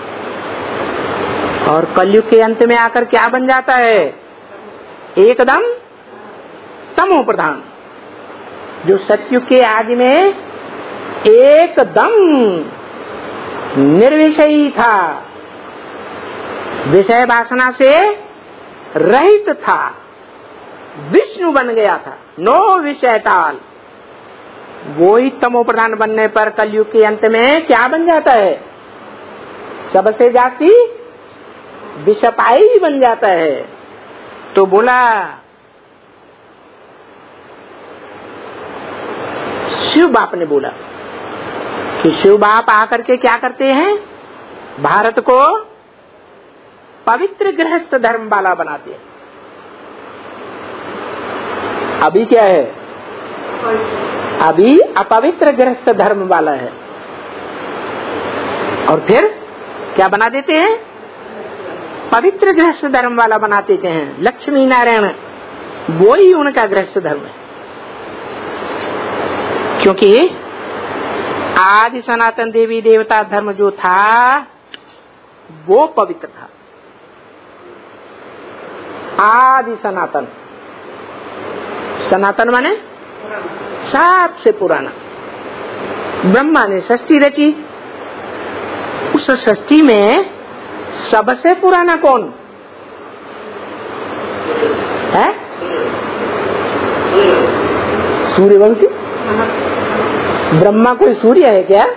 और कलयुग के अंत में आकर क्या बन जाता है? एकदम तमो प्रधान। जो सतयुग के आदि में एकदम निर्विषयी था, विषय वासना से रहित था, विष्णु बन गया था, नो विषय टाल। वो ही तमो प्रधान बनने पर कलयुग के अंत में क्या बन जाता है? सबसे जाति विषपाई बन जाता है। तो बोला शिव बाप ने बोला कि शिव बाप आकर के क्या करते हैं? भारत को पवित्र गृहस्थ धर्म वाला बनाते हैं। अभी क्या है? अभी अपवित्र गृहस्थ धर्म वाला है। और फिर क्या बना देते हैं? पवित्र गृहस्थ धर्म वाला बना देते हैं। लक्ष्मी नारायण वो ही उनका गृहस्थ धर्म है। क्योंकि आदि सनातन देवी देवता धर्म जो था वो पवित्र था। आदि सनातन, सनातन माने सबसे पुराना। ब्रह्मा ने सृष्टि रची, उस सृष्टि में सबसे पुराना कौन है? सूर्यवंशी। ब्रह्मा कोई सूर्य है क्या?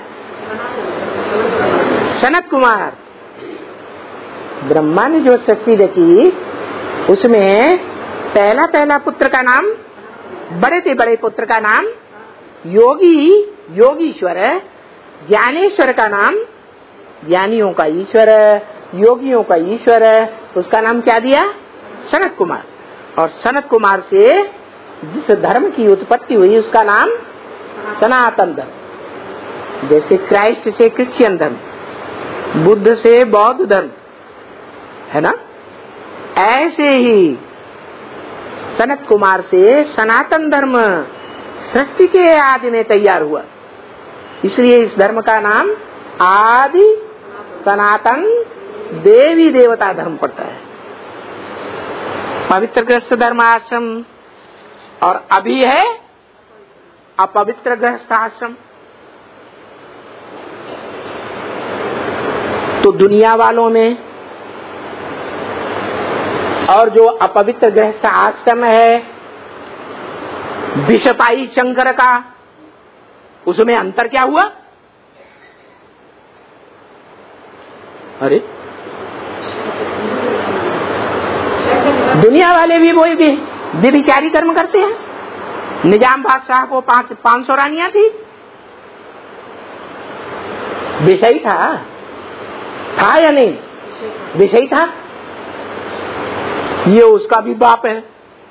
सनत कुमार। ब्रह्मा ने जो सृष्टि रची उसमें पहला पुत्र का नाम, बड़े से बड़े पुत्र का नाम योगीश्वर, ज्ञानेश्वर का नाम ज्ञानियों का ईश्वर, योगियों का ईश्वर, उसका नाम क्या दिया? सनत कुमार। और सनत कुमार से जिस धर्म की उत्पत्ति हुई उसका नाम सनातन धर्म। जैसे क्राइस्ट से क्रिश्चियन धर्म, बुद्ध से बौद्ध धर्म, है ना, ऐसे ही सनत कुमार से सनातन धर्म सृष्टि के आदि में तैयार हुआ। इसलिए इस धर्म का नाम आदि सनातन देवी देवता धर्म पड़ता है। पवित्र गृहस्थ धर्म आश्रम और अभी है अपवित्र गृहस्थ आश्रम। तो दुनिया वालों में और जो अपवित्र गृहस्थ आश्रम है विषपाई शंकर का, उसमें अंतर क्या हुआ? अरे दुनिया वाले भी वही व्यभिचारी कर्म करते हैं। निजाम बादशाह को 500 रानियां थी, विषय था या नहीं? विषय था। ये उसका भी बाप है।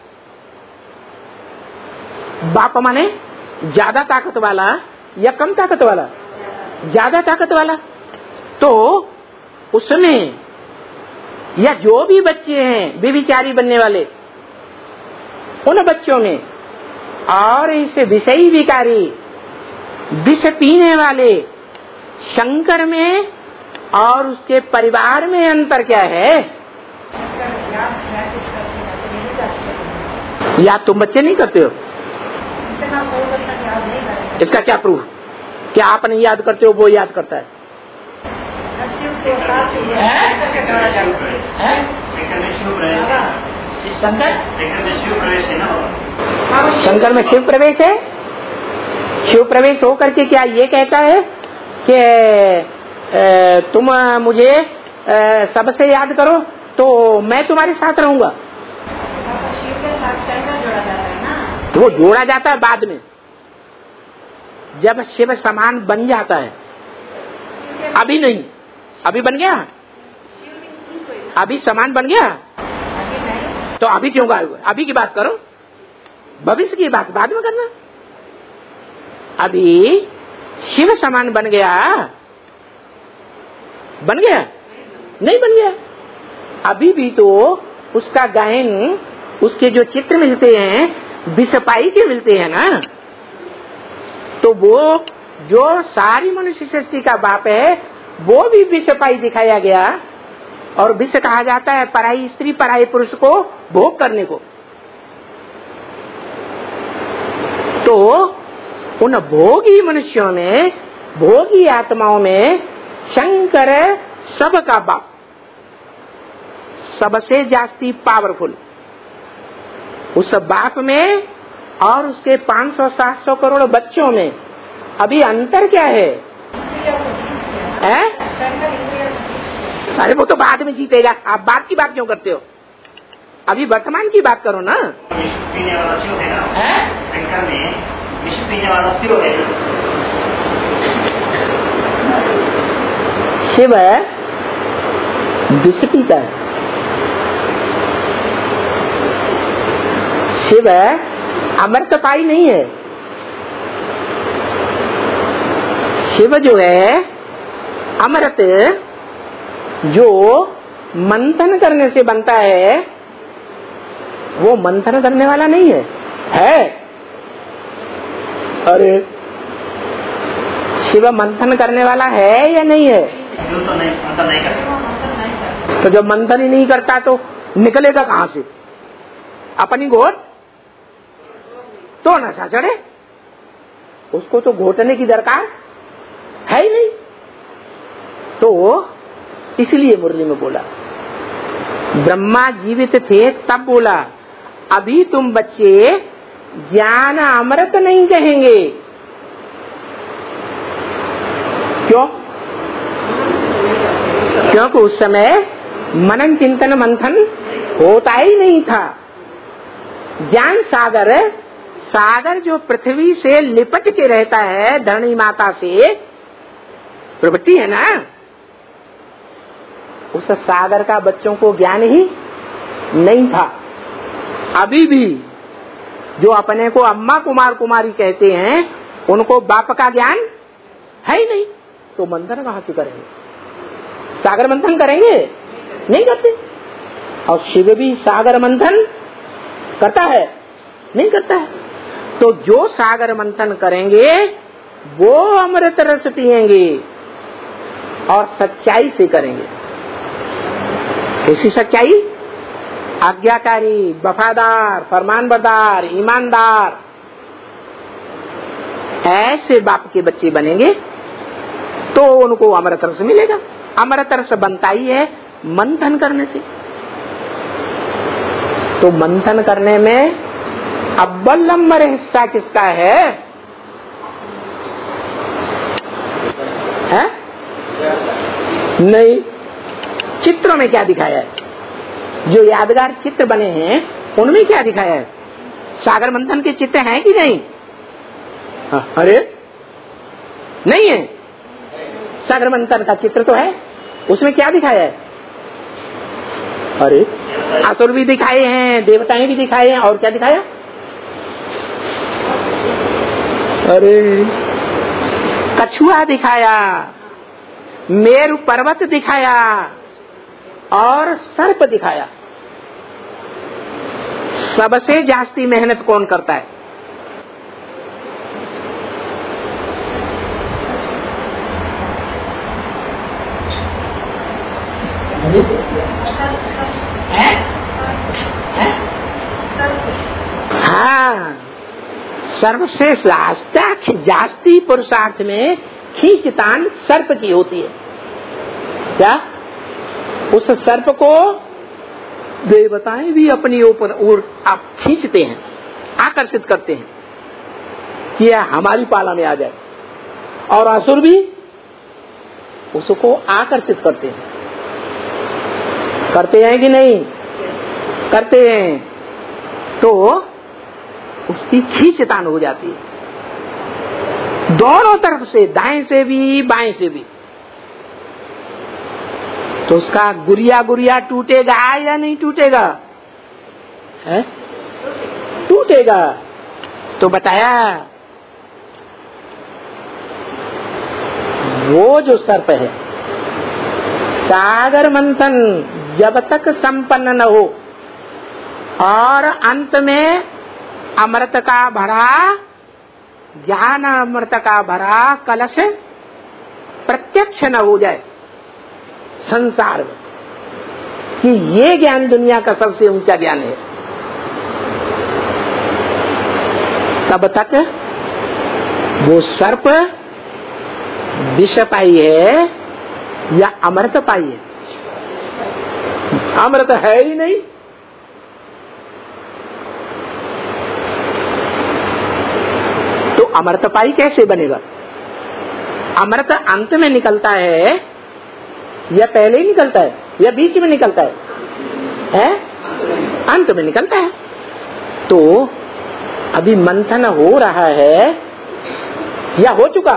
बाप माने ज्यादा ताकत वाला या कम ताकत वाला? ज्यादा ताकत वाला। तो उसमें या जो भी बच्चे हैं व्यभिचारी बनने वाले, उन बच्चों में और इस विषयी विकारी विष पीने वाले शंकर में और उसके परिवार में अंतर क्या है? याद तुम बच्चे नहीं करते हो? इसका क्या प्रूफ? क्या आप नहीं याद करते हो, वो याद करता है? शंकर में शिव प्रवेश है। शिव प्रवेश होकर के क्या ये कहता है कि तुम मुझे सबसे याद करो तो मैं तुम्हारे साथ रहूंगा? तो वो जोड़ा जाता है बाद में, जब शिव समान बन जाता है। अभी नहीं। अभी बन गया? अभी समान बन गया तो अभी क्यों गायब? अभी की बात करो, भविष्य की बात बाद में करना। अभी शिव समान बन गया? बन गया? नहीं बन गया। अभी भी तो उसका गायन, उसके जो चित्र मिलते हैं विषपाई के मिलते हैं ना। तो वो जो सारी मनुष्य सृष्टि का बाप है वो भी विषपाई दिखाया गया। और विष कहा जाता है पराई स्त्री पराई पुरुष को भोग करने को। तो उन भोगी मनुष्यों में, भोगी आत्माओं में शंकर सबका बाप, सबसे जास्ती पावरफुल। उस बाप में और उसके 500-700 करोड़ बच्चों में अभी अंतर क्या है? अरे वो तो बाद में जीतेगा, आप बात की बात क्यों करते हो? अभी वर्तमान की बात करो ना। विष पीने वाला शिव है ना, शंकर में विष पीने वाला शिव है। शिव विष पीता है। शिव अमृतपाई नहीं है। शिव जो है अमृत जो मंथन करने से बनता है, वो मंथन करने वाला नहीं है। अरे शिव मंथन करने वाला है या नहीं है? तो जब मंथन ही नहीं करता तो निकलेगा कहाँ से? अपनी घोट तो नशा चढ़े, उसको तो घोटने की दरकार है ही नहीं। तो इसलिए मुरली में बोला, ब्रह्मा जीवित थे तब बोला अभी तुम बच्चे ज्ञान अमृत नहीं कहेंगे, क्यों? क्योंकि उस समय मनन चिंतन मंथन होता ही नहीं था। ज्ञान सागर, सागर जो पृथ्वी से लिपट के रहता है, धरणी माता से प्रवृत्ति है ना, उस सागर का बच्चों को ज्ञान ही नहीं था। अभी भी जो अपने को अम्मा कुमार कुमारी कहते हैं, उनको बाप का ज्ञान है ही नहीं, तो मंथन कहां से करेंगे? सागर मंथन करेंगे? नहीं करते। और शिव भी सागर मंथन करता है? नहीं करता है। तो जो सागर मंथन करेंगे वो अमृत रस पिएंगे, और सच्चाई से करेंगे। कैसी सच्चाई? आज्ञाकारी, वफादार, फरमानबरदार, ईमानदार, ऐसे बाप के बच्चे बनेंगे तो उनको अमृत रस मिलेगा। अमृत रस बनता ही है मंथन करने से। तो मंथन करने में अव्वल नंबर हिस्सा किसका है? नहीं, चित्रों में क्या दिखाया है? जो यादगार चित्र बने हैं उनमें क्या दिखाया है? सागर मंथन के चित्र हैं कि नहीं? अरे नहीं है। सागर मंथन का चित्र तो है, उसमें क्या दिखाया है? अरे असुर भी दिखाए हैं, देवताएं भी दिखाए हैं, और क्या दिखाया? अरे कछुआ दिखाया, मेरु पर्वत दिखाया, और सर्प दिखाया। सबसे जास्ती मेहनत कौन करता है? हाँ, सर्वसे जास्ती पुरुषार्थ में खींचतान सर्प की होती है। क्या? उस सर्प को देवताएं भी अपनी ऊपर आप खींचते हैं, आकर्षित करते हैं कि यह हमारी पाला में आ जाए, और असुर भी उसको आकर्षित करते हैं। करते हैं कि नहीं? करते हैं। तो उसकी खींचतान हो जाती है दोनों तरफ से, दाएं से भी बाएं से भी। तो उसका गुरिया गुरिया टूटेगा या नहीं टूटेगा? है? टूटेगा। तो बताया वो जो सर्प है, सागर मंथन जब तक संपन्न न हो और अंत में अमृत का भरा, ज्ञान अमृत का भरा कलश प्रत्यक्ष न हो जाए संसार में कि ये ज्ञान दुनिया का सबसे ऊंचा ज्ञान है, तब तक वो सर्प विष पाई है या अमृत पाई है? अमृत है ही नहीं। तो अमृत पाई कैसे बनेगा? अमृत अंत में निकलता है या पहले ही निकलता है या बीच में निकलता है? अंत में निकलता है। तो अभी मंथन हो रहा है या हो चुका?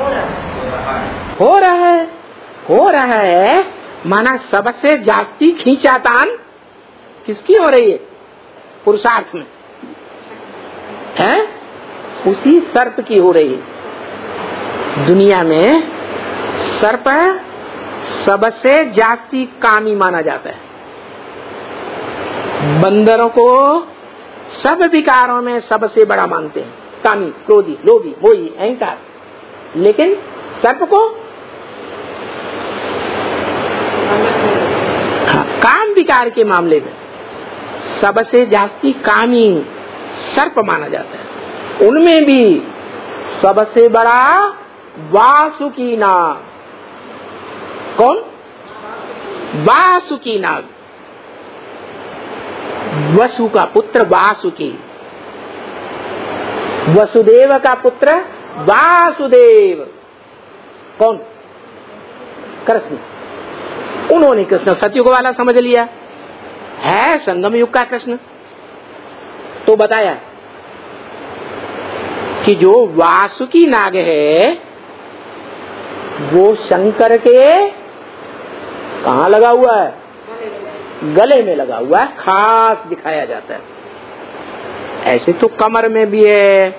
हो रहा है। माना सबसे जास्ती खींचातान किसकी हो रही है पुरुषार्थ में? है? उसी सर्प की हो रही है। दुनिया में सर्प सबसे जास्ती कामी माना जाता है। बंदरों को सब विकारों में सबसे बड़ा मानते हैं, कामी, क्रोधी, लोभी, मोही, अहंकार। लेकिन सर्प को काम विकार के मामले में सबसे जास्ती कामी सर्प माना जाता है। उनमें भी सबसे बड़ा वासुकी नाग। कौन? वासुकी नाग, वसु का पुत्र वासुकी, वसुदेव का पुत्र वासुदेव। कौन? कृष्ण। उन्होंने कृष्ण सतयुग वाला समझ लिया, है संगम युग का कृष्ण। तो बताया कि जो वासुकी नाग है वो शंकर के कहाँ लगा हुआ है? गले में लगा हुआ है, खास दिखाया जाता है। ऐसे तो कमर में भी है,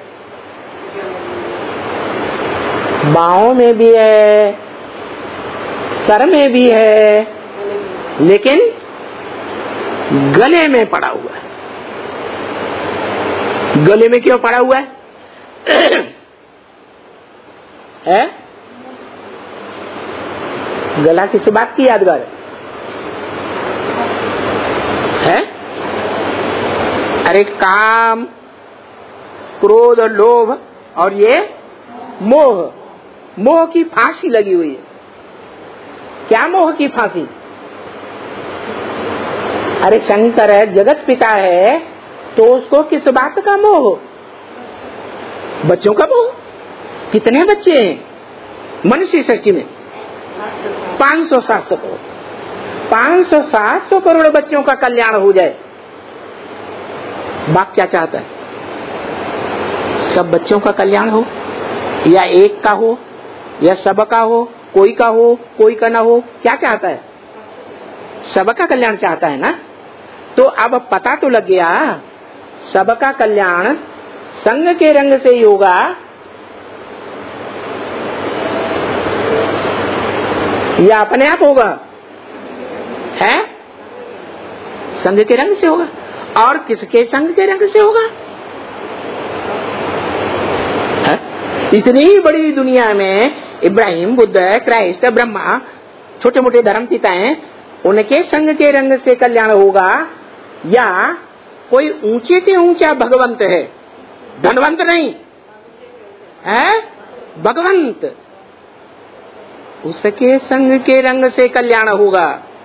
बाहों में भी है, सर में भी है, लेकिन गले में पड़ा हुआ है। गले में क्यों पड़ा हुआ है? है? गला किस बात की यादगार है? अरे काम, क्रोध, लोभ और ये मोह, मोह की फांसी लगी हुई है। क्या मोह की फांसी? अरे शंकर है, जगत पिता है, तो उसको किस बात का मोह? बच्चों का मोह। कितने बच्चे हैं मनुष्य सृष्टि में? 500-700 करोड़। 500-700 करोड़ बच्चों का कल्याण हो जाए। बाप क्या चाहता है? सब बच्चों का कल्याण हो, या एक का हो, या सबका हो, कोई का हो, कोई का ना हो। क्या चाहता है? सबका कल्याण चाहता है ना। तो अब पता तो लग गया, सबका कल्याण संग के रंग से ही होगा, या अपने आप होगा? है? संग के रंग से होगा। और किसके संग के रंग से होगा? है? इतनी बड़ी दुनिया में इब्राहिम, बुद्ध, क्राइस्ट, ब्रह्मा, छोटे मोटे धर्म पिता हैं, उनके संग के रंग से कल्याण होगा, या कोई ऊंचे से ऊंचा भगवंत है, धनवंत नहीं है, भगवंत, उसके संग के रंग से कल्याण होगा।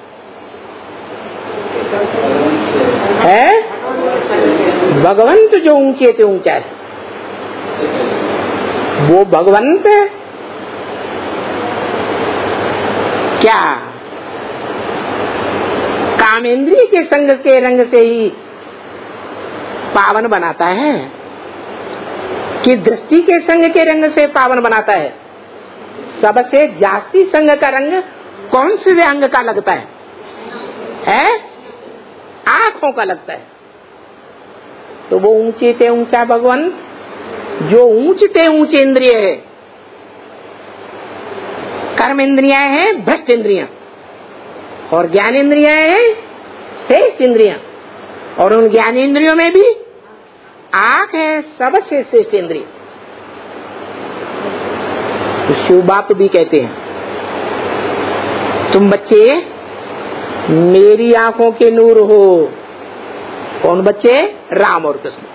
है? भगवंत जो ऊंचे से ऊंचा है, वो भगवंत है क्या? कामेंद्रिय के संग के रंग से ही पावन बनाता है कि दृष्टि के संग के रंग से पावन बनाता है? सबसे जास्ती संग का रंग कौन से अंग का लगता है? है? आंखों का लगता है। तो वो ऊंचे से ऊंचा भगवान जो ऊंचते ऊंचे इंद्रिय है, कर्म इंद्रियां है, भ्रष्ट इंद्रियां, और ज्ञान इंद्रियां है, श्रेष्ठ इंद्रियां, और उन ज्ञान इंद्रियों में भी आंख है सबसे श्रेष्ठ इंद्रिय। तो शिव बाप भी कहते हैं, तुम बच्चे मेरी आंखों के नूर हो। कौन बच्चे? राम और कृष्ण।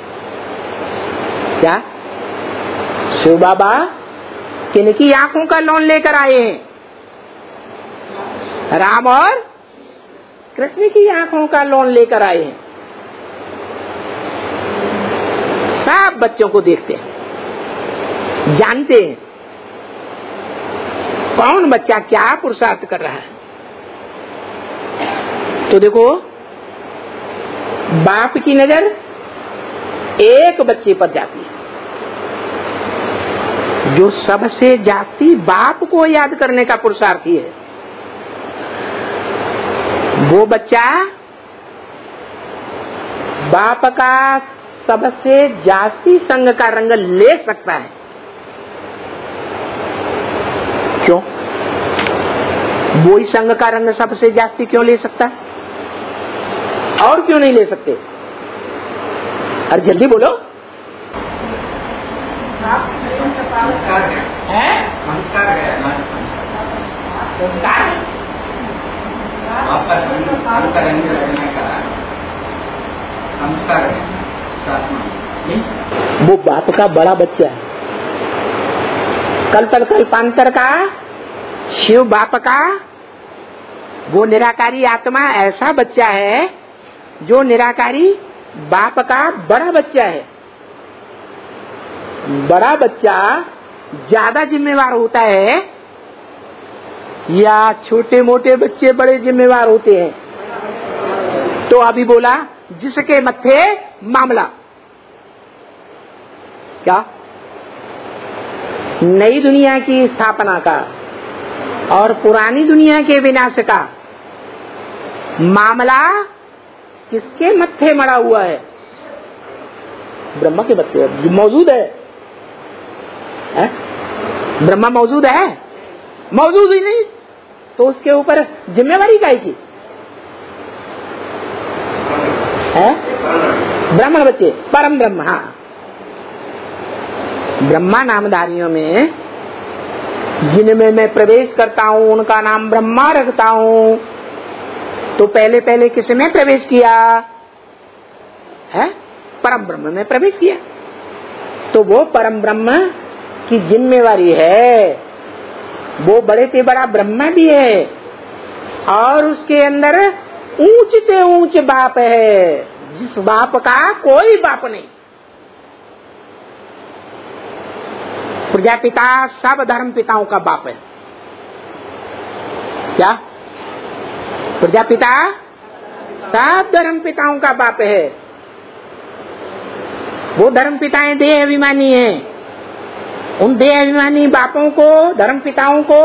क्या शिव बाबा किनकी आंखों का लोन लेकर आए हैं? राम और कृष्ण की आंखों का लोन लेकर आए हैं। सब बच्चों को देखते हैं, जानते हैं कौन बच्चा क्या पुरुषार्थ कर रहा है। तो देखो, बाप की नजर एक बच्चे पर जाती है, जो सबसे जास्ती बाप को याद करने का पुरुषार्थी है। वो बच्चा बाप का सबसे जास्ती संग का रंग ले सकता है। क्यों? वो ही संग का रंग सबसे जास्ती क्यों ले सकता है? और क्यों नहीं ले सकते? अरे जल्दी बोलो। वो बाप का बड़ा बच्चा है, कल्प कल्पांतर का शिव बाप का वो निराकारी आत्मा ऐसा बच्चा है जो निराकारी बाप का बड़ा बच्चा है। बड़ा बच्चा ज्यादा जिम्मेवार होता है या छोटे मोटे बच्चे बड़े जिम्मेवार होते हैं? तो अभी बोला जिसके मत्थे मामला। क्या? नई दुनिया की स्थापना का और पुरानी दुनिया के विनाश का मामला किसके मत्थे मड़ा हुआ है? ब्रह्मा के मत्थे मौजूद है? ब्रह्मा मौजूद है? मौजूद ही नहीं तो उसके ऊपर जिम्मेवारी काहे की है? ब्राह्मण बच्चे परम ब्रह्म। हाँ, ब्रह्मा नामधारियों में जिनमें मैं प्रवेश करता हूँ उनका नाम ब्रह्मा रखता हूँ। तो पहले पहले किसमें प्रवेश किया है? परम ब्रह्म में प्रवेश किया। तो वो परम ब्रह्म की जिम्मेवारी है, वो बड़े से बड़ा ब्रह्मा भी है और उसके अंदर ऊंच से ऊंच बाप है, जिस बाप का कोई बाप नहीं। प्रजापिता सब धर्म पिताओं का बाप है। क्या? प्रजापिता सब धर्म पिताओं का बाप है। वो धर्म पिताएं देह अभिमानी हैं। उन देह अभिमानी बापों को, धर्म पिताओं को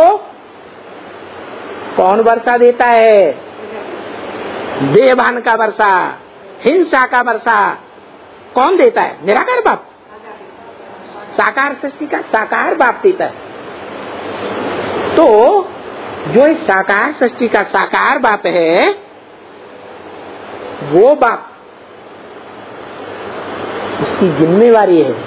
कौन वर्षा देता है? देहभान का वर्षा, हिंसा का वर्षा कौन देता है? निराकार बाप। साकार सृष्टि का साकार बाप देता है। तो जो इस साकार सृष्टि का साकार बाप है, वो बाप उसकी जिम्मेवारी है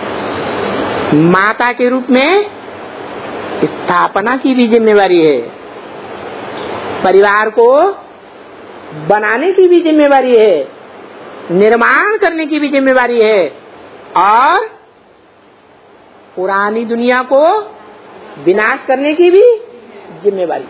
माता के रूप में स्थापना की भी जिम्मेवारी है, परिवार को बनाने की भी जिम्मेवारी है, निर्माण करने की भी जिम्मेवारी है और पुरानी दुनिया को विनाश करने की भी जिम्मेवारी।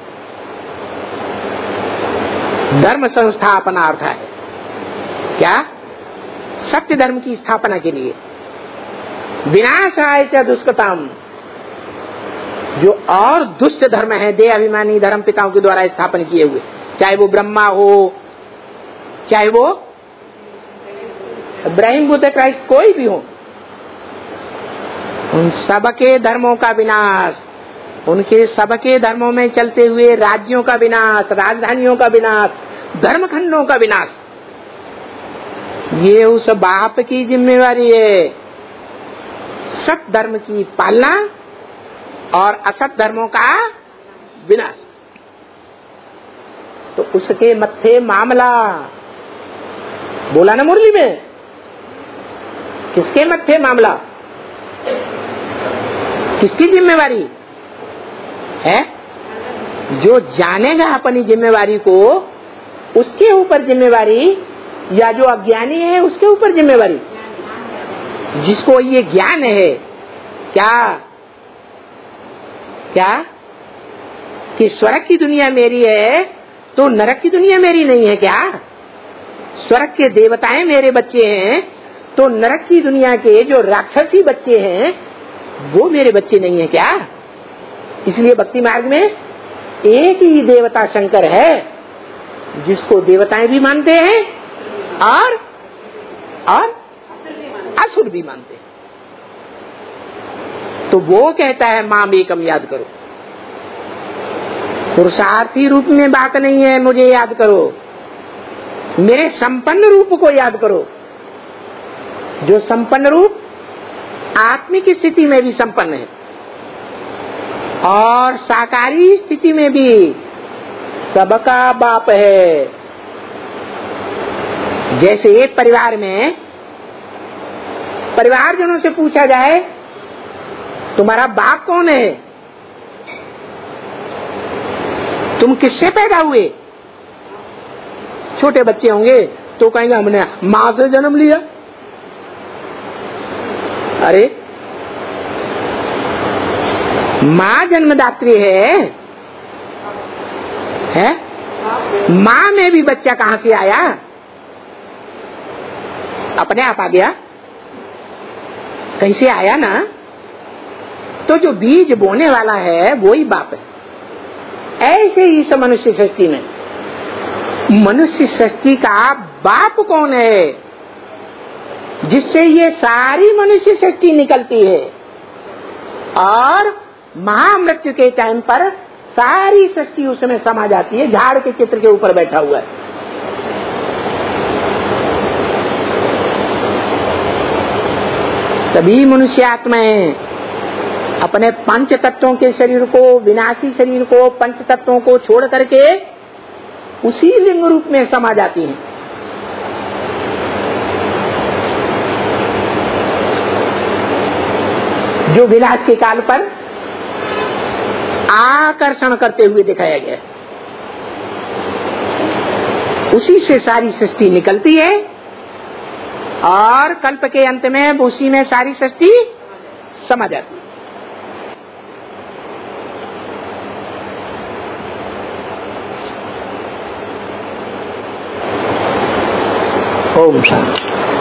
धर्म संस्थापना अर्थ है क्या? सत्य धर्म की स्थापना के लिए। विनाशाय च दुष्कृतम्, जो और दुष्ट धर्म है देह अभिमानी धर्म पिताओं के द्वारा स्थापन किए हुए, चाहे वो ब्रह्मा हो, चाहे वो इब्राहिम बुद्ध क्राइस्ट कोई भी हो, उन सबके धर्मों का विनाश, उनके सबके धर्मों में चलते हुए राज्यों का विनाश, राजधानियों का विनाश, धर्मखंडों का विनाश, ये उस बाप की जिम्मेवारी है। सत धर्म की पालना और असत धर्मों का विनाश। तो उसके मत्थे मामला बोला ना मुरली में, किसके मत्थे मामला, किसकी जिम्मेवारी है? जो जानेगा अपनी जिम्मेवारी को उसके ऊपर जिम्मेवारी, या जो अज्ञानी है उसके ऊपर जिम्मेवारी। जिसको ये ज्ञान है क्या क्या कि स्वर्ग की दुनिया मेरी है तो नरक की दुनिया मेरी नहीं है क्या? स्वर्ग के देवताएं मेरे बच्चे हैं तो नरक की दुनिया के जो राक्षसी बच्चे हैं वो मेरे बच्चे नहीं है क्या? इसलिए भक्ति मार्ग में एक ही देवता शंकर है जिसको देवताएं भी मानते हैं और असुर भी मानते हैं। तो वो कहता है माम एकम याद करो। पुरुषार्थी रूप में बात नहीं है, मुझे याद करो, मेरे संपन्न रूप को याद करो, जो संपन्न रूप आत्मिक स्थिति में भी संपन्न है और साकारी स्थिति में भी सबका बाप है। जैसे एक परिवार में परिवारजनों से पूछा जाए तुम्हारा बाप कौन है, तुम किससे पैदा हुए? छोटे बच्चे होंगे तो कहेंगे हमने माँ से जन्म लिया। अरे माँ जन्मदात्री है? माँ में भी बच्चा कहाँ से आया? अपने आप आ गया? कहीं से आया ना? तो जो बीज बोने वाला है वो ही बाप है। ऐसे ही इस मनुष्य सृष्टि में, मनुष्य सृष्टि का बाप कौन है जिससे ये सारी मनुष्य सृष्टि निकलती है और महामृत्यु के टाइम पर सारी सृष्टि उसमें समा जाती है। झाड़ के चित्र के ऊपर बैठा हुआ है। सभी मनुष्य आत्माएं अपने पंच तत्वों के शरीर को, विनाशी शरीर को, पंच तत्वों को छोड़ करके उसी लिंग रूप में समा जाती हैं। जो विनाश के काल पर आकर्षण करते हुए दिखाया गया, उसी से सारी सृष्टि निकलती है और कल्प के अंत में उसी में सारी सृष्टि समा जाती है। ओम शांति।